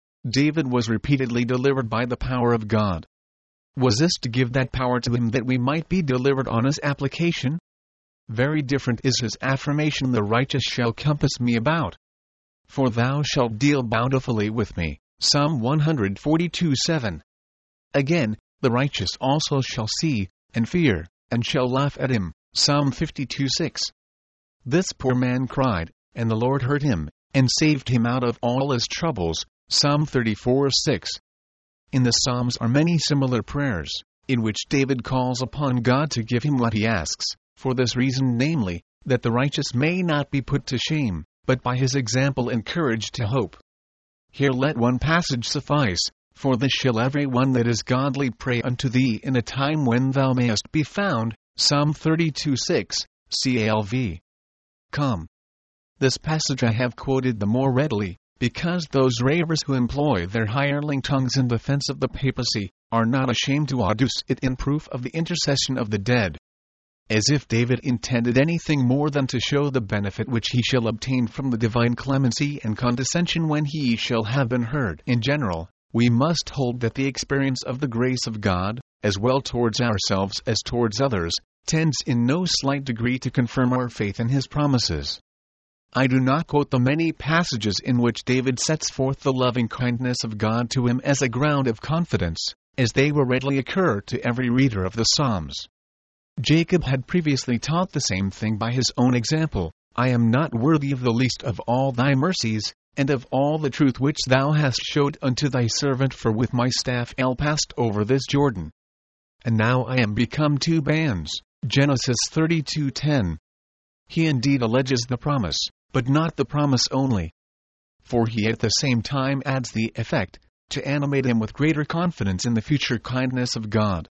David was repeatedly delivered by the power of God. Was this to give that power to him that we might be delivered on his application? Very different is his affirmation, the righteous shall compass me about. For thou shalt deal bountifully with me. Psalm one forty-two seven. Again, the righteous also shall see, and fear, and shall laugh at him. Psalm fifty-two six. This poor man cried, and the Lord heard him, and saved him out of all his troubles. Psalm thirty-four six. In the Psalms are many similar prayers, in which David calls upon God to give him what he asks, for this reason, namely, that the righteous may not be put to shame, but by his example encouraged to hope. Here let one passage suffice, for this shall every one that is godly pray unto thee in a time when thou mayest be found. Psalm thirty-two six, C A L V. Come. This passage I have quoted the more readily, because those ravers who employ their hireling tongues in defense of the papacy, are not ashamed to adduce it in proof of the intercession of the dead. As if David intended anything more than to show the benefit which he shall obtain from the divine clemency and condescension when he shall have been heard. In general, we must hold that the experience of the grace of God, as well towards ourselves as towards others, tends in no slight degree to confirm our faith in his promises. I do not quote the many passages in which David sets forth the loving kindness of God to him as a ground of confidence, as they will readily occur to every reader of the Psalms. Jacob had previously taught the same thing by his own example. I am not worthy of the least of all thy mercies, and of all the truth which thou hast showed unto thy servant, for with my staff I passed over this Jordan. And now I am become two bands. Genesis thirty-two ten. He indeed alleges the promise, but not the promise only. For he at the same time adds the effect, to animate him with greater confidence in the future kindness of God.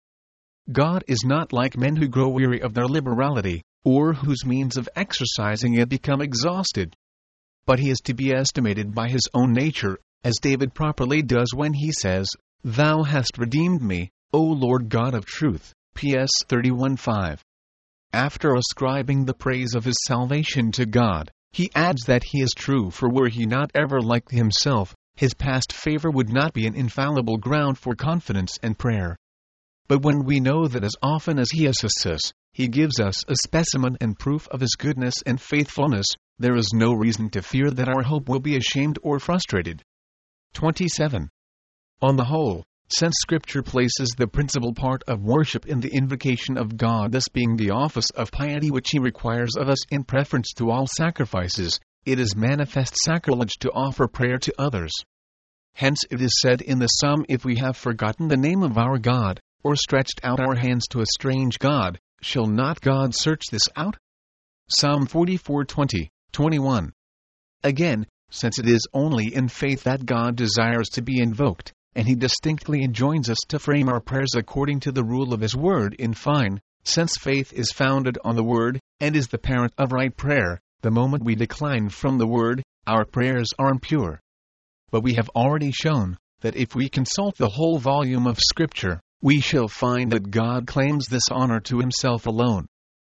God is not like men who grow weary of their liberality, or whose means of exercising it become exhausted. But he is to be estimated by his own nature, as David properly does when he says, Thou hast redeemed me, O Lord God of truth. P S thirty-one five. After ascribing the praise of his salvation to God, he adds that he is true, for were he not ever like himself, his past favor would not be an infallible ground for confidence and prayer. But when we know that as often as he assists us, He gives us a specimen and proof of His goodness and faithfulness. There is no reason to fear that our hope will be ashamed or frustrated. twenty-seven. On the whole, since Scripture places the principal part of worship in the invocation of God, this being the office of piety which He requires of us in preference to all sacrifices, it is manifest sacrilege to offer prayer to others. Hence it is said in the Psalm, if we have forgotten the name of our God, or stretched out our hands to a strange God, shall not God search this out? Psalm forty-four twenty, twenty-one. Again, since it is only in faith that God desires to be invoked, and He distinctly enjoins us to frame our prayers according to the rule of His Word, in fine, since faith is founded on the Word, and is the parent of right prayer, the moment we decline from the Word, our prayers are impure. But we have already shown that if we consult the whole volume of Scripture, we shall find that God claims this honor to Himself alone.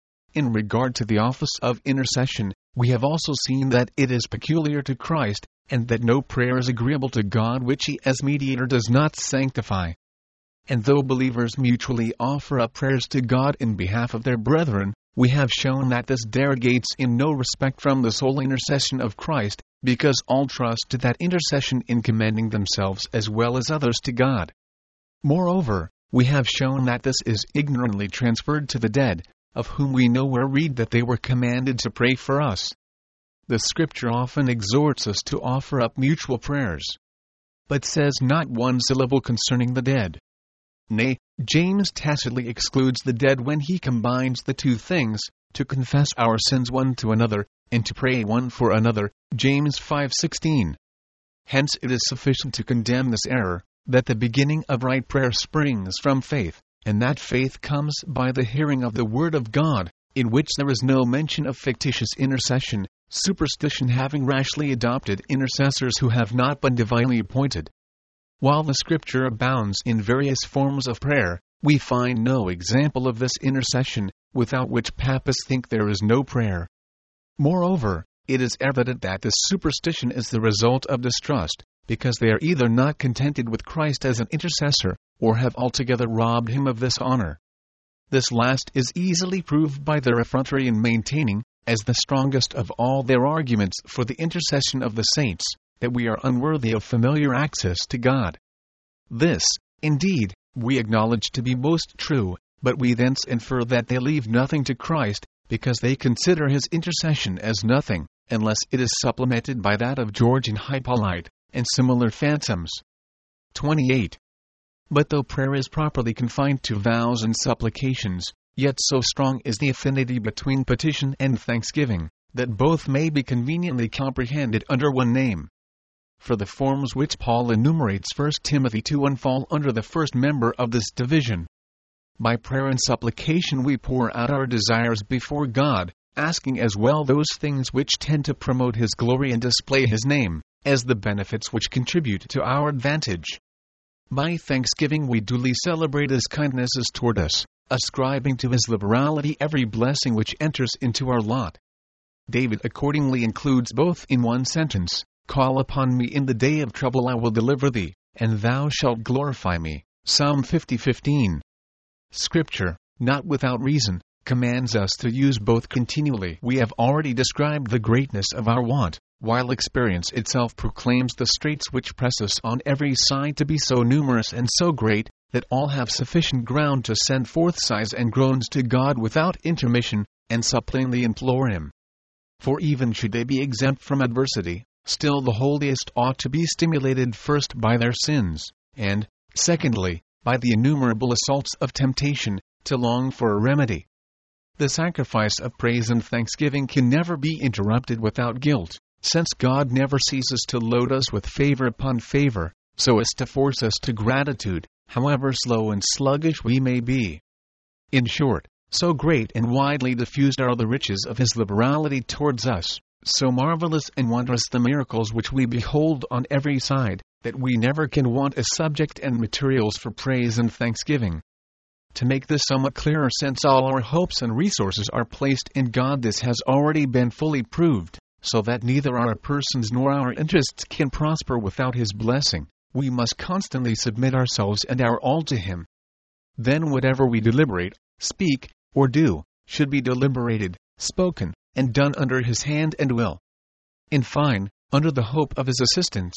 In regard to the office of intercession, we have also seen that it is peculiar to Christ, and that no prayer is agreeable to God which He as mediator does not sanctify. And though believers mutually offer up prayers to God in behalf of their brethren, we have shown that this derogates in no respect from the sole intercession of Christ, because all trust to that intercession in commending themselves as well as others to God. Moreover, we have shown that this is ignorantly transferred to the dead, of whom we nowhere read that they were commanded to pray for us. The Scripture often exhorts us to offer up mutual prayers, but says not one syllable concerning the dead. Nay, James tacitly excludes the dead when he combines the two things, to confess our sins one to another, and to pray one for another, James five sixteen. Hence it is sufficient to condemn this error, that the beginning of right prayer springs from faith, and that faith comes by the hearing of the Word of God, in which there is no mention of fictitious intercession, superstition having rashly adopted intercessors who have not been divinely appointed. While the Scripture abounds in various forms of prayer, we find no example of this intercession, without which papists think there is no prayer. Moreover, it is evident that this superstition is the result of distrust, because they are either not contented with Christ as an intercessor, or have altogether robbed Him of this honor. This last is easily proved by their effrontery in maintaining, as the strongest of all their arguments for the intercession of the saints, that we are unworthy of familiar access to God. This, indeed, we acknowledge to be most true, but we thence infer that they leave nothing to Christ, because they consider His intercession as nothing, unless it is supplemented by that of George and Hippolyte, and similar phantoms. twenty-eight. But though prayer is properly confined to vows and supplications, yet so strong is the affinity between petition and thanksgiving, that both may be conveniently comprehended under one name. For the forms which Paul enumerates First Timothy two one fall under the first member of this division. By prayer and supplication we pour out our desires before God, asking as well those things which tend to promote His glory and display His name, as the benefits which contribute to our advantage. By thanksgiving we duly celebrate His kindnesses toward us, ascribing to His liberality every blessing which enters into our lot. David accordingly includes both in one sentence, "Call upon me in the day of trouble, I will deliver thee, and thou shalt glorify me." Psalm fifty fifteen. Scripture, not without reason, commands us to use both continually. We have already described the greatness of our want, while experience itself proclaims the straits which press us on every side to be so numerous and so great, that all have sufficient ground to send forth sighs and groans to God without intermission, and suppliantly implore Him. For even should they be exempt from adversity, still the holiest ought to be stimulated first by their sins, and, secondly, by the innumerable assaults of temptation, to long for a remedy. The sacrifice of praise and thanksgiving can never be interrupted without guilt, since God never ceases to load us with favor upon favor, so as to force us to gratitude, however slow and sluggish we may be. In short, so great and widely diffused are the riches of His liberality towards us, so marvelous and wondrous the miracles which we behold on every side, that we never can want a subject and materials for praise and thanksgiving. To make this somewhat clearer, since all our hopes and resources are placed in God, this has already been fully proved, so that neither our persons nor our interests can prosper without His blessing. We must constantly submit ourselves and our all to Him. Then whatever we deliberate, speak, or do, should be deliberated, spoken, and done under his hand and will. In fine, under the hope of his assistance.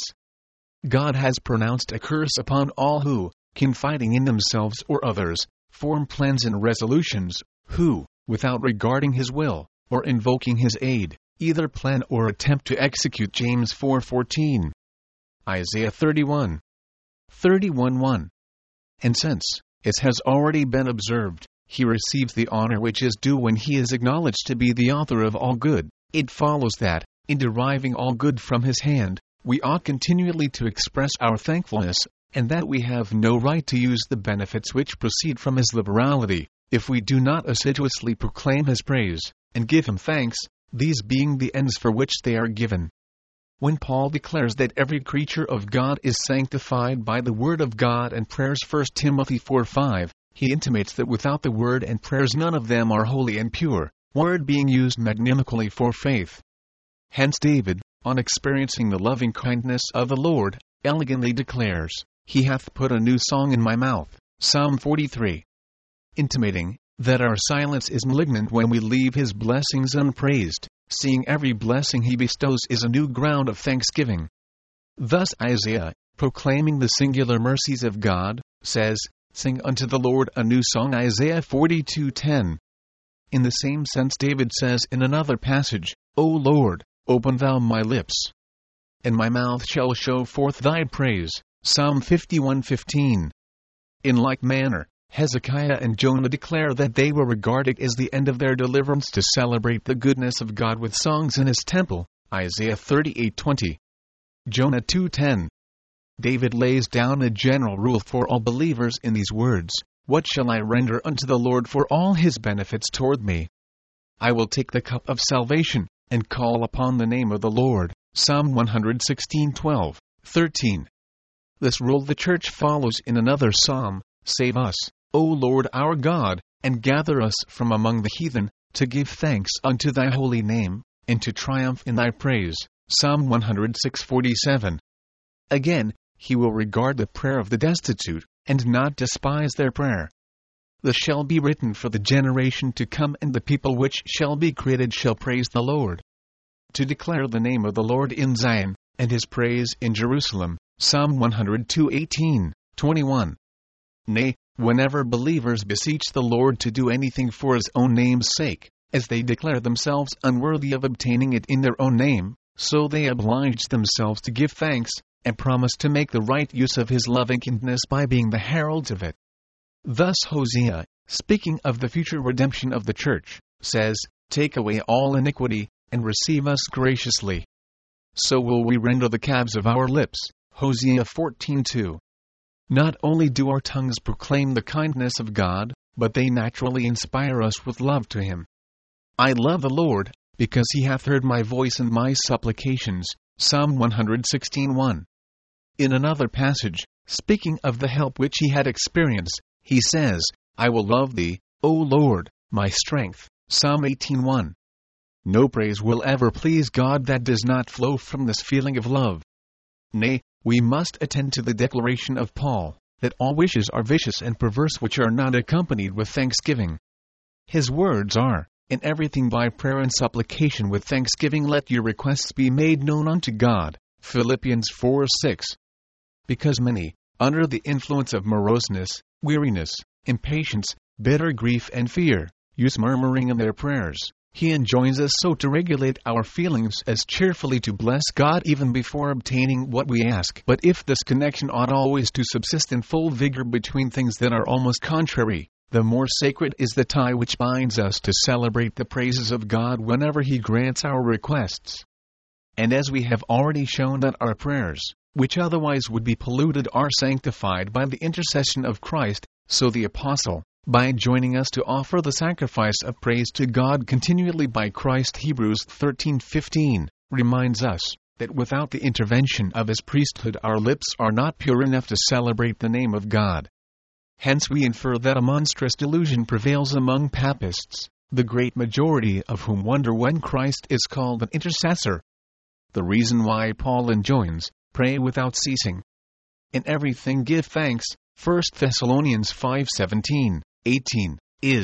God has pronounced a curse upon all who, confiding in themselves or others, form plans and resolutions, who, without regarding his will, or invoking his aid, either plan or attempt to execute. James four fourteen. Isaiah thirty-one. thirty-one one. And since, as has already been observed, he receives the honor which is due when he is acknowledged to be the author of all good, it follows that, in deriving all good from his hand, we ought continually to express our thankfulness, and that we have no right to use the benefits which proceed from his liberality, if we do not assiduously proclaim his praise, and give him thanks, these being the ends for which they are given. When Paul declares that every creature of God is sanctified by the word of God and prayers, First Timothy four five, he intimates that without the word and prayers none of them are holy and pure, word being used magnanimously for faith. Hence David, on experiencing the loving kindness of the Lord, elegantly declares, "He hath put a new song in my mouth," Psalm forty-three. Intimating that our silence is malignant when we leave his blessings unpraised, seeing every blessing he bestows is a new ground of thanksgiving. Thus Isaiah, proclaiming the singular mercies of God, says, "Sing unto the Lord a new song," Isaiah forty-two ten. In the same sense David says in another passage, "O Lord, open thou my lips, and my mouth shall show forth thy praise," Psalm fifty-one fifteen. In like manner, Hezekiah and Jonah declare that they were regarded as the end of their deliverance to celebrate the goodness of God with songs in his temple, Isaiah thirty-eight twenty. Jonah two ten. David lays down a general rule for all believers in these words, "What shall I render unto the Lord for all his benefits toward me? I will take the cup of salvation, and call upon the name of the Lord," Psalm one sixteen twelve, thirteen. This rule the Church follows in another psalm, "Save us, O Lord our God, and gather us from among the heathen, to give thanks unto thy holy name, and to triumph in thy praise," Psalm one oh six forty-seven. Again, he will regard the prayer of the destitute, and not despise their prayer. "This shall be written for the generation to come, and the people which shall be created shall praise the Lord." To declare the name of the Lord in Zion, and his praise in Jerusalem, Psalm one oh two eighteen, twenty-one. Nay, whenever believers beseech the Lord to do anything for his own name's sake, as they declare themselves unworthy of obtaining it in their own name, so they oblige themselves to give thanks, and promise to make the right use of his loving-kindness by being the heralds of it. Thus Hosea, speaking of the future redemption of the Church, says, "Take away all iniquity, and receive us graciously. So will we render the calves of our lips," Hosea fourteen two. Not only do our tongues proclaim the kindness of God, but they naturally inspire us with love to him. "I love the Lord, because he hath heard my voice and my supplications," Psalm one sixteen one. In another passage, speaking of the help which he had experienced, he says, "I will love thee, O Lord, my strength," Psalm eighteen one. No praise will ever please God that does not flow from this feeling of love. Nay, we must attend to the declaration of Paul, that all wishes are vicious and perverse which are not accompanied with thanksgiving. His words are, "In everything by prayer and supplication with thanksgiving let your requests be made known unto God," Philippians four six. Because many, under the influence of moroseness, weariness, impatience, bitter grief and fear, use murmuring in their prayers, he enjoins us so to regulate our feelings as cheerfully to bless God even before obtaining what we ask. But if this connection ought always to subsist in full vigor between things that are almost contrary, the more sacred is the tie which binds us to celebrate the praises of God whenever he grants our requests. And as we have already shown that our prayers, which otherwise would be polluted, are sanctified by the intercession of Christ, so the Apostle, by enjoining us to offer the sacrifice of praise to God continually by Christ, Hebrews thirteen fifteen, reminds us that without the intervention of his priesthood our lips are not pure enough to celebrate the name of God. Hence we infer that a monstrous delusion prevails among papists, the great majority of whom wonder when Christ is called an intercessor. The reason why Paul enjoins, "Pray without ceasing. In everything give thanks," First Thessalonians five seventeen, eighteen, is,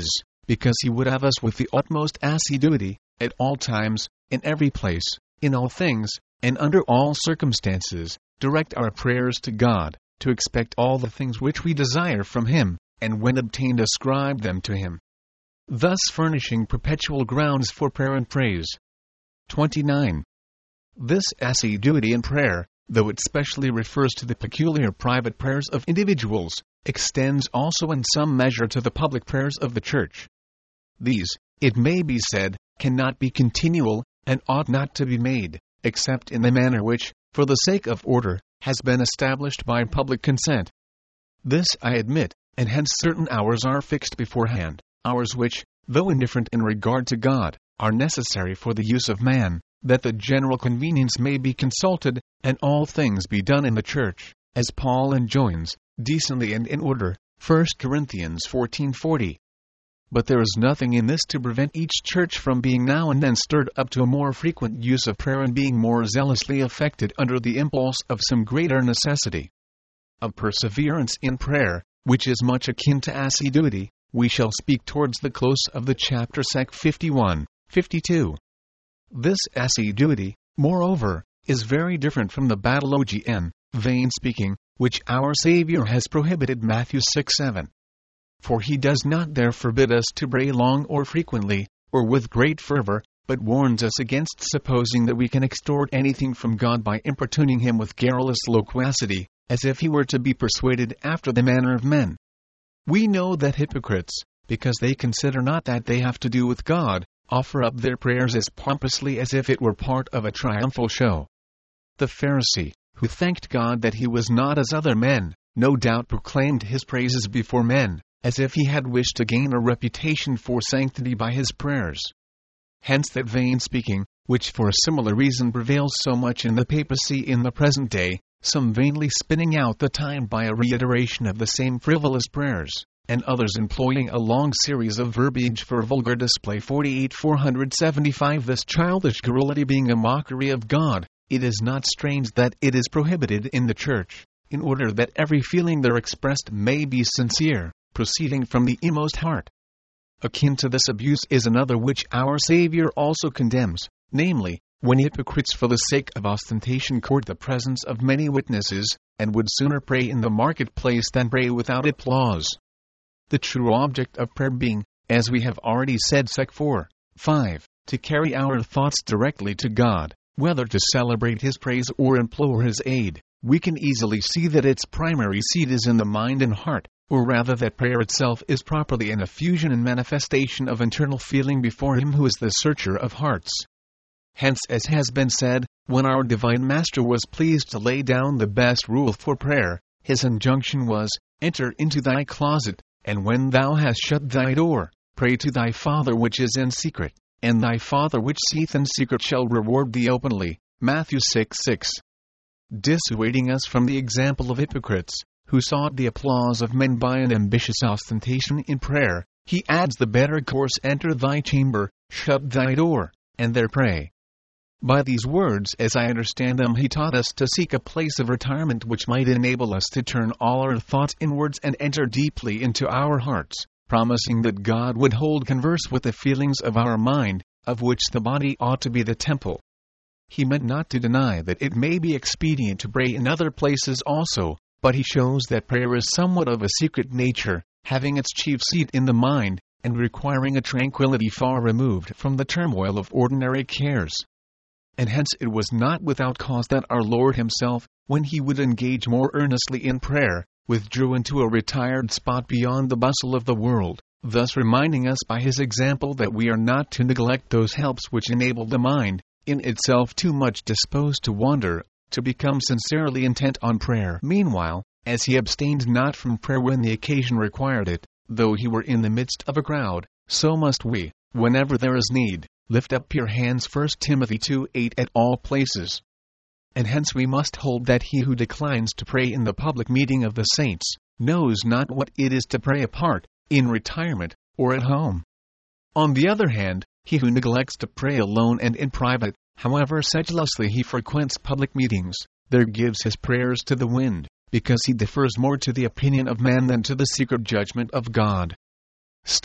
because He would have us with the utmost assiduity, at all times, in every place, in all things, and under all circumstances, direct our prayers to God, to expect all the things which we desire from Him, and when obtained ascribe them to Him, thus furnishing perpetual grounds for prayer and praise. twenty-nine. This assiduity in prayer, though it specially refers to the peculiar private prayers of individuals, extends also in some measure to the public prayers of the Church. These, it may be said, cannot be continual, and ought not to be made, except in the manner which, for the sake of order, has been established by public consent. This I admit, and hence certain hours are fixed beforehand, hours which, though indifferent in regard to God, are necessary for the use of man, that the general convenience may be consulted, and all things be done in the Church, as Paul enjoins, decently and in order, First Corinthians fourteen forty. But there is nothing in this to prevent each church from being now and then stirred up to a more frequent use of prayer and being more zealously affected under the impulse of some greater necessity. Of perseverance in prayer, which is much akin to assiduity, we shall speak towards the close of the chapter sec fifty-one, fifty-two. This assiduity, moreover, is very different from the batologian, vain speaking, which our Savior has prohibited Matthew six seven. For He does not there forbid us to pray long or frequently, or with great fervor, but warns us against supposing that we can extort anything from God by importuning Him with garrulous loquacity, as if He were to be persuaded after the manner of men. We know that hypocrites, because they consider not that they have to do with God, offer up their prayers as pompously as if it were part of a triumphal show. The Pharisee, who thanked God that he was not as other men, no doubt proclaimed His praises before men, as if he had wished to gain a reputation for sanctity by his prayers. Hence that vain speaking, which for a similar reason prevails so much in the papacy in the present day, some vainly spinning out the time by a reiteration of the same frivolous prayers, and others employing a long series of verbiage for vulgar display. forty-eight four seventy-five. This childish garrulity being a mockery of God, it is not strange that it is prohibited in the Church, in order that every feeling there expressed may be sincere, proceeding from the inmost heart. Akin to this abuse is another which our Savior also condemns, namely, when hypocrites for the sake of ostentation court the presence of many witnesses, and would sooner pray in the marketplace than pray without applause. The true object of prayer being, as we have already said sec four, five, to carry our thoughts directly to God, whether to celebrate His praise or implore His aid, we can easily see that its primary seat is in the mind and heart, or rather that prayer itself is properly an effusion and manifestation of internal feeling before Him who is the searcher of hearts. Hence, as has been said, when our Divine Master was pleased to lay down the best rule for prayer, His injunction was, "Enter into thy closet, and when thou hast shut thy door, pray to thy Father which is in secret, and thy Father which seeth in secret shall reward thee openly." Matthew six six. Dissuading us from the example of hypocrites, who sought the applause of men by an ambitious ostentation in prayer, he adds the better course: enter thy chamber, shut thy door, and there pray. By these words, as I understand them, he taught us to seek a place of retirement which might enable us to turn all our thoughts inwards and enter deeply into our hearts, promising that God would hold converse with the feelings of our mind, of which the body ought to be the temple. He meant not to deny that it may be expedient to pray in other places also, but he shows that prayer is somewhat of a secret nature, having its chief seat in the mind, and requiring a tranquility far removed from the turmoil of ordinary cares. And hence it was not without cause that our Lord Himself, when He would engage more earnestly in prayer, withdrew into a retired spot beyond the bustle of the world, thus reminding us by His example that we are not to neglect those helps which enable the mind, in itself too much disposed to wander, to become sincerely intent on prayer. Meanwhile, as He abstained not from prayer when the occasion required it, though He were in the midst of a crowd, so must we, whenever there is need, lift up your hands. First Timothy two eight at all places. And hence we must hold that he who declines to pray in the public meeting of the saints, knows not what it is to pray apart, in retirement, or at home. On the other hand, he who neglects to pray alone and in private, however sedulously he frequents public meetings, there gives his prayers to the wind, because he defers more to the opinion of man than to the secret judgment of God. Still,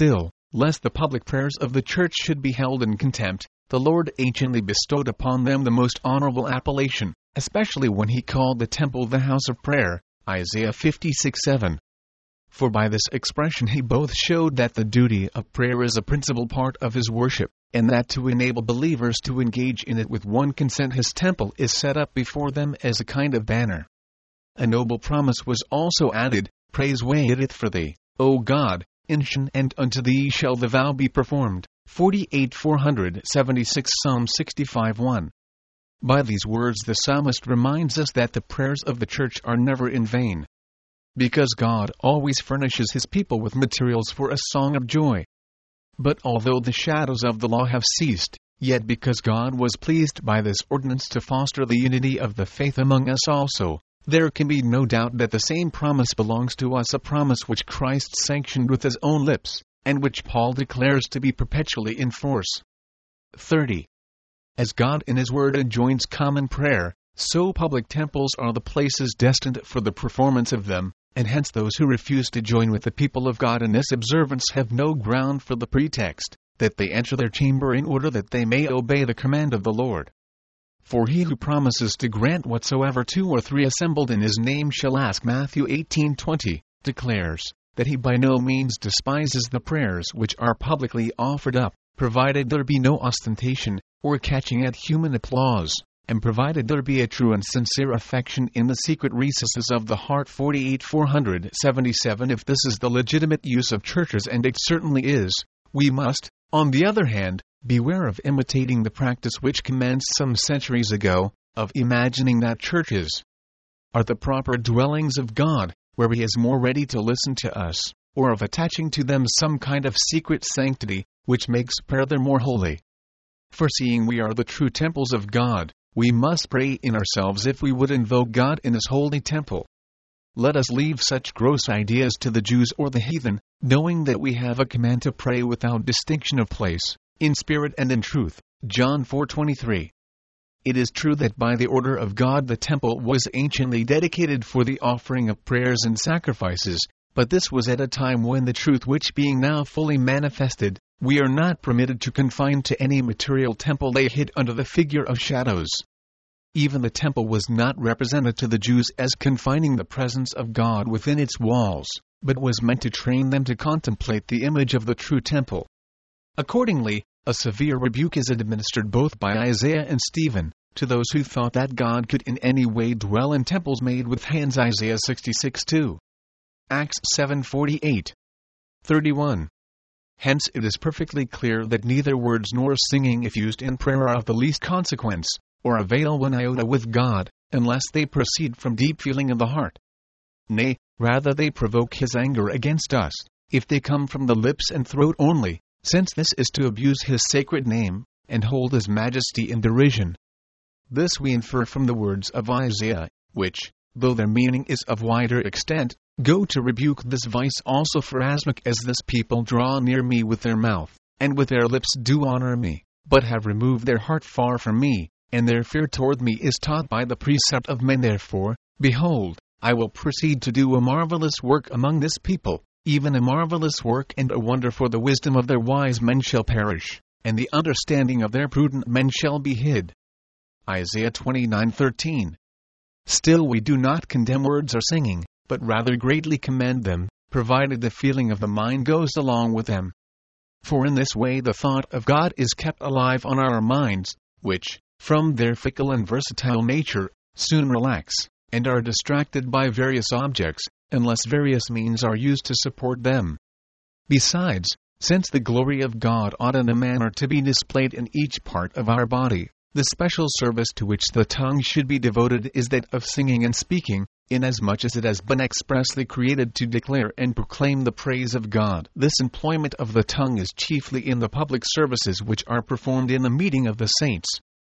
lest the public prayers of the church should be held in contempt, the Lord anciently bestowed upon them the most honorable appellation, especially when he called the temple the house of prayer, Isaiah fifty-six seven. For by this expression he both showed that the duty of prayer is a principal part of his worship, and that to enable believers to engage in it with one consent his temple is set up before them as a kind of banner. A noble promise was also added, Praise waiteth for thee, O God, in Shion, and unto thee shall the vow be performed. forty-eight four seventy-six Psalm sixty-five one. By these words the psalmist reminds us that the prayers of the church are never in vain, because God always furnishes his people with materials for a song of joy. But although the shadows of the law have ceased, yet because God was pleased by this ordinance to foster the unity of the faith among us also, there can be no doubt that the same promise belongs to us, a promise which Christ sanctioned with his own lips, and which Paul declares to be perpetually in force. thirty. As God in his word enjoins common prayer, so public temples are the places destined for the performance of them, and hence those who refuse to join with the people of God in this observance have no ground for the pretext that they enter their chamber in order that they may obey the command of the Lord. For he who promises to grant whatsoever two or three assembled in his name shall ask, Matthew eighteen twenty, declares that he by no means despises the prayers which are publicly offered up, provided there be no ostentation, or catching at human applause, and provided there be a true and sincere affection in the secret recesses of the heart. forty-eight four seventy-seven. If this is the legitimate use of churches, and it certainly is, we must, on the other hand, beware of imitating the practice which commenced some centuries ago, of imagining that churches are the proper dwellings of God, where he is more ready to listen to us, or of attaching to them some kind of secret sanctity, which makes prayer there more holy. For seeing we are the true temples of God, we must pray in ourselves if we would invoke God in his holy temple. Let us leave such gross ideas to the Jews or the heathen, knowing that we have a command to pray without distinction of place, in spirit and in truth. John four twenty-three. It is true that by the order of God the temple was anciently dedicated for the offering of prayers and sacrifices, but this was at a time when the truth which being now fully manifested, we are not permitted to confine to any material temple lay hid under the figure of shadows. Even the temple was not represented to the Jews as confining the presence of God within its walls, but was meant to train them to contemplate the image of the true temple. Accordingly, a severe rebuke is administered both by Isaiah and Stephen to those who thought that God could in any way dwell in temples made with hands. Isaiah sixty-six two. Acts seven forty-eight. thirty-one. Hence it is perfectly clear that neither words nor singing if used in prayer are of the least consequence, or avail one iota with God, unless they proceed from deep feeling of the heart. Nay, rather they provoke his anger against us, if they come from the lips and throat only, since this is to abuse his sacred name, and hold his majesty in derision. This we infer from the words of Isaiah, which, though their meaning is of wider extent, go to rebuke this vice also. Forasmuch as this people draw near me with their mouth, and with their lips do honor me, but have removed their heart far from me, and their fear toward me is taught by the precept of men. Therefore, behold, I will proceed to do a marvelous work among this people, even a marvelous work and a wonder, for the wisdom of their wise men shall perish, and the understanding of their prudent men shall be hid. Isaiah twenty-nine thirteen. Still we do not condemn words or singing, but rather greatly commend them, provided the feeling of the mind goes along with them. For in this way the thought of God is kept alive on our minds, which, from their fickle and versatile nature, soon relax, and are distracted by various objects, unless various means are used to support them. Besides, since the glory of God ought in a manner to be displayed in each part of our body, the special service to which the tongue should be devoted is that of singing and speaking, inasmuch as it has been expressly created to declare and proclaim the praise of God. This employment of the tongue is chiefly in the public services which are performed in the meeting of the saints.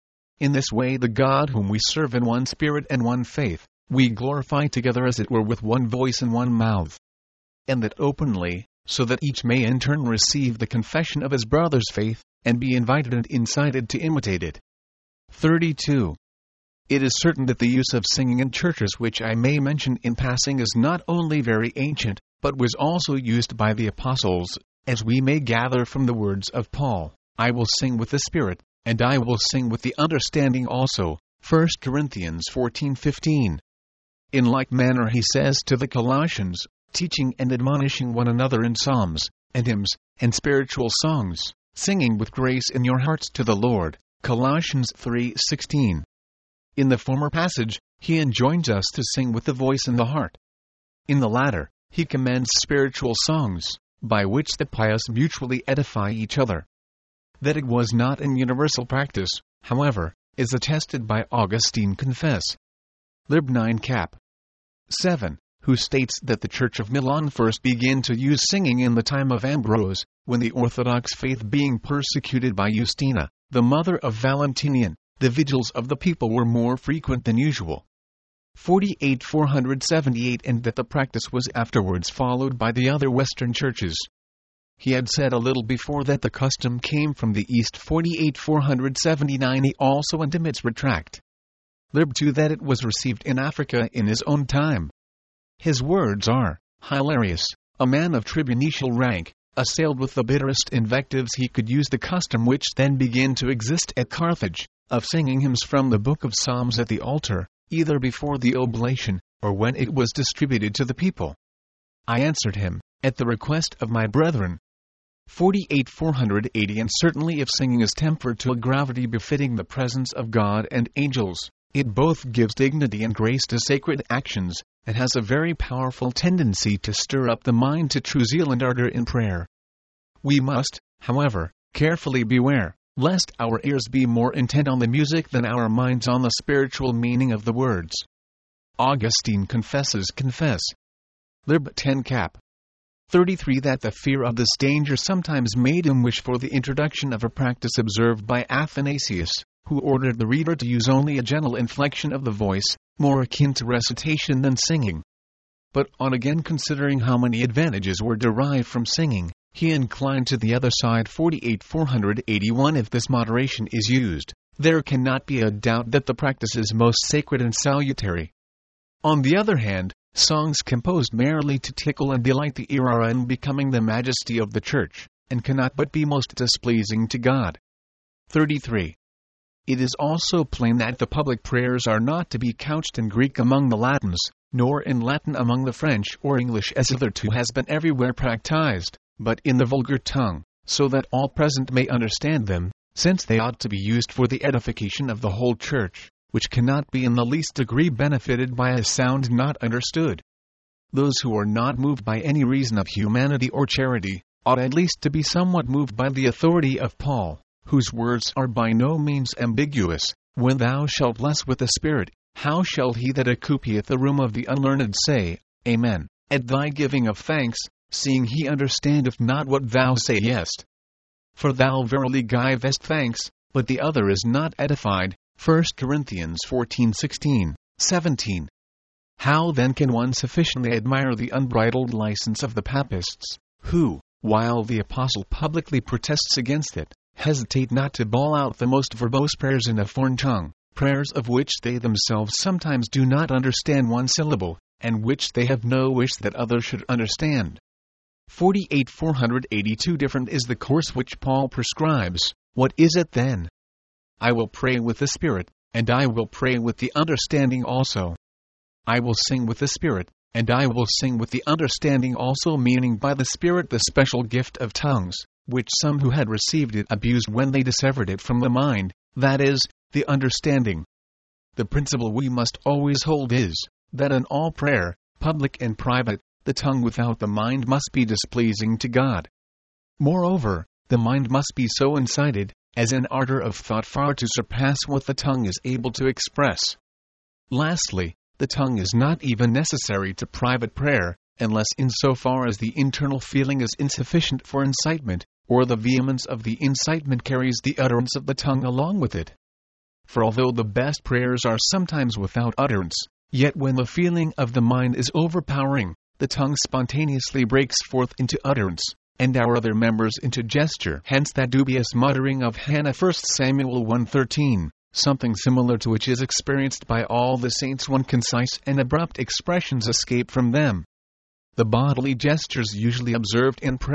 In this way the God whom we serve in one spirit and one faith, we glorify together as it were with one voice and one mouth. And that openly, so that each may in turn receive the confession of his brother's faith, and be invited and incited to imitate it. thirty-two. It is certain that the use of singing in churches, which I may mention in passing, is not only very ancient, but was also used by the apostles, as we may gather from the words of Paul, I will sing with the Spirit, and I will sing with the understanding also. First Corinthians fourteen fifteen. In like manner he says to the Colossians, teaching and admonishing one another in psalms, and hymns, and spiritual songs, singing with grace in your hearts to the Lord. Colossians three sixteen. In the former passage, he enjoins us to sing with the voice and the heart. In the latter, he commends spiritual songs, by which the pious mutually edify each other. That it was not in universal practice, however, is attested by Augustine Confess. Lib nine cap. seven, who states that the Church of Milan first began to use singing in the time of Ambrose, when the Orthodox faith being persecuted by Justina, the mother of Valentinian, the vigils of the people were more frequent than usual. forty-eight four seventy-eight, and that the practice was afterwards followed by the other Western churches. He had said a little before that the custom came from the East. Forty-eight four seventy-nine. He also intimates retract. Lib two that it was received in Africa in his own time. His words are, Hilarius, a man of tribunitial rank, assailed with the bitterest invectives he could use the custom which then began to exist at Carthage, of singing hymns from the book of Psalms at the altar, either before the oblation, or when it was distributed to the people. I answered him, at the request of my brethren. Forty-eight four eighty. And certainly if singing is tempered to a gravity befitting the presence of God and angels, it both gives dignity and grace to sacred actions, and has a very powerful tendency to stir up the mind to true zeal and ardor in prayer. We must, however, carefully beware, lest our ears be more intent on the music than our minds on the spiritual meaning of the words. Augustine Confesses Confess. Lib ten cap. thirty-three that the fear of this danger sometimes made him wish for the introduction of a practice observed by Athanasius, who ordered the reader to use only a gentle inflection of the voice, more akin to recitation than singing. But on again considering how many advantages were derived from singing, he inclined to the other side. Forty-eight four eighty-one. If this moderation is used, there cannot be a doubt that the practice is most sacred and salutary. On the other hand, songs composed merely to tickle and delight the ear are unbecoming the majesty of the Church, and cannot but be most displeasing to God. thirty-three. It is also plain that the public prayers are not to be couched in Greek among the Latins, nor in Latin among the French or English as hitherto has been everywhere practised, but in the vulgar tongue, so that all present may understand them, since they ought to be used for the edification of the whole Church, which cannot be in the least degree benefited by a sound not understood. Those who are not moved by any reason of humanity or charity, ought at least to be somewhat moved by the authority of Paul, whose words are by no means ambiguous, when thou shalt bless with the Spirit, how shall he that occupieth the room of the unlearned say, Amen, at thy giving of thanks, seeing he understandeth not what thou sayest? For thou verily givest thanks, but the other is not edified. First Corinthians fourteen sixteen, seventeen. How then can one sufficiently admire the unbridled license of the Papists, who, while the Apostle publicly protests against it, hesitate not to bawl out the most verbose prayers in a foreign tongue, prayers of which they themselves sometimes do not understand one syllable, and which they have no wish that others should understand. Forty-eight four eighty-two. Different is the course which Paul prescribes. What is it then? I will pray with the Spirit, and I will pray with the understanding also. I will sing with the Spirit, and I will sing with the understanding also, meaning by the Spirit the special gift of tongues, which some who had received it abused when they dissevered it from the mind, that is, the understanding. The principle we must always hold is, that in all prayer, public and private, the tongue without the mind must be displeasing to God. Moreover, the mind must be so incited, as an ardor of thought far to surpass what the tongue is able to express. Lastly, the tongue is not even necessary to private prayer, unless in so far as the internal feeling is insufficient for incitement, or the vehemence of the incitement carries the utterance of the tongue along with it. For although the best prayers are sometimes without utterance, yet when the feeling of the mind is overpowering, the tongue spontaneously breaks forth into utterance, and our other members into gesture. Hence that dubious muttering of Hannah. First Samuel one thirteen, something similar to which is experienced by all the saints when concise and abrupt expressions escape from them. The bodily gestures usually observed in prayer,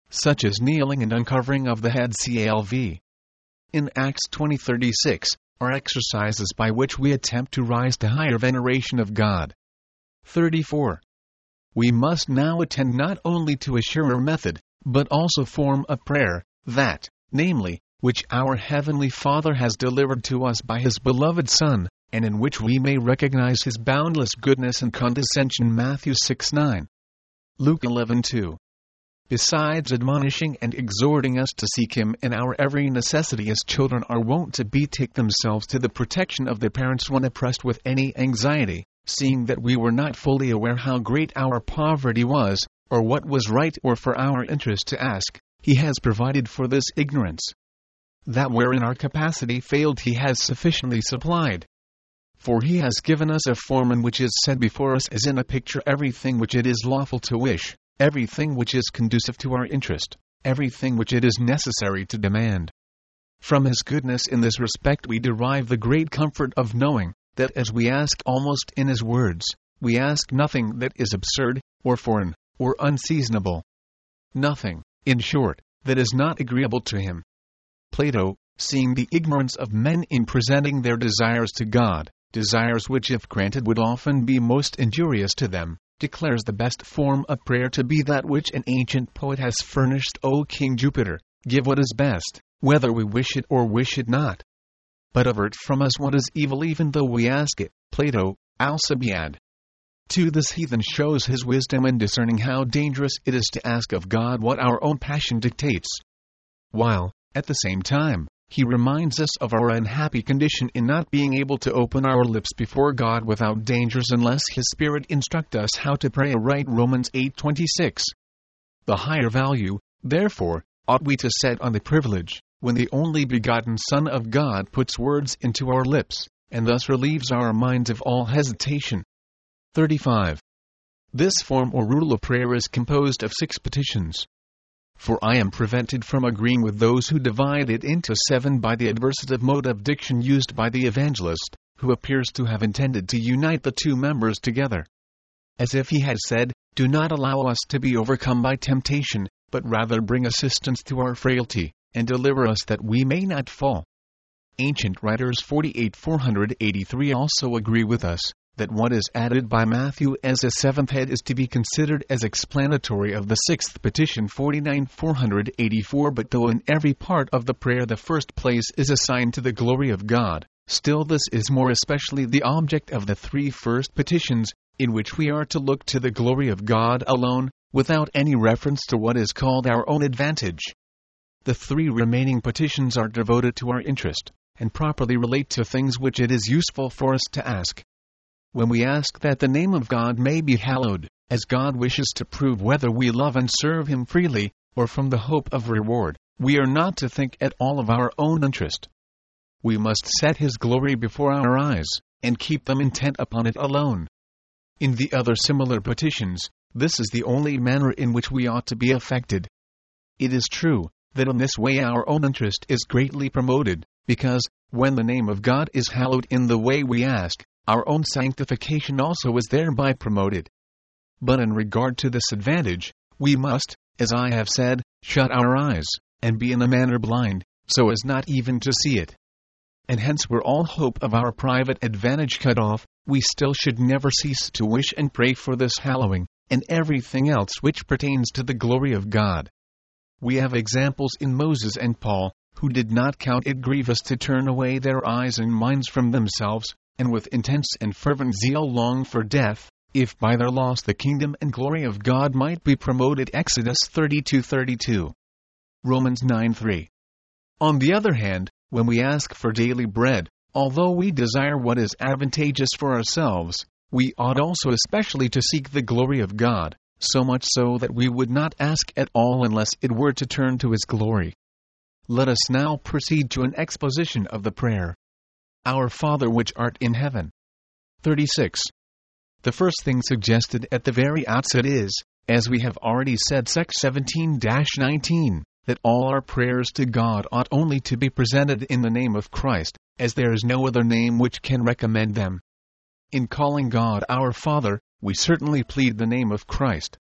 such as kneeling and uncovering of the head calv. In Acts twenty thirty-six, are exercises by which we attempt to rise to higher veneration of God. thirty-four. We must now attend not only to a surer method, but also form of prayer, that, namely, which our Heavenly Father has delivered to us by His beloved Son, and in which we may recognize His boundless goodness and condescension. Matthew six nine. Luke eleven two. Besides admonishing and exhorting us to seek Him in our every necessity, as children are wont to betake themselves to the protection of their parents when oppressed with any anxiety, seeing that we were not fully aware how great our poverty was, or what was right or for our interest to ask, He has provided for this ignorance. That wherein our capacity failed He has sufficiently supplied. For He has given us a form in which is set before us as in a picture everything which it is lawful to wish, everything which is conducive to our interest, everything which it is necessary to demand. From His goodness in this respect we derive the great comfort of knowing that as we ask almost in His words, we ask nothing that is absurd, or foreign, or unseasonable. Nothing, in short, that is not agreeable to Him. Plato, seeing the ignorance of men in presenting their desires to God, desires which if granted would often be most injurious to them, declares the best form of prayer to be that which an ancient poet has furnished: O King Jupiter, give what is best, whether we wish it or wish it not. But avert from us what is evil even though we ask it. Plato, Alcibiad. To this heathen shows his wisdom in discerning how dangerous it is to ask of God what our own passion dictates, while, at the same time, he reminds us of our unhappy condition in not being able to open our lips before God without dangers unless His Spirit instruct us how to pray aright. Romans eight twenty-six. The higher value, therefore, ought we to set on the privilege, when the only begotten Son of God puts words into our lips, and thus relieves our minds of all hesitation. thirty-five. This form or rule of prayer is composed of six petitions. For I am prevented from agreeing with those who divide it into seven by the adversative mode of diction used by the evangelist, who appears to have intended to unite the two members together. As if he had said, do not allow us to be overcome by temptation, but rather bring assistance to our frailty, and deliver us that we may not fall. Ancient writers forty-eight four eighty-three also agree with us, that what is added by Matthew as a seventh head is to be considered as explanatory of the sixth petition forty-nine four eighty-four. But though in every part of the prayer the first place is assigned to the glory of God, still this is more especially the object of the three first petitions, in which we are to look to the glory of God alone, without any reference to what is called our own advantage. The three remaining petitions are devoted to our interest, and properly relate to things which it is useful for us to ask. When we ask that the name of God may be hallowed, as God wishes to prove whether we love and serve Him freely, or from the hope of reward, we are not to think at all of our own interest. We must set His glory before our eyes, and keep them intent upon it alone. In the other similar petitions, this is the only manner in which we ought to be affected. It is true, that in this way our own interest is greatly promoted, because, when the name of God is hallowed in the way we ask, our own sanctification also is thereby promoted. But in regard to this advantage, we must, as I have said, shut our eyes, and be in a manner blind, so as not even to see it. And hence were all hope of our private advantage cut off, we still should never cease to wish and pray for this hallowing, and everything else which pertains to the glory of God. We have examples in Moses and Paul, who did not count it grievous to turn away their eyes and minds from themselves, and with intense and fervent zeal long for death, if by their loss the kingdom and glory of God might be promoted. Exodus thirty-two thirty-two. Romans nine three. On the other hand, when we ask for daily bread, although we desire what is advantageous for ourselves, we ought also especially to seek the glory of God, so much so that we would not ask at all unless it were to turn to His glory. Let us now proceed to an exposition of the prayer. Our Father which art in heaven. thirty-six. The first thing suggested at the very outset is, as we have already said, Section seventeen nineteen, that all our prayers to God ought only to be presented in the name of Christ, as there is no other name which can recommend them. In calling God our Father, we certainly plead the name of Christ.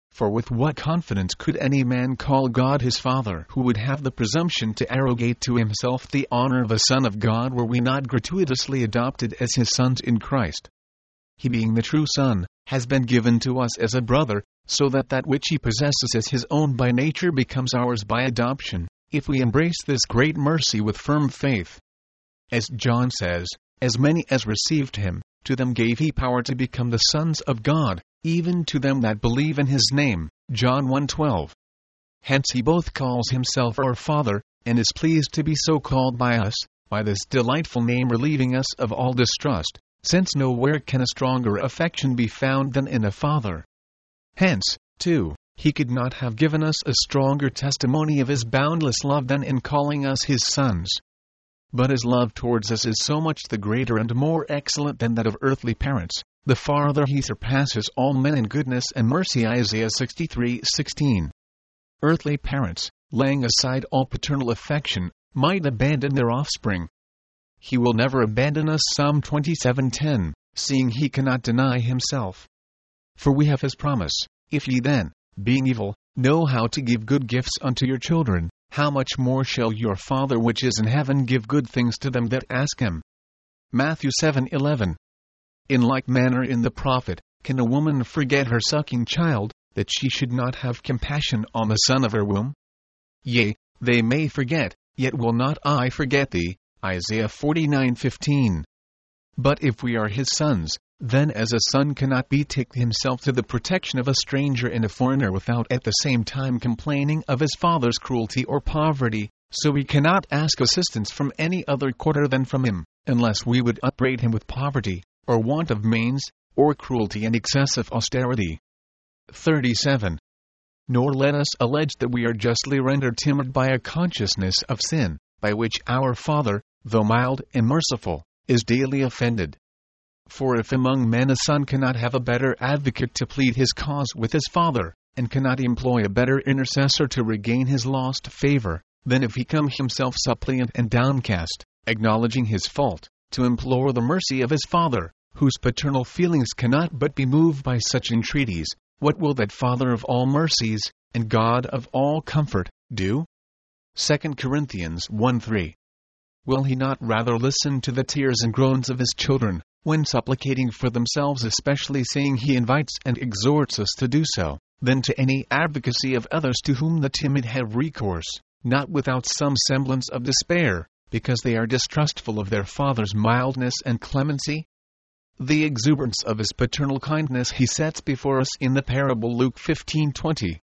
For with what confidence could any man call God his Father, who would have the presumption to arrogate to himself the honor of a son of God, were we not gratuitously adopted as his sons in Christ? He, being the true Son, has been given to us as a brother, so that that which he possesses as his own by nature becomes ours by adoption, if we embrace this great mercy with firm faith. As John says, as many as received him, to them gave he power to become the sons of God, even to them that believe in his name. John one twelve. Hence he both calls himself our Father, and is pleased to be so called by us, by this delightful name relieving us of all distrust, since nowhere can a stronger affection be found than in a father. Hence, too, he could not have given us a stronger testimony of his boundless love than in calling us his sons. But his love towards us is so much the greater and more excellent than that of earthly parents, the farther he surpasses all men in goodness and mercy. Isaiah sixty-three sixteen. Earthly parents, laying aside all paternal affection, might abandon their offspring. He will never abandon us. Psalm twenty-seven ten, seeing he cannot deny himself. For we have his promise, if ye then, being evil, know how to give good gifts unto your children, how much more shall your Father which is in heaven give good things to them that ask him. Matthew seven eleven. In like manner in the prophet, can a woman forget her sucking child, that she should not have compassion on the son of her womb? Yea, they may forget, yet will not I forget thee. Isaiah forty-nine fifteen. But if we are his sons, then as a son cannot betake himself to the protection of a stranger and a foreigner without at the same time complaining of his father's cruelty or poverty, so we cannot ask assistance from any other quarter than from him, unless we would upbraid him with poverty, or want of means, or cruelty and excessive austerity. thirty-seven. Nor let us allege that we are justly rendered timid by a consciousness of sin, by which our Father, though mild and merciful, is daily offended. For if among men a son cannot have a better advocate to plead his cause with his father, and cannot employ a better intercessor to regain his lost favor, then if he come himself suppliant and downcast, acknowledging his fault, to implore the mercy of his Father, whose paternal feelings cannot but be moved by such entreaties, what will that Father of all mercies, and God of all comfort, do? Second Corinthians one three. Will he not rather listen to the tears and groans of his children, when supplicating for themselves, especially saying he invites and exhorts us to do so, than to any advocacy of others to whom the timid have recourse, not without some semblance of despair, because they are distrustful of their Father's mildness and clemency? The exuberance of his paternal kindness he sets before us in the parable Luke fifteen twenty.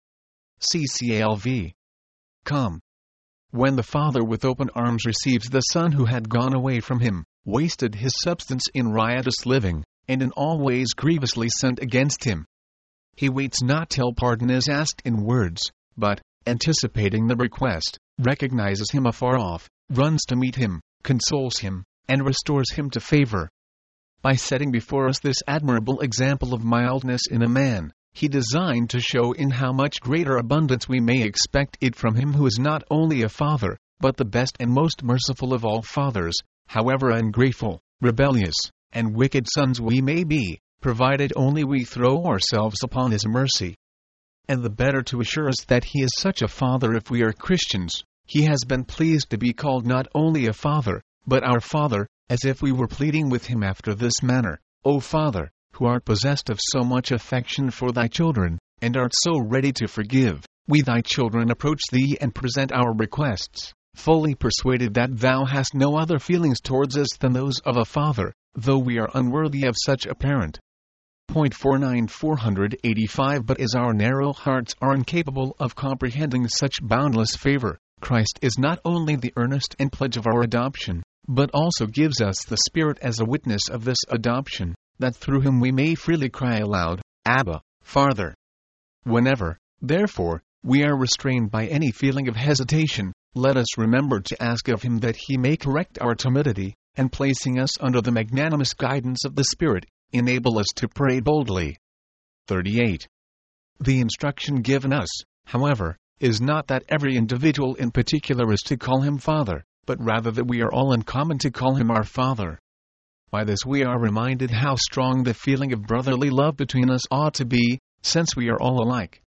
C C A L V. Come. When the father with open arms receives the son who had gone away from him, wasted his substance in riotous living, and in all ways grievously sinned against him, he waits not till pardon is asked in words, but, anticipating the request, recognizes him afar off, runs to meet him, consoles him, and restores him to favor. By setting before us this admirable example of mildness in a man, he designed to show in how much greater abundance we may expect it from him who is not only a father, but the best and most merciful of all fathers, however ungrateful, rebellious, and wicked sons we may be, provided only we throw ourselves upon his mercy. And the better to assure us that he is such a father if we are Christians, he has been pleased to be called not only a father, but our Father, as if we were pleading with him after this manner: O Father, who art possessed of so much affection for thy children, and art so ready to forgive, we thy children approach thee and present our requests, fully persuaded that thou hast no other feelings towards us than those of a father, though we are unworthy of such a parent. Point four nine four eighty-five. But as our narrow hearts are incapable of comprehending such boundless favor, Christ is not only the earnest and pledge of our adoption, but also gives us the Spirit as a witness of this adoption, that through him we may freely cry aloud, Abba, Father. Whenever, therefore, we are restrained by any feeling of hesitation, let us remember to ask of him that he may correct our timidity, and placing us under the magnanimous guidance of the Spirit, enable us to pray boldly. thirty-eight. The instruction given us, however, is not that every individual in particular is to call him Father, but rather that we are all in common to call him our Father. By this we are reminded how strong the feeling of brotherly love between us ought to be, since we are all alike,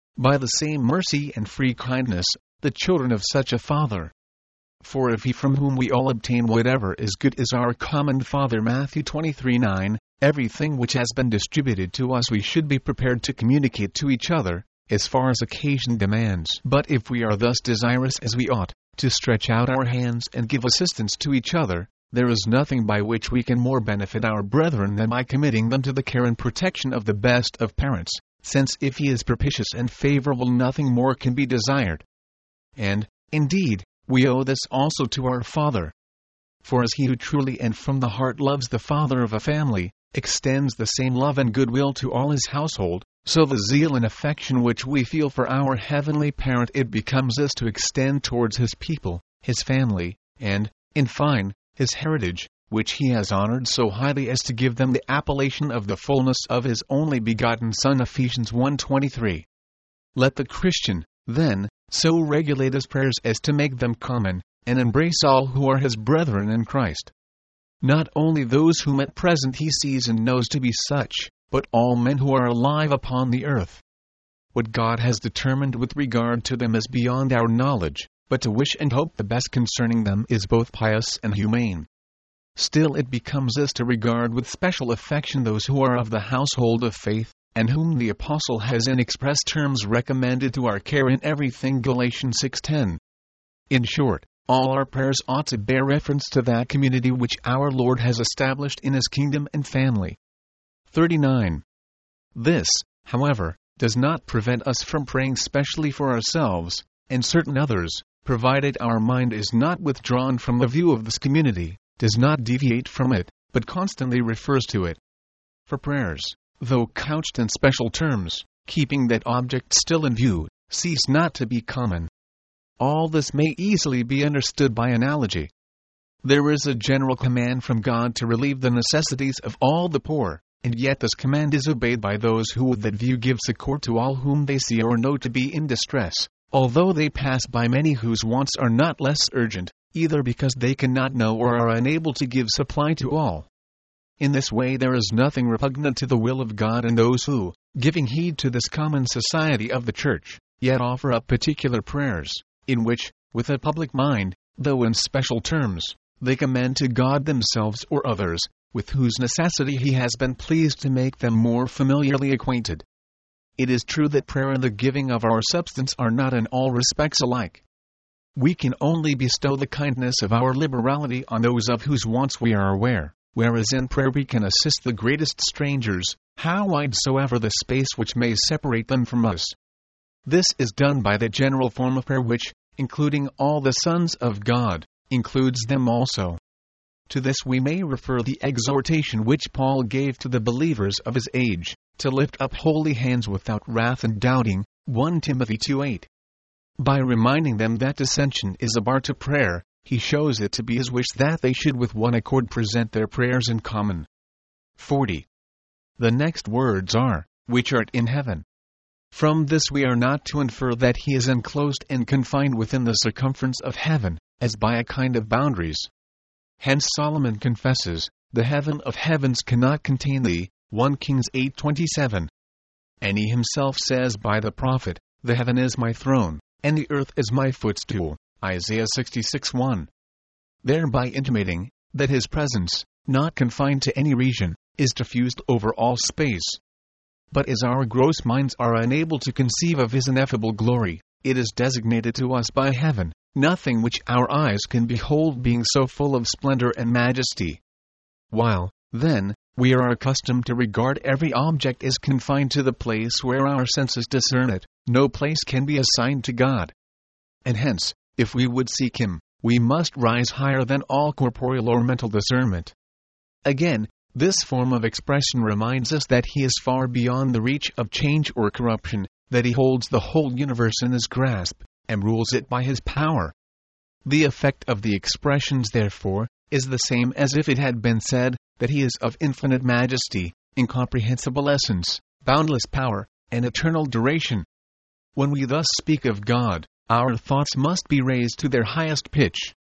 by the same mercy and free kindness, the children of such a Father. For if he from whom we all obtain whatever is good is our common Father, Matthew twenty-three nine, everything which has been distributed to us we should be prepared to communicate to each other, as far as occasion demands. But if we are thus desirous as we ought, to stretch out our hands and give assistance to each other, there is nothing by which we can more benefit our brethren than by committing them to the care and protection of the best of parents, since if he is propitious and favorable nothing more can be desired. And, indeed, we owe this also to our Father. For as he who truly and from the heart loves the father of a family, extends the same love and goodwill to all his household, so the zeal and affection which we feel for our heavenly parent it becomes us to extend towards his people, his family, and, in fine, his heritage, which he has honored so highly as to give them the appellation of the fullness of his only begotten Son. Ephesians one twenty-three. Let the Christian, then, so regulate his prayers as to make them common, and embrace all who are his brethren in Christ. Not only those whom at present he sees and knows to be such, but all men who are alive upon the earth. What God has determined with regard to them is beyond our knowledge, but to wish and hope the best concerning them is both pious and humane. Still it becomes us to regard with special affection those who are of the household of faith, and whom the Apostle has in express terms recommended to our care in everything. Galatians six ten. In short, all our prayers ought to bear reference to that community which our Lord has established in his kingdom and family. thirty-nine. This, however, does not prevent us from praying specially for ourselves, and certain others, provided our mind is not withdrawn from the view of this community, does not deviate from it, but constantly refers to it. For prayers, though couched in special terms, keeping that object still in view, cease not to be common. All this may easily be understood by analogy. There is a general command from God to relieve the necessities of all the poor, and yet this command is obeyed by those who with that view give succor to all whom they see or know to be in distress, although they pass by many whose wants are not less urgent, either because they cannot know or are unable to give supply to all. In this way there is nothing repugnant to the will of God in those who, giving heed to this common society of the Church, yet offer up particular prayers, in which, with a public mind, though in special terms, they commend to God themselves or others, with whose necessity he has been pleased to make them more familiarly acquainted. It is true that prayer and the giving of our substance are not in all respects alike. We can only bestow the kindness of our liberality on those of whose wants we are aware, whereas in prayer we can assist the greatest strangers, how wide soever the space which may separate them from us. This is done by the general form of prayer which, including all the sons of God, includes them also. To this we may refer the exhortation which Paul gave to the believers of his age, to lift up holy hands without wrath and doubting, First Timothy two eight. By reminding them that dissension is a bar to prayer, he shows it to be his wish that they should with one accord present their prayers in common. forty. The next words are, which art in heaven. From this we are not to infer that he is enclosed and confined within the circumference of heaven, as by a kind of boundaries. Hence Solomon confesses, the heaven of heavens cannot contain thee, First Kings eight twenty-seven. And he himself says by the prophet, the heaven is my throne, and the earth is my footstool, Isaiah sixty-six one. Thereby intimating, that his presence, not confined to any region, is diffused over all space. But as our gross minds are unable to conceive of his ineffable glory, it is designated to us by heaven, nothing which our eyes can behold being so full of splendor and majesty. While, then, we are accustomed to regard every object as confined to the place where our senses discern it, no place can be assigned to God. And hence, if we would seek him, we must rise higher than all corporeal or mental discernment. Again, this form of expression reminds us that he is far beyond the reach of change or corruption, that he holds the whole universe in his grasp, and rules it by his power. The effect of the expressions, therefore, is the same as if it had been said, that he is of infinite majesty, incomprehensible essence, boundless power, and eternal duration. When we thus speak of God, our thoughts must be raised to their highest pitch.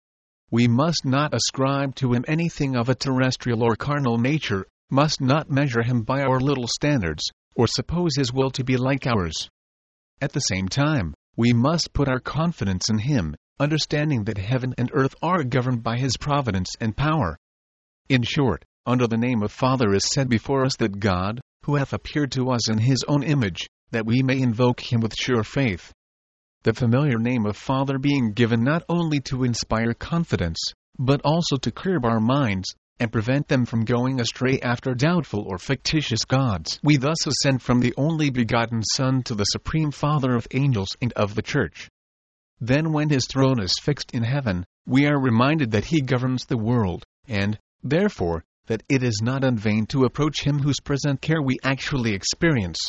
We must not ascribe to him anything of a terrestrial or carnal nature, must not measure him by our little standards, or suppose his will to be like ours. At the same time, we must put our confidence in Him, understanding that heaven and earth are governed by His providence and power. In short, under the name of Father is said before us that God, who hath appeared to us in His own image, that we may invoke Him with sure faith. The familiar name of Father being given not only to inspire confidence, but also to curb our minds, and prevent them from going astray after doubtful or fictitious gods. We thus ascend from the only begotten Son to the Supreme Father of angels and of the Church. Then when His throne is fixed in heaven, we are reminded that He governs the world, and, therefore, that it is not in vain to approach Him whose present care we actually experience.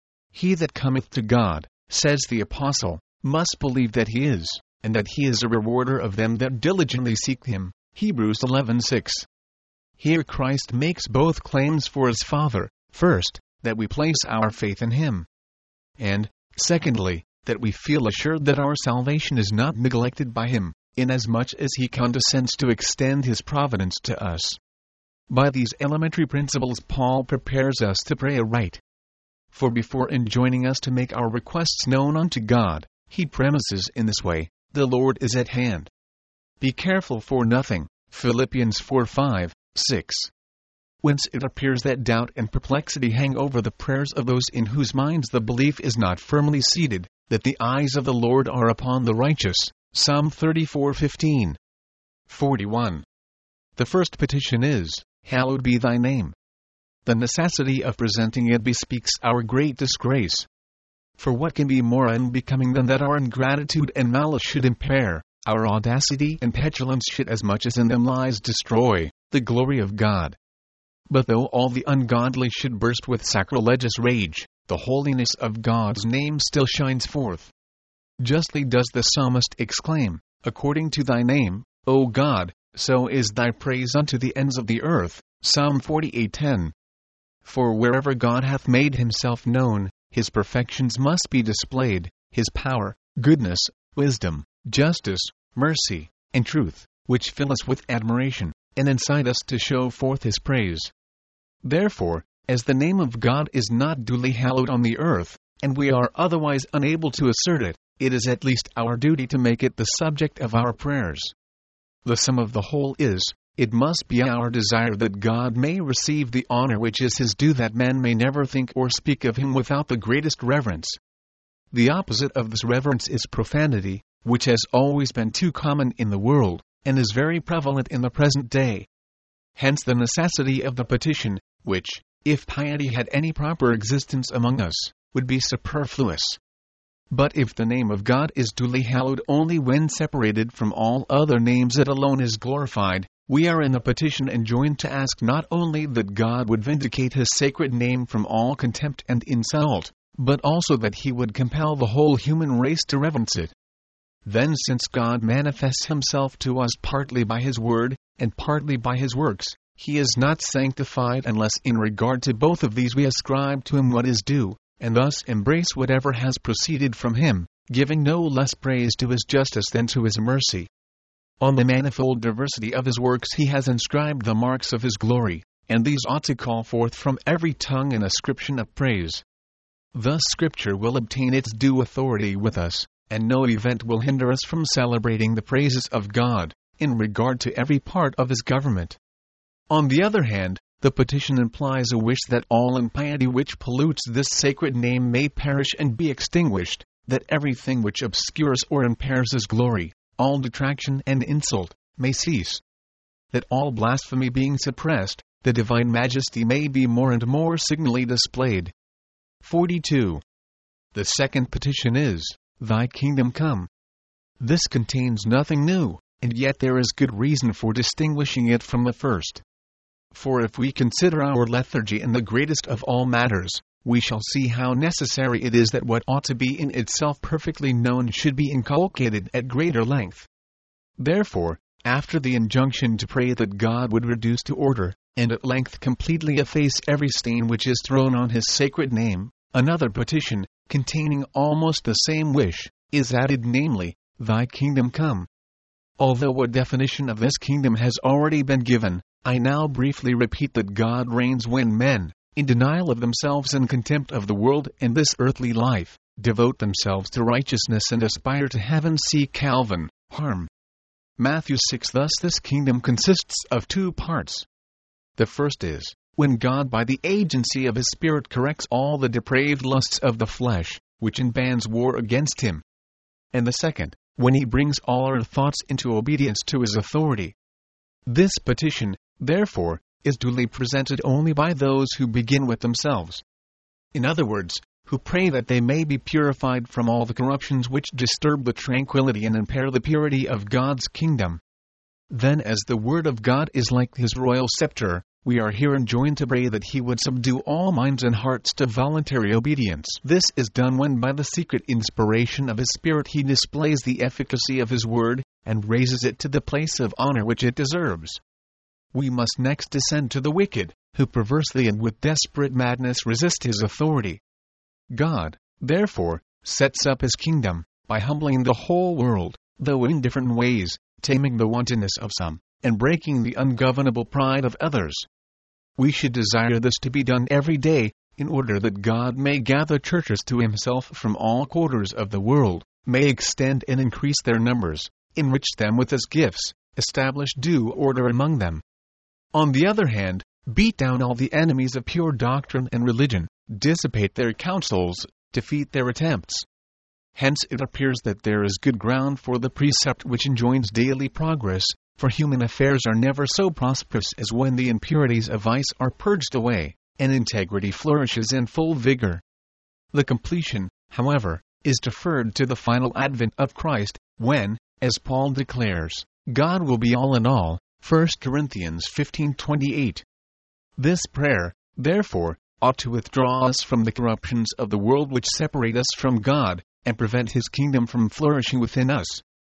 He that cometh to God, says the Apostle, must believe that He is, and that He is a rewarder of them that diligently seek Him. Hebrews eleven six. Here Christ makes both claims for His Father: first, that we place our faith in Him, and, secondly, that we feel assured that our salvation is not neglected by Him, inasmuch as He condescends to extend His providence to us. By these elementary principles Paul prepares us to pray aright. For before enjoining us to make our requests known unto God, he premises in this way: the Lord is at hand. Be careful for nothing. Philippians four five, six. Whence it appears that doubt and perplexity hang over the prayers of those in whose minds the belief is not firmly seated, that the eyes of the Lord are upon the righteous. Psalm thirty-four fifteen. forty-one. The first petition is, Hallowed be thy name. The necessity of presenting it bespeaks our great disgrace. For what can be more unbecoming than that our ingratitude and malice should impair, our audacity and petulance should as much as in them lies destroy, the glory of God? But though all the ungodly should burst with sacrilegious rage, the holiness of God's name still shines forth. Justly does the psalmist exclaim, According to thy name, O God, so is thy praise unto the ends of the earth. Psalm forty-eight ten. For wherever God hath made himself known, his perfections must be displayed, his power, goodness, wisdom, justice, mercy, and truth, which fill us with admiration, and incite us to show forth his praise. Therefore, as the name of God is not duly hallowed on the earth, and we are otherwise unable to assert it, it is at least our duty to make it the subject of our prayers. The sum of the whole is, it must be our desire that God may receive the honor which is his due, that men may never think or speak of him without the greatest reverence. The opposite of this reverence is profanity, which has always been too common in the world, and is very prevalent in the present day. Hence the necessity of the petition, which, if piety had any proper existence among us, would be superfluous. But if the name of God is duly hallowed only when separated from all other names, it alone is glorified. We are in the petition enjoined to ask not only that God would vindicate his sacred name from all contempt and insult, but also that he would compel the whole human race to reverence it. Then, since God manifests himself to us partly by his word, and partly by his works, he is not sanctified unless in regard to both of these we ascribe to him what is due, and thus embrace whatever has proceeded from him, giving no less praise to his justice than to his mercy. On the manifold diversity of his works he has inscribed the marks of his glory, and these ought to call forth from every tongue an ascription of praise. Thus Scripture will obtain its due authority with us, and no event will hinder us from celebrating the praises of God, in regard to every part of his government. On the other hand, the petition implies a wish that all impiety which pollutes this sacred name may perish and be extinguished, that everything which obscures or impairs his glory, all detraction and insult, may cease. That all blasphemy being suppressed, the divine majesty may be more and more signally displayed. forty-two. The second petition is, Thy kingdom come. This contains nothing new, and yet there is good reason for distinguishing it from the first. For if we consider our lethargy in the greatest of all matters, we shall see how necessary it is that what ought to be in itself perfectly known should be inculcated at greater length. Therefore, after the injunction to pray that God would reduce to order, and at length completely efface every stain which is thrown on his sacred name, another petition, containing almost the same wish, is added, namely, Thy kingdom come. Although a definition of this kingdom has already been given, I now briefly repeat that God reigns when men, in denial of themselves and contempt of the world and this earthly life, devote themselves to righteousness and aspire to heaven. See Calvin, Harm. Matthew six. Thus this kingdom consists of two parts. The first is, when God by the agency of His Spirit corrects all the depraved lusts of the flesh, which bands war against Him. And the second, when He brings all our thoughts into obedience to His authority. This petition, therefore, is duly presented only by those who begin with themselves. In other words, who pray that they may be purified from all the corruptions which disturb the tranquility and impair the purity of God's kingdom. Then, as the Word of God is like His royal scepter, we are here enjoined to pray that He would subdue all minds and hearts to voluntary obedience. This is done when by the secret inspiration of His Spirit He displays the efficacy of His Word, and raises it to the place of honor which it deserves. We must next descend to the wicked, who perversely and with desperate madness resist His authority. God, therefore, sets up His kingdom, by humbling the whole world, though in different ways, taming the wantonness of some, and breaking the ungovernable pride of others. We should desire this to be done every day, in order that God may gather churches to Himself from all quarters of the world, may extend and increase their numbers, enrich them with His gifts, establish due order among them. On the other hand, beat down all the enemies of pure doctrine and religion, dissipate their counsels, defeat their attempts. Hence it appears that there is good ground for the precept which enjoins daily progress, for human affairs are never so prosperous as when the impurities of vice are purged away, and integrity flourishes in full vigor. The completion, however, is deferred to the final advent of Christ, when, as Paul declares, God will be all in all, First Corinthians fifteen twenty-eight. This prayer, therefore, ought to withdraw us from the corruptions of the world which separate us from God, and prevent His kingdom from flourishing within us.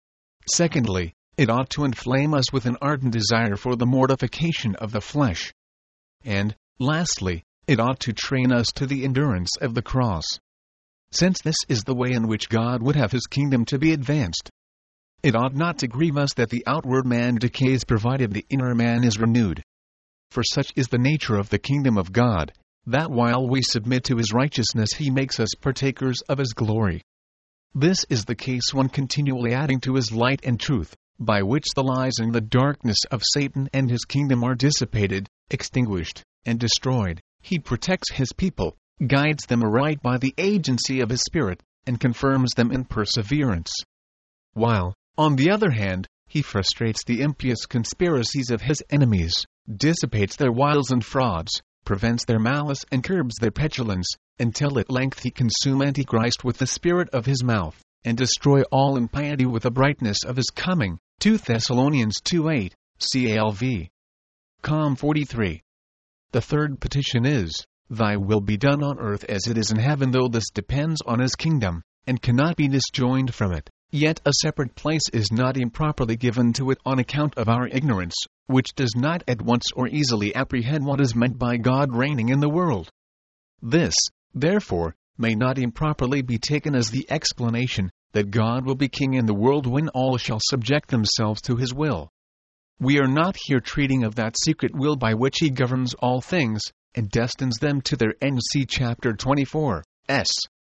Secondly, it ought to inflame us with an ardent desire for the mortification of the flesh. And, lastly, it ought to train us to the endurance of the cross. Since this is the way in which God would have His kingdom to be advanced, it ought not to grieve us that the outward man decays provided the inner man is renewed. For such is the nature of the kingdom of God, that while we submit to His righteousness He makes us partakers of His glory. This is the case when continually adding to His light and truth, by which the lies and the darkness of Satan and his kingdom are dissipated, extinguished, and destroyed. He protects His people, guides them aright by the agency of His Spirit, and confirms them in perseverance. While, on the other hand, He frustrates the impious conspiracies of His enemies, dissipates their wiles and frauds, prevents their malice and curbs their petulance, until at length He consume Antichrist with the spirit of his mouth, and destroy all impiety with the brightness of His coming. Second Thessalonians two eight, C A L V. Com forty-three. The third petition is, Thy will be done on earth as it is in heaven. Though this depends on His kingdom, and cannot be disjoined from it, yet a separate place is not improperly given to it on account of our ignorance, which does not at once or easily apprehend what is meant by God reigning in the world. This, therefore, may not improperly be taken as the explanation that God will be king in the world when all shall subject themselves to His will. We are not here treating of that secret will by which He governs all things, and destines them to their end. See chapter twenty-four, S.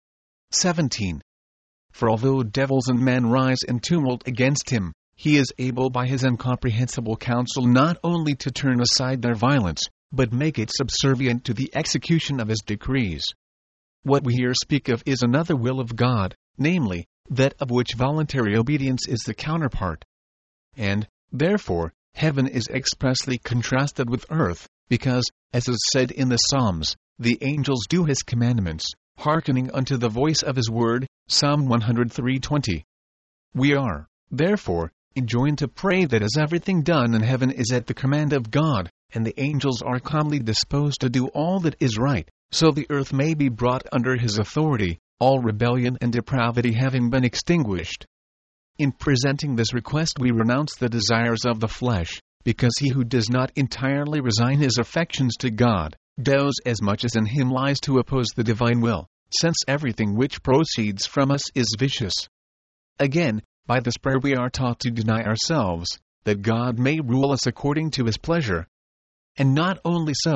seventeen. For although devils and men rise in tumult against Him, He is able by His incomprehensible counsel not only to turn aside their violence, but make it subservient to the execution of His decrees. What we here speak of is another will of God, namely, that of which voluntary obedience is the counterpart. And, therefore, heaven is expressly contrasted with earth, because, as is said in the Psalms, the angels do His commandments, hearkening unto the voice of His word, Psalm one hundred three twenty. We are, therefore, enjoined to pray that as everything done in heaven is at the command of God, and the angels are calmly disposed to do all that is right, so the earth may be brought under His authority, all rebellion and depravity having been extinguished. In presenting this request we renounce the desires of the flesh, because he who does not entirely resign his affections to God, does as much as in him lies to oppose the divine will, since everything which proceeds from us is vicious. Again, by this prayer we are taught to deny ourselves, that God may rule us according to His pleasure. And not only so,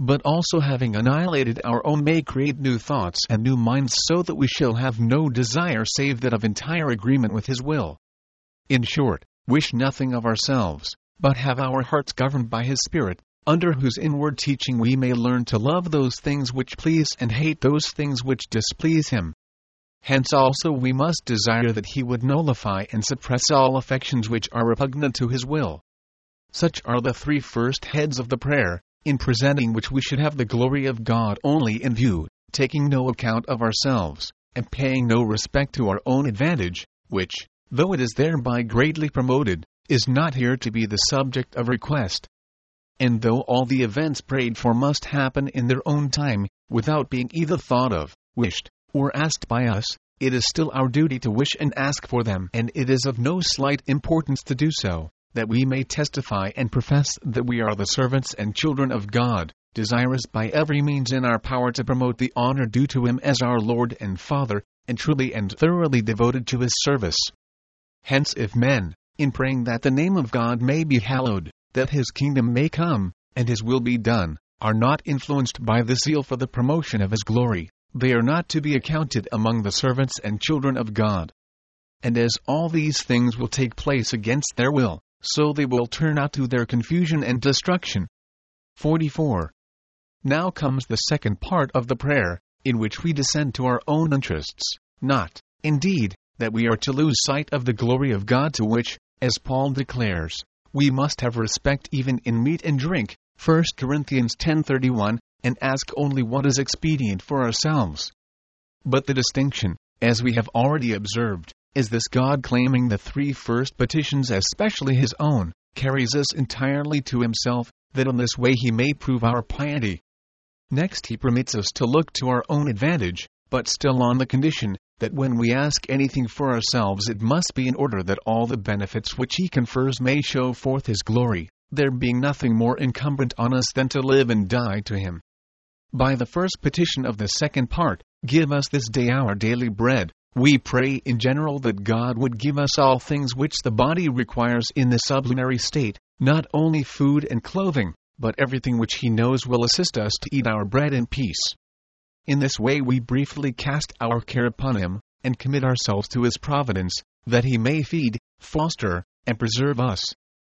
but also having annihilated our own may create new thoughts and new minds, so that we shall have no desire save that of entire agreement with His will. In short, wish nothing of ourselves, but have our hearts governed by His Spirit, under whose inward teaching we may learn to love those things which please and hate those things which displease Him. Hence also we must desire that He would nullify and suppress all affections which are repugnant to His will. Such are the three first heads of the prayer, in presenting which we should have the glory of God only in view, taking no account of ourselves, and paying no respect to our own advantage, which, though it is thereby greatly promoted, is not here to be the subject of request. And though all the events prayed for must happen in their own time, without being either thought of, wished, or asked by us, it is still our duty to wish and ask for them, and it is of no slight importance to do so, that we may testify and profess that we are the servants and children of God, desirous by every means in our power to promote the honor due to Him as our Lord and Father, and truly and thoroughly devoted to His service. Hence if men, in praying that the name of God may be hallowed, that His kingdom may come, and His will be done, are not influenced by the zeal for the promotion of His glory, they are not to be accounted among the servants and children of God. And as all these things will take place against their will, so they will turn out to their confusion and destruction. forty-four. Now comes the second part of the prayer, in which we descend to our own interests, not, indeed, that we are to lose sight of the glory of God, to which, as Paul declares, we must have respect even in meat and drink, First Corinthians ten thirty-one, and ask only what is expedient for ourselves. But the distinction, as we have already observed, is this: God claiming the three first petitions as specially His own, carries us entirely to Himself, that in this way He may prove our piety. Next He permits us to look to our own advantage, but still on the condition, that when we ask anything for ourselves it must be in order that all the benefits which He confers may show forth His glory, there being nothing more incumbent on us than to live and die to Him. By the first petition of the second part, "Give us this day our daily bread," we pray in general that God would give us all things which the body requires in the sublunary state, not only food and clothing, but everything which He knows will assist us to eat our bread in peace. In this way we briefly cast our care upon Him, and commit ourselves to His providence, that He may feed, foster, and preserve us.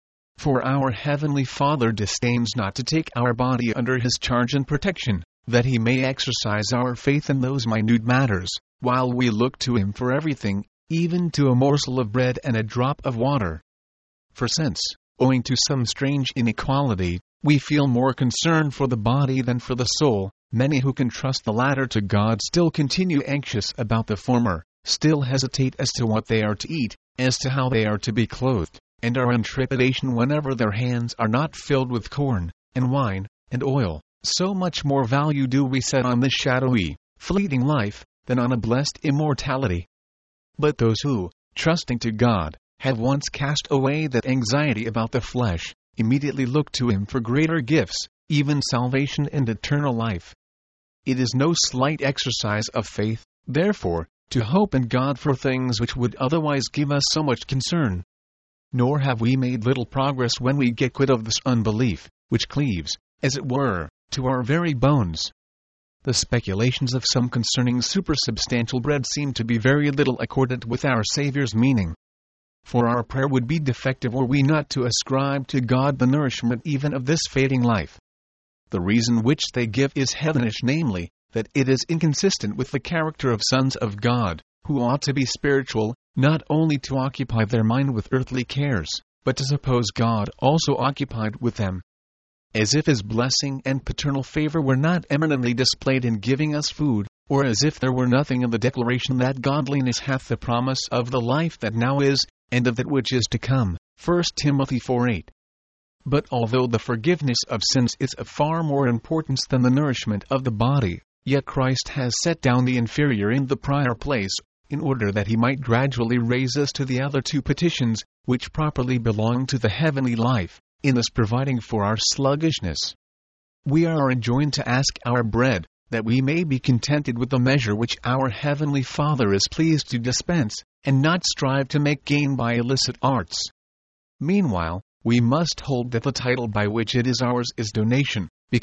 For our Heavenly Father disdains not to take our body under His charge and protection, that He may exercise our faith in those minute matters, while we look to Him for everything, even to a morsel of bread and a drop of water. For since, owing to some strange inequality, we feel more concern for the body than for the soul, many who can trust the latter to God still continue anxious about the former, still hesitate as to what they are to eat, as to how they are to be clothed, and are in trepidation whenever their hands are not filled with corn, and wine, and oil. So much more value do we set on this shadowy, fleeting life, than on a blessed immortality. But those who, trusting to God, have once cast away that anxiety about the flesh, immediately look to Him for greater gifts, even salvation and eternal life. It is no slight exercise of faith, therefore, to hope in God for things which would otherwise give us so much concern. Nor have we made little progress when we get quit of this unbelief, which cleaves, as it were, to our very bones. The speculations of some concerning supersubstantial bread seem to be very little accordant with our Saviour's meaning. For our prayer would be defective were we not to ascribe to God the nourishment even of this fading life. The reason which they give is heathenish, namely, that it is inconsistent with the character of sons of God, who ought to be spiritual, not only to occupy their mind with earthly cares, but to suppose God also occupied with them. As if His blessing and paternal favor were not eminently displayed in giving us food, or as if there were nothing in the declaration that godliness hath the promise of the life that now is, and of that which is to come, First Timothy four eight. But although the forgiveness of sins is of far more importance than the nourishment of the body, yet Christ has set down the inferior in the prior place, in order that He might gradually raise us to the other two petitions, which properly belong to the heavenly life, in thus providing for our sluggishness. We are enjoined to ask our bread, that we may be contented with the measure which our Heavenly Father is pleased to dispense, and not strive to make gain by illicit arts. Meanwhile, we must hold that the title by which it is ours is donation, because,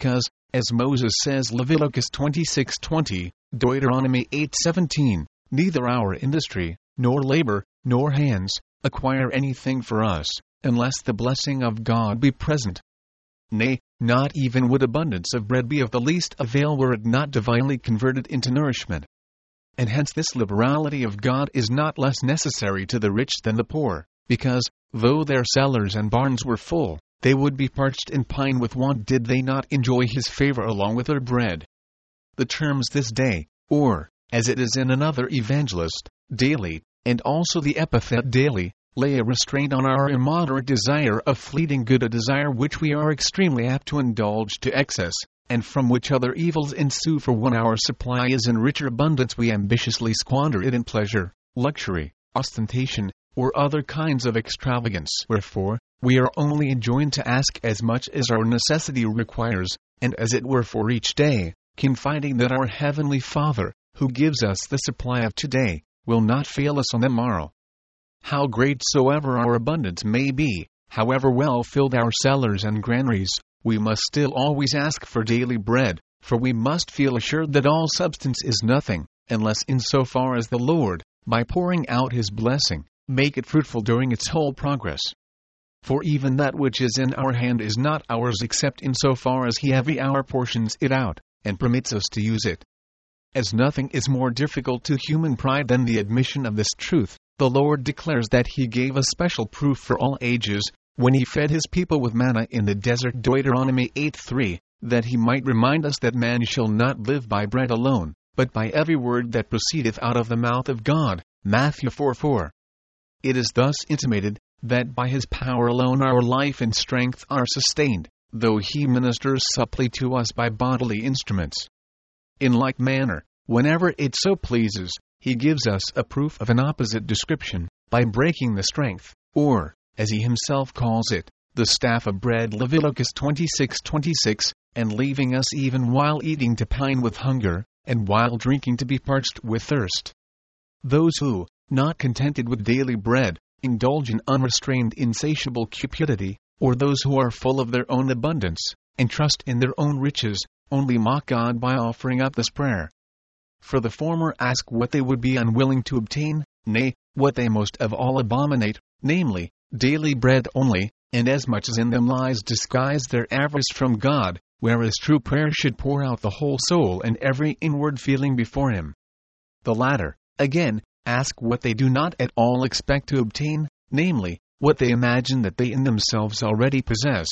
as Moses says Leviticus twenty-six twenty, Deuteronomy eight seventeen, neither our industry, nor labor, nor hands, acquire anything for us, unless the blessing of God be present. Nay, not even would abundance of bread be of the least avail were it not divinely converted into nourishment. And hence this liberality of God is not less necessary to the rich than the poor, because, though their cellars and barns were full, they would be parched and pine with want did they not enjoy his favor along with their bread. The terms this day, or, as it is in another evangelist, daily, and also the epithet daily, lay a restraint on our immoderate desire of fleeting good, a desire which we are extremely apt to indulge to excess, and from which other evils ensue, for when our supply is in richer abundance we ambitiously squander it in pleasure, luxury, ostentation, or other kinds of extravagance. Wherefore, we are only enjoined to ask as much as our necessity requires, and as it were for each day, confiding that our Heavenly Father, who gives us the supply of today, will not fail us on the morrow. How great soever our abundance may be, however well filled our cellars and granaries, we must still always ask for daily bread, for we must feel assured that all substance is nothing, unless in so far as the Lord, by pouring out his blessing, make it fruitful during its whole progress. For even that which is in our hand is not ours except in so far as he every hour portions it out, and permits us to use it. As nothing is more difficult to human pride than the admission of this truth, the Lord declares that he gave a special proof for all ages, when he fed his people with manna in the desert, Deuteronomy eight three, that he might remind us that man shall not live by bread alone, but by every word that proceedeth out of the mouth of God, Matthew four four. It is thus intimated, that by his power alone our life and strength are sustained, though he ministers subtly to us by bodily instruments. In like manner, whenever it so pleases, he gives us a proof of an opposite description, by breaking the strength, or, as he himself calls it, the staff of bread, Leviticus twenty-six twenty-six, and leaving us even while eating to pine with hunger, and while drinking to be parched with thirst. Those who, not contented with daily bread, indulge in unrestrained insatiable cupidity, or those who are full of their own abundance, and trust in their own riches, only mock God by offering up this prayer. For the former ask what they would be unwilling to obtain, nay, what they most of all abominate, namely, daily bread only, and as much as in them lies disguise their avarice from God, whereas true prayer should pour out the whole soul and every inward feeling before him. The latter, again, ask what they do not at all expect to obtain, namely, what they imagine that they in themselves already possess.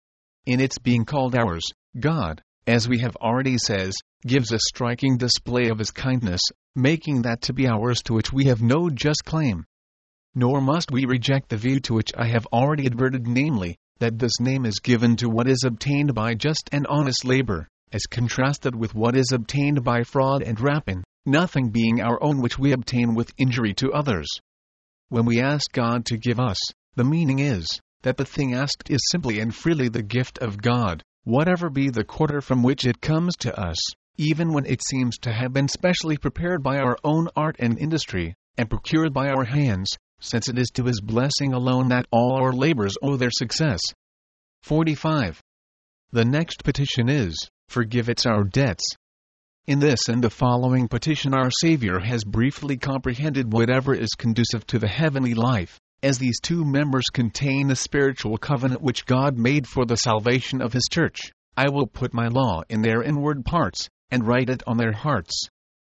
In its being called ours, God, as we have already said, gives a striking display of his kindness, making that to be ours to which we have no just claim. Nor must we reject the view to which I have already adverted, namely, that this name is given to what is obtained by just and honest labor, as contrasted with what is obtained by fraud and rapine, nothing being our own which we obtain with injury to others. When we ask God to give us, the meaning is, that the thing asked is simply and freely the gift of God, whatever be the quarter from which it comes to us, even when it seems to have been specially prepared by our own art and industry, and procured by our hands, since it is to his blessing alone that all our labors owe their success. forty-five. The next petition is, forgive us our debts. In this and the following petition our Savior has briefly comprehended whatever is conducive to the heavenly life, as these two members contain the spiritual covenant which God made for the salvation of his church. I will put my law in their inward parts, and write it on their hearts.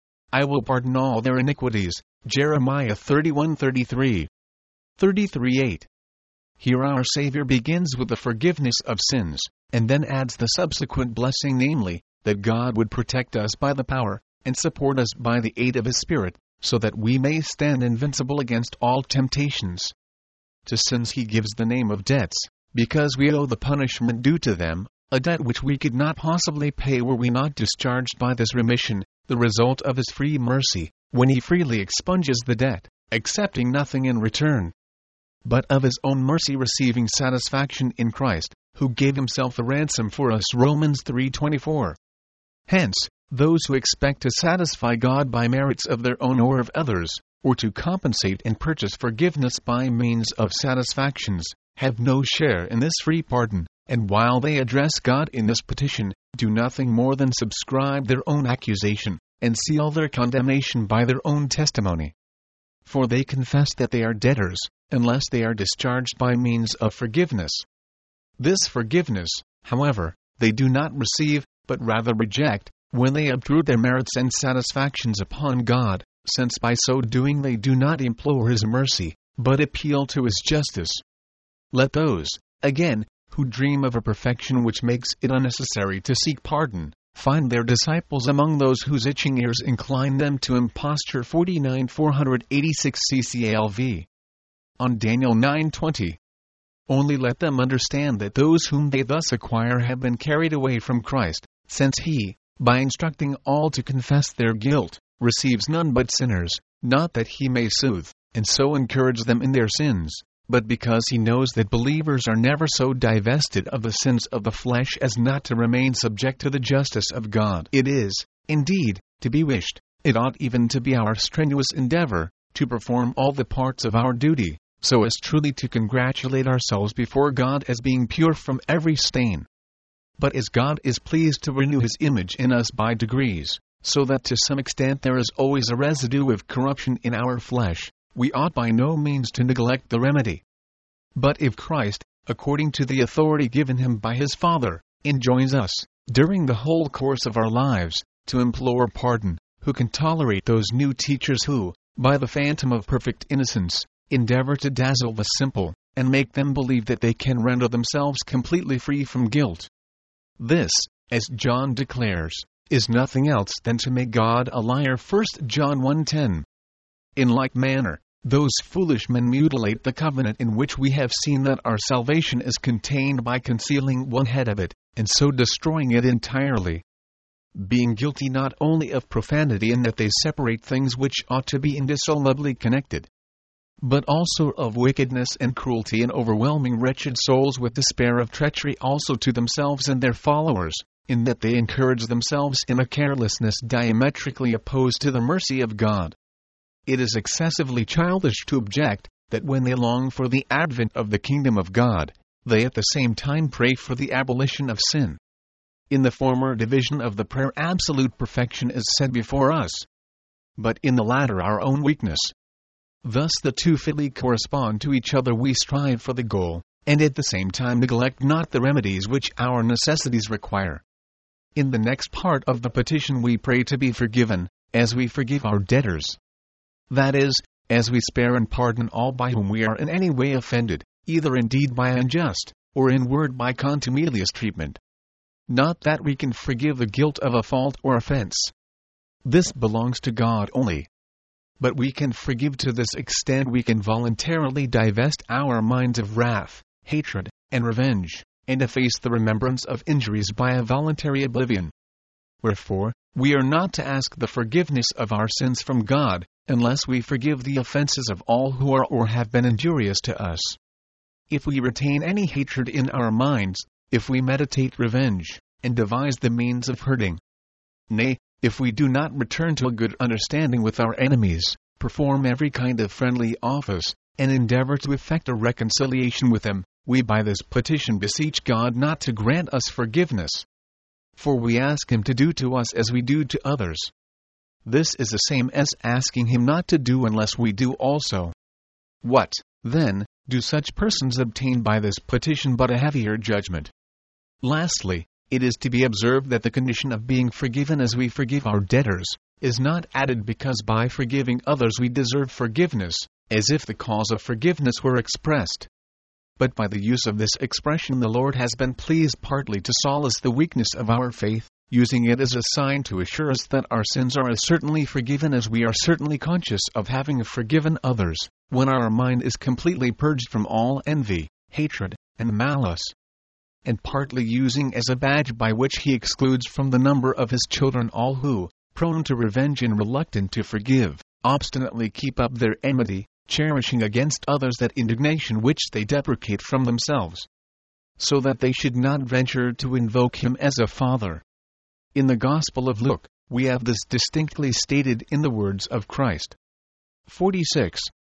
I will pardon all their iniquities. Jeremiah thirty-one thirty-three. thirty-three eight. Here our Savior begins with the forgiveness of sins, and then adds the subsequent blessing, namely, that God would protect us by the power, and support us by the aid of his Spirit, so that we may stand invincible against all temptations. To sins he gives the name of debts, because we owe the punishment due to them, a debt which we could not possibly pay were we not discharged by this remission, the result of his free mercy, when he freely expunges the debt, accepting nothing in return, but of his own mercy receiving satisfaction in Christ, who gave himself a ransom for us. Romans three twenty-four. Hence, those who expect to satisfy God by merits of their own or of others, or to compensate and purchase forgiveness by means of satisfactions, have no share in this free pardon, and while they address God in this petition, do nothing more than subscribe their own accusation, and seal their condemnation by their own testimony. For they confess that they are debtors, unless they are discharged by means of forgiveness. This forgiveness, however, they do not receive, but rather reject, when they obtrude their merits and satisfactions upon God, since by so doing they do not implore His mercy, but appeal to His justice. Let those, again, who dream of a perfection which makes it unnecessary to seek pardon, find their disciples among those whose itching ears incline them to imposture. forty-nine four eighty-six C C A L V. On Daniel nine twenty. Only let them understand that those whom they thus acquire have been carried away from Christ, since He, by instructing all to confess their guilt, receives none but sinners, not that He may soothe, and so encourage them in their sins, but because He knows that believers are never so divested of the sins of the flesh as not to remain subject to the justice of God. It is, indeed, to be wished, it ought even to be our strenuous endeavor, to perform all the parts of our duty, so as truly to congratulate ourselves before God as being pure from every stain. But as God is pleased to renew His image in us by degrees, so that to some extent there is always a residue of corruption in our flesh, we ought by no means to neglect the remedy. But if Christ, according to the authority given Him by His Father, enjoins us, during the whole course of our lives, to implore pardon, who can tolerate those new teachers who, by the phantom of perfect innocence, endeavor to dazzle the simple, and make them believe that they can render themselves completely free from guilt? This, as John declares, is nothing else than to make God a liar. First John one ten. In like manner, those foolish men mutilate the covenant in which we have seen that our salvation is contained by concealing one head of it, and so destroying it entirely. Being guilty not only of profanity in that they separate things which ought to be indissolubly connected, but also of wickedness and cruelty, and overwhelming wretched souls with despair of treachery also to themselves and their followers, in that they encourage themselves in a carelessness diametrically opposed to the mercy of God. It is excessively childish to object that when they long for the advent of the kingdom of God, they at the same time pray for the abolition of sin. In the former division of the prayer absolute perfection is set before us, but in the latter our own weakness. Thus the two fitly correspond to each other. We strive for the goal, and at the same time neglect not the remedies which our necessities require. In the next part of the petition we pray to be forgiven, as we forgive our debtors. That is, as we spare and pardon all by whom we are in any way offended, either in deed by unjust, or in word by contumelious treatment. Not that we can forgive the guilt of a fault or offense. This belongs to God only. But we can forgive to this extent: we can voluntarily divest our minds of wrath, hatred, and revenge, and efface the remembrance of injuries by a voluntary oblivion. Wherefore, we are not to ask the forgiveness of our sins from God, unless we forgive the offenses of all who are or have been injurious to us. If we retain any hatred in our minds, if we meditate revenge, and devise the means of hurting, nay, if we do not return to a good understanding with our enemies, perform every kind of friendly office, and endeavor to effect a reconciliation with them, we by this petition beseech God not to grant us forgiveness. For we ask Him to do to us as we do to others. This is the same as asking Him not to do unless we do also. What, then, do such persons obtain by this petition but a heavier judgment? Lastly, it is to be observed that the condition of being forgiven as we forgive our debtors is not added because by forgiving others we deserve forgiveness, as if the cause of forgiveness were expressed. But by the use of this expression the Lord has been pleased partly to solace the weakness of our faith, using it as a sign to assure us that our sins are as certainly forgiven as we are certainly conscious of having forgiven others, when our mind is completely purged from all envy, hatred, and malice. And partly using as a badge by which He excludes from the number of His children all who, prone to revenge and reluctant to forgive, obstinately keep up their enmity, cherishing against others that indignation which they deprecate from themselves, so that they should not venture to invoke Him as a Father. In the Gospel of Luke, we have this distinctly stated in the words of Christ. forty-six.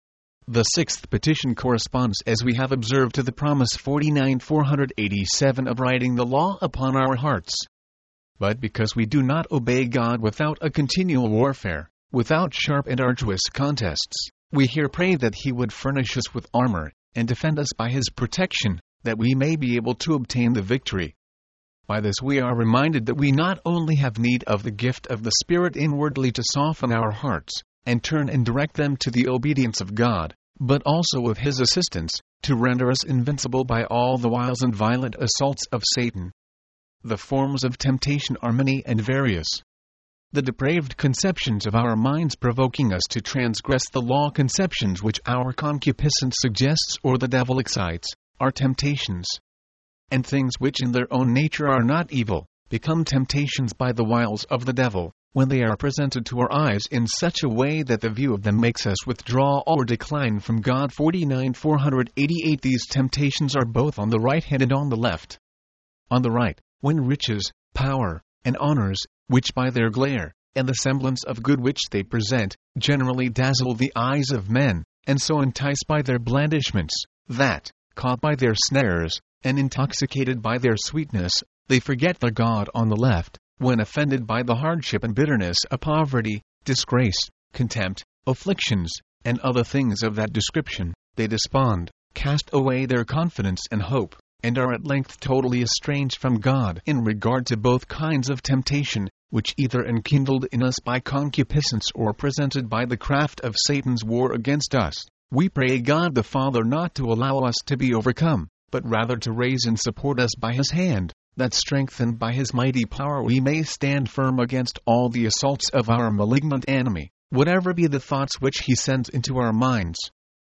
The sixth petition corresponds, as we have observed, to the promise forty-nine four eighty-seven of writing the law upon our hearts. But because we do not obey God without a continual warfare, without sharp and arduous contests, we here pray that He would furnish us with armor, and defend us by His protection, that we may be able to obtain the victory. By this we are reminded that we not only have need of the gift of the Spirit inwardly to soften our hearts, and turn and direct them to the obedience of God, but also of His assistance, to render us invincible by all the wiles and violent assaults of Satan. The forms of temptation are many and various. The depraved conceptions of our minds provoking us to transgress the law, conceptions which our concupiscence suggests or the devil excites, are temptations. And things which in their own nature are not evil, become temptations by the wiles of the devil, when they are presented to our eyes in such a way that the view of them makes us withdraw or decline from God. forty-nine four eighty-eight These temptations are both on the right hand and on the left. On the right, when riches, power, and honors, which by their glare, and the semblance of good which they present, generally dazzle the eyes of men, and so entice by their blandishments, that, caught by their snares, and intoxicated by their sweetness, they forget their God. On the left, when offended by the hardship and bitterness of poverty, disgrace, contempt, afflictions, and other things of that description, they despond, cast away their confidence and hope, and are at length totally estranged from God in regard to both kinds of temptation, which either enkindled in us by concupiscence or presented by the craft of Satan's war against us. We pray God the Father not to allow us to be overcome, but rather to raise and support us by His hand, that strengthened by His mighty power we may stand firm against all the assaults of our malignant enemy, whatever be the thoughts which he sends into our minds.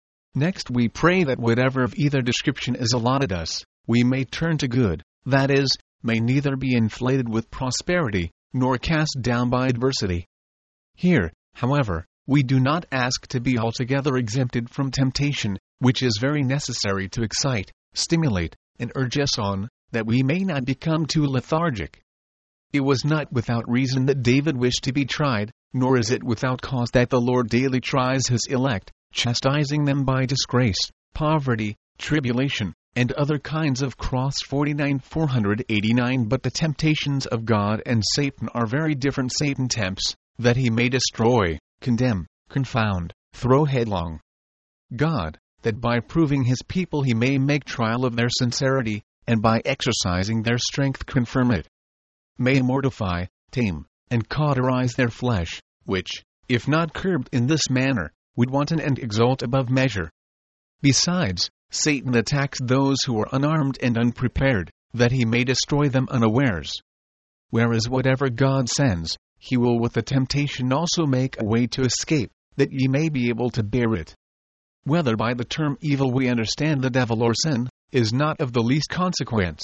Next we pray that whatever of either description is allotted us, we may turn to good, that is, may neither be inflated with prosperity, nor cast down by adversity. Here, however, we do not ask to be altogether exempted from temptation, which is very necessary to excite, stimulate, and urge us on, that we may not become too lethargic. It was not without reason that David wished to be tried, nor is it without cause that the Lord daily tries His elect, chastising them by disgrace, poverty, tribulation, and other kinds of cross. forty-nine four eighty-nine But the temptations of God and Satan are very different. Satan tempts, that he may destroy, condemn, confound, throw headlong. God, that by proving His people He may make trial of their sincerity, and by exercising their strength confirm it. May mortify, tame, and cauterize their flesh, which, if not curbed in this manner, would wanton and exalt above measure. Besides, Satan attacks those who are unarmed and unprepared, that he may destroy them unawares. Whereas whatever God sends, He will with the temptation also make a way to escape, that ye may be able to bear it. Whether by the term evil we understand the devil or sin, is not of the least consequence.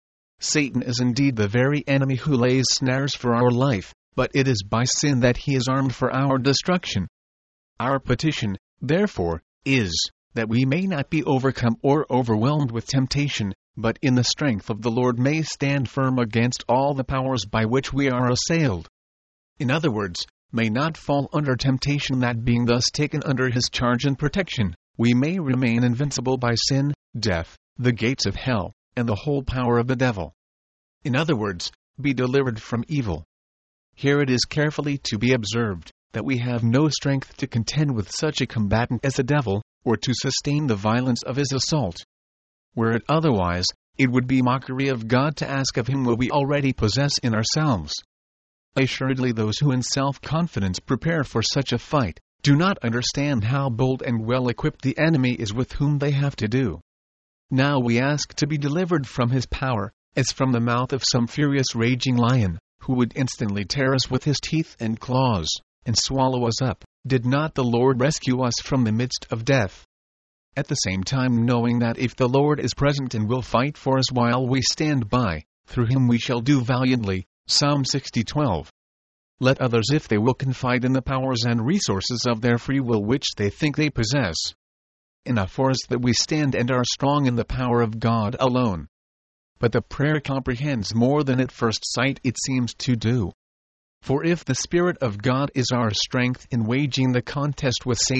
Satan is indeed the very enemy who lays snares for our life, but it is by sin that he is armed for our destruction. Our petition, therefore, is, that we may not be overcome or overwhelmed with temptation, but in the strength of the Lord may stand firm against all the powers by which we are assailed. In other words, may not fall under temptation, that being thus taken under His charge and protection, we may remain invincible by sin, death, the gates of hell, and the whole power of the devil. In other words, be delivered from evil. Here it is carefully to be observed, that we have no strength to contend with such a combatant as the devil, or to sustain the violence of his assault. Were it otherwise, it would be mockery of God to ask of Him what we already possess in ourselves. Assuredly those who in self-confidence prepare for such a fight, do not understand how bold and well-equipped the enemy is with whom they have to do. Now we ask to be delivered from his power, as from the mouth of some furious raging lion, who would instantly tear us with his teeth and claws, and swallow us up, did not the Lord rescue us from the midst of death. At the same time knowing that if the Lord is present and will fight for us while we stand by, through Him we shall do valiantly. Psalm sixty twelve. Let others, if they will, confide in the powers and resources of their free will which they think they possess. Enough for us that we stand and are strong in the power of God alone. But the prayer comprehends more than at first sight it seems to do. For if the Spirit of God is our strength in waging the contest with Satan,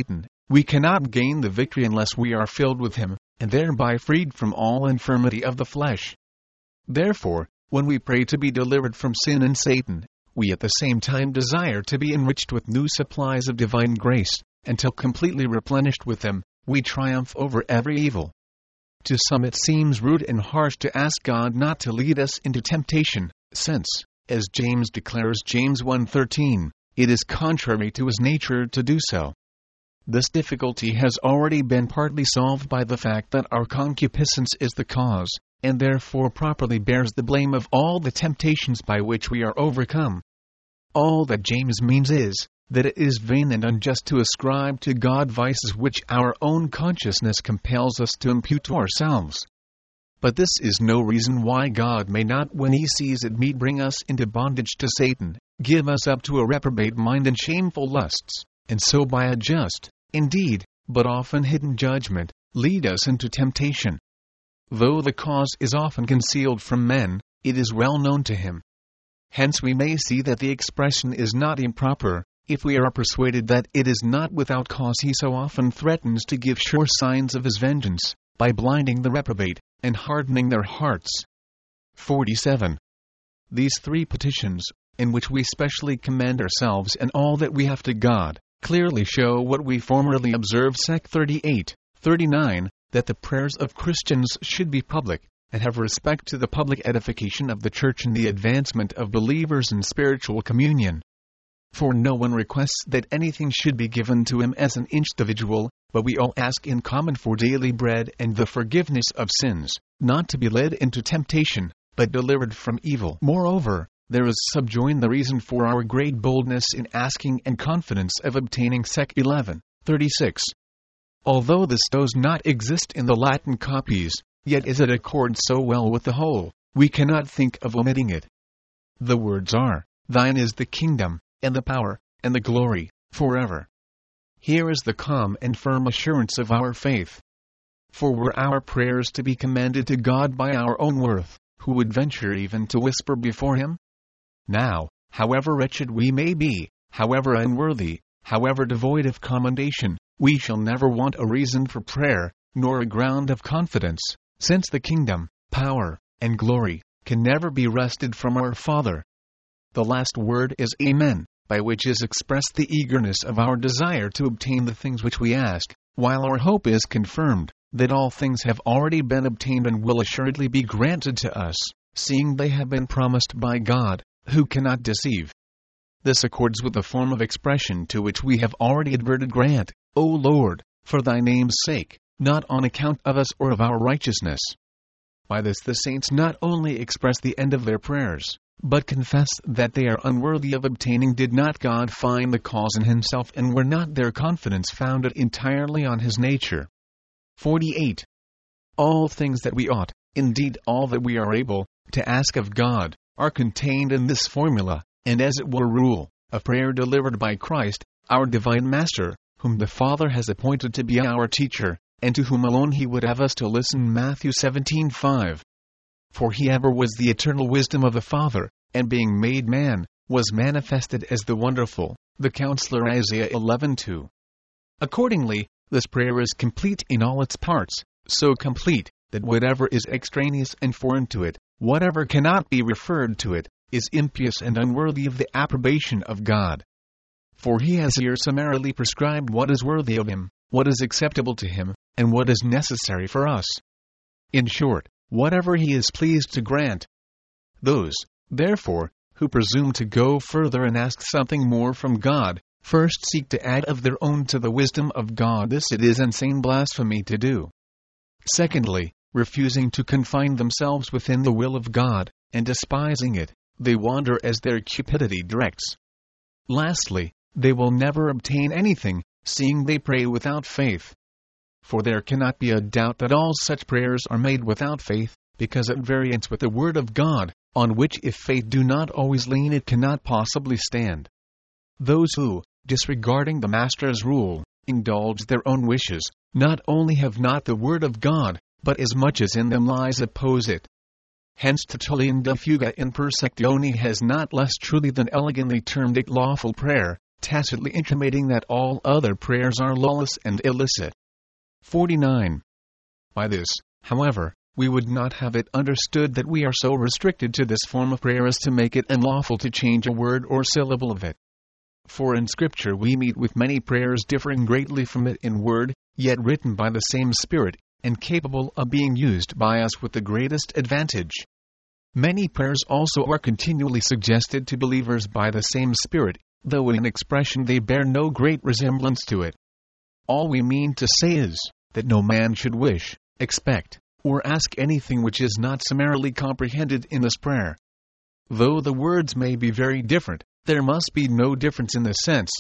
We cannot gain the victory unless we are filled with Him, and thereby freed from all infirmity of the flesh. Therefore, when we pray to be delivered from sin and Satan, we at the same time desire to be enriched with new supplies of divine grace, until completely replenished with them, we triumph over every evil. To some it seems rude and harsh to ask God not to lead us into temptation, since, as James declares James one thirteen, it is contrary to His nature to do so. This difficulty has already been partly solved by the fact that our concupiscence is the cause, and therefore properly bears the blame of all the temptations by which we are overcome. All that James means is, that it is vain and unjust to ascribe to God vices which our own consciousness compels us to impute to ourselves. But this is no reason why God may not, when He sees it meet, bring us into bondage to Satan, give us up to a reprobate mind and shameful lusts, and so by a just, indeed, but often hidden judgment, lead us into temptation. Though the cause is often concealed from men, it is well known to Him. Hence we may see that the expression is not improper, if we are persuaded that it is not without cause He so often threatens to give sure signs of His vengeance, by blinding the reprobate, and hardening their hearts. forty-seven. These three petitions, in which we specially commend ourselves and all that we have to God, clearly show what we formerly observed Sec thirty-eight, thirty-nine, that the prayers of Christians should be public, and have respect to the public edification of the Church and the advancement of believers in spiritual communion. For no one requests that anything should be given to him as an individual, but we all ask in common for daily bread and the forgiveness of sins, not to be led into temptation, but delivered from evil. Moreover, there is subjoined the reason for our great boldness in asking and confidence of obtaining Sec eleven, thirty-six. Although this does not exist in the Latin copies, yet as it accords so well with the whole, we cannot think of omitting it. The words are, "Thine is the kingdom, and the power, and the glory, forever." Here is the calm and firm assurance of our faith. For were our prayers to be commended to God by our own worth, who would venture even to whisper before Him? Now, however wretched we may be, however unworthy, however devoid of commendation, we shall never want a reason for prayer, nor a ground of confidence, since the kingdom, power, and glory can never be wrested from our Father. The last word is Amen, by which is expressed the eagerness of our desire to obtain the things which we ask, while our hope is confirmed, that all things have already been obtained and will assuredly be granted to us, seeing they have been promised by God, who cannot deceive. This accords with the form of expression to which we have already adverted. Grant, O Lord, for Thy name's sake, not on account of us or of our righteousness. By this the saints not only express the end of their prayers, but confess that they are unworthy of obtaining. Did not God find the cause in Himself, and were not their confidence founded entirely on His nature? forty-eight. All things that we ought, indeed all that we are able, to ask of God, are contained in this formula, and as it were rule, of prayer delivered by Christ, our divine Master, whom the Father has appointed to be our teacher, and to whom alone He would have us to listen. Matthew seventeen five. For He ever was the eternal wisdom of the Father, and being made man, was manifested as the wonderful, the Counselor. Isaiah eleven two. Accordingly, this prayer is complete in all its parts, so complete, that whatever is extraneous and foreign to it, whatever cannot be referred to it, is impious and unworthy of the approbation of God. For He has here summarily prescribed what is worthy of Him, what is acceptable to Him, and what is necessary for us. In short, whatever He is pleased to grant. Those, therefore, who presume to go further and ask something more from God, first seek to add of their own to the wisdom of God. This it is insane blasphemy to do. Secondly, refusing to confine themselves within the will of God, and despising it, they wander as their cupidity directs. Lastly, they will never obtain anything, seeing they pray without faith. For there cannot be a doubt that all such prayers are made without faith, because at variance with the Word of God, on which if faith do not always lean it cannot possibly stand. Those who, disregarding the Master's rule, indulge their own wishes, not only have not the Word of God, but as much as in them lies oppose it. Hence Tertullian de Fuga in Persecutionis has not less truly than elegantly termed it lawful prayer, tacitly intimating that all other prayers are lawless and illicit. forty-nine. By this, however, we would not have it understood that we are so restricted to this form of prayer as to make it unlawful to change a word or syllable of it. For in Scripture we meet with many prayers differing greatly from it in word, yet written by the same Spirit, and capable of being used by us with the greatest advantage. Many prayers also are continually suggested to believers by the same Spirit, though in expression they bear no great resemblance to it. All we mean to say is, that no man should wish, expect, or ask anything which is not summarily comprehended in this prayer. Though the words may be very different, there must be no difference in the sense.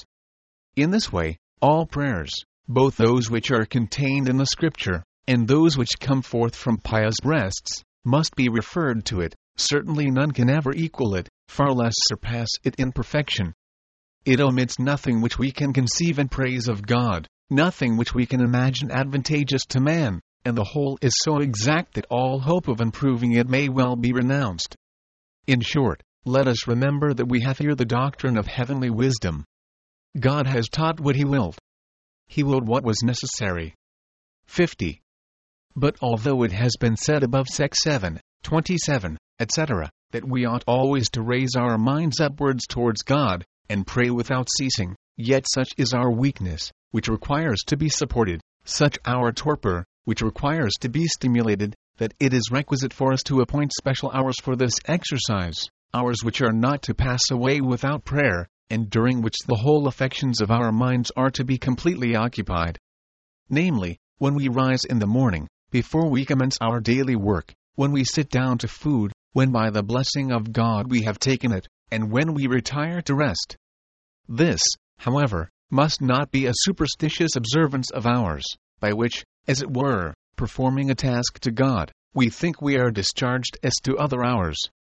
In this way, all prayers, both those which are contained in the Scripture, and those which come forth from pious breasts, must be referred to it. Certainly none can ever equal it, far less surpass it in perfection. It omits nothing which we can conceive in praise of God, nothing which we can imagine advantageous to man, and the whole is so exact that all hope of improving it may well be renounced. In short, let us remember that we have here the doctrine of heavenly wisdom. God has taught what He willed. He willed what was necessary. fifty. But although it has been said above sec seven, twenty-seven, et cetera, that we ought always to raise our minds upwards towards God, and pray without ceasing, yet such is our weakness, which requires to be supported, such our torpor, which requires to be stimulated, that it is requisite for us to appoint special hours for this exercise, hours which are not to pass away without prayer, and during which the whole affections of our minds are to be completely occupied. Namely, when we rise in the morning, before we commence our daily work, when we sit down to food, when by the blessing of God we have taken it, and when we retire to rest. This, however, must not be a superstitious observance of ours, by which, as it were, performing a task to God, we think we are discharged as to other hours.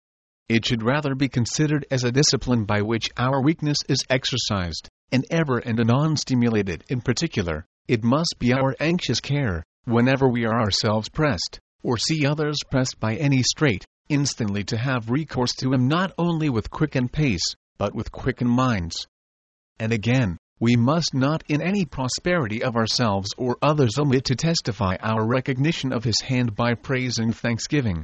It should rather be considered as a discipline by which our weakness is exercised, and ever and anon stimulated. In particular, it must be our anxious care, whenever we are ourselves pressed, or see others pressed by any strait, instantly to have recourse to Him not only with quickened pace, but with quickened minds. And again, we must not in any prosperity of ourselves or others omit to testify our recognition of His hand by praise and thanksgiving.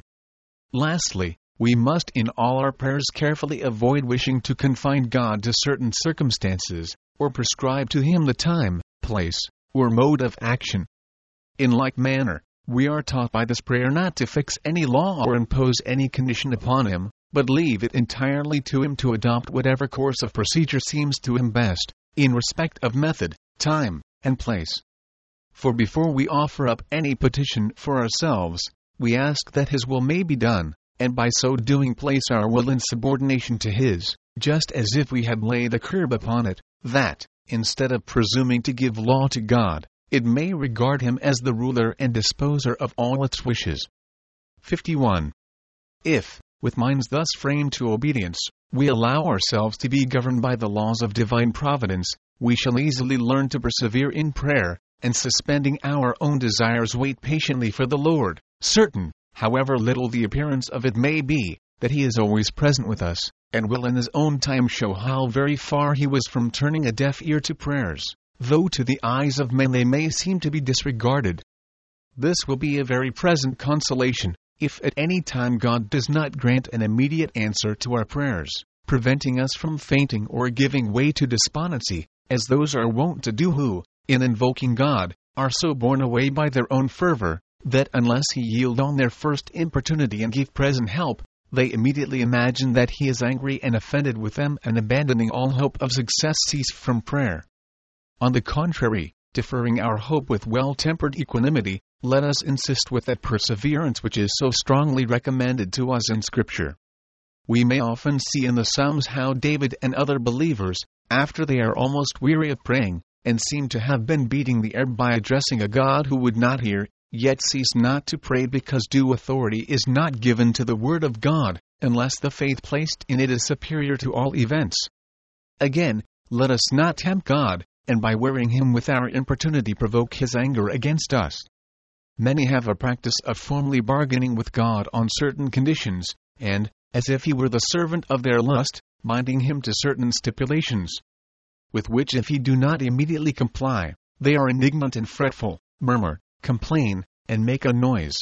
Lastly, we must in all our prayers carefully avoid wishing to confine God to certain circumstances, or prescribe to Him the time, place, or mode of action. In like manner, we are taught by this prayer not to fix any law or impose any condition upon Him, but leave it entirely to Him to adopt whatever course of procedure seems to Him best, in respect of method, time, and place. For before we offer up any petition for ourselves, we ask that His will may be done, and by so doing place our will in subordination to His, just as if we had laid a curb upon it, that, instead of presuming to give law to God, it may regard Him as the ruler and disposer of all its wishes. fifty-one. If, with minds thus framed to obedience, we allow ourselves to be governed by the laws of divine providence, we shall easily learn to persevere in prayer, and suspending our own desires wait patiently for the Lord, certain, however little the appearance of it may be, that He is always present with us, and will in His own time show how very far He was from turning a deaf ear to prayers, though to the eyes of men they may seem to be disregarded. This will be a very present consolation, if at any time God does not grant an immediate answer to our prayers, preventing us from fainting or giving way to despondency, as those are wont to do who, in invoking God, are so borne away by their own fervor, that unless He yield on their first importunity and give present help, they immediately imagine that He is angry and offended with them, and abandoning all hope of success cease from prayer. On the contrary, deferring our hope with well-tempered equanimity, let us insist with that perseverance which is so strongly recommended to us in Scripture. We may often see in the Psalms how David and other believers, after they are almost weary of praying, and seem to have been beating the air by addressing a God who would not hear, yet cease not to pray because due authority is not given to the Word of God, unless the faith placed in it is superior to all events. Again, let us not tempt God, and by wearying Him with our importunity provoke His anger against us. Many have a practice of formally bargaining with God on certain conditions, and, as if He were the servant of their lust, binding Him to certain stipulations. with which if he do not immediately comply, they are indignant and fretful, murmur, complain, and make a noise.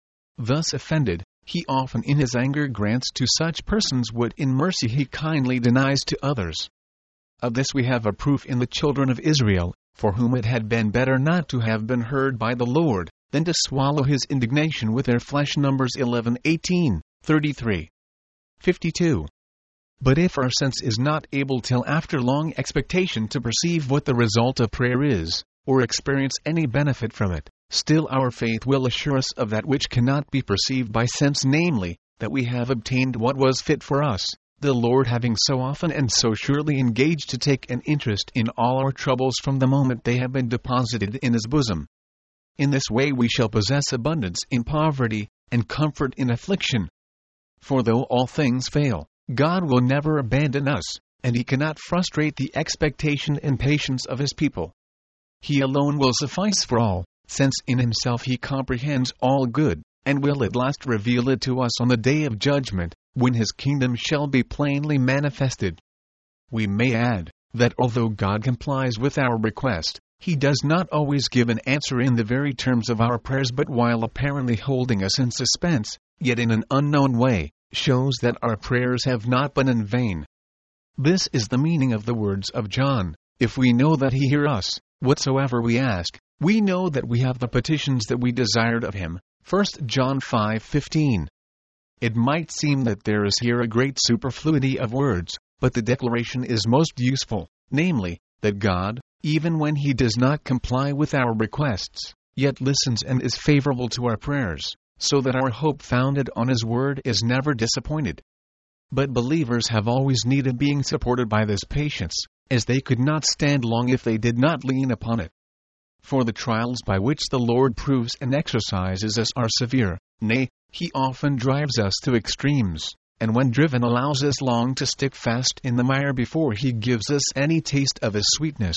Thus offended, he often in his anger grants to such persons what in mercy he kindly denies to others. Of this we have a proof in the children of Israel, for whom it had been better not to have been heard by the Lord, than to swallow his indignation with their flesh. Numbers eleven eighteen, thirty-three, fifty-two. But if our sense is not able till after long expectation to perceive what the result of prayer is, or experience any benefit from it, still our faith will assure us of that which cannot be perceived by sense, namely, that we have obtained what was fit for us, the Lord having so often and so surely engaged to take an interest in all our troubles from the moment they have been deposited in his bosom. In this way we shall possess abundance in poverty, and comfort in affliction. For though all things fail, God will never abandon us, and he cannot frustrate the expectation and patience of his people. He alone will suffice for all, since in himself he comprehends all good, and will at last reveal it to us on the day of judgment, when his kingdom shall be plainly manifested. We may add, that although God complies with our request, he does not always give an answer in the very terms of our prayers, but while apparently holding us in suspense, yet in an unknown way, shows that our prayers have not been in vain. This is the meaning of the words of John: if we know that he hears us, whatsoever we ask, we know that we have the petitions that we desired of him. First John five fifteen. It might seem that there is here a great superfluity of words, but the declaration is most useful, namely, that God, even when he does not comply with our requests, yet listens and is favorable to our prayers, so that our hope founded on his word is never disappointed. But believers have always need of being supported by this patience, as they could not stand long if they did not lean upon it. For the trials by which the Lord proves and exercises us are severe, nay, he often drives us to extremes, and when driven allows us long to stick fast in the mire before he gives us any taste of his sweetness.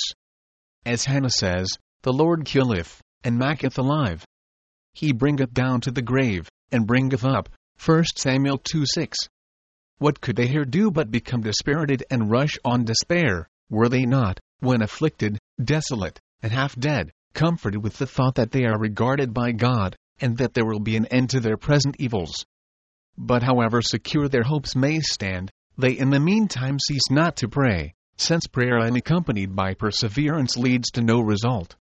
As Hannah says, the Lord killeth, and maketh alive. He bringeth down to the grave, and bringeth up. First Samuel two six. What could they here do but become dispirited and rush on despair, were they not, when afflicted, desolate, and half dead, comforted with the thought that they are regarded by God, and that there will be an end to their present evils? But however secure their hopes may stand, they in the meantime cease not to pray, since prayer unaccompanied by perseverance leads to no result.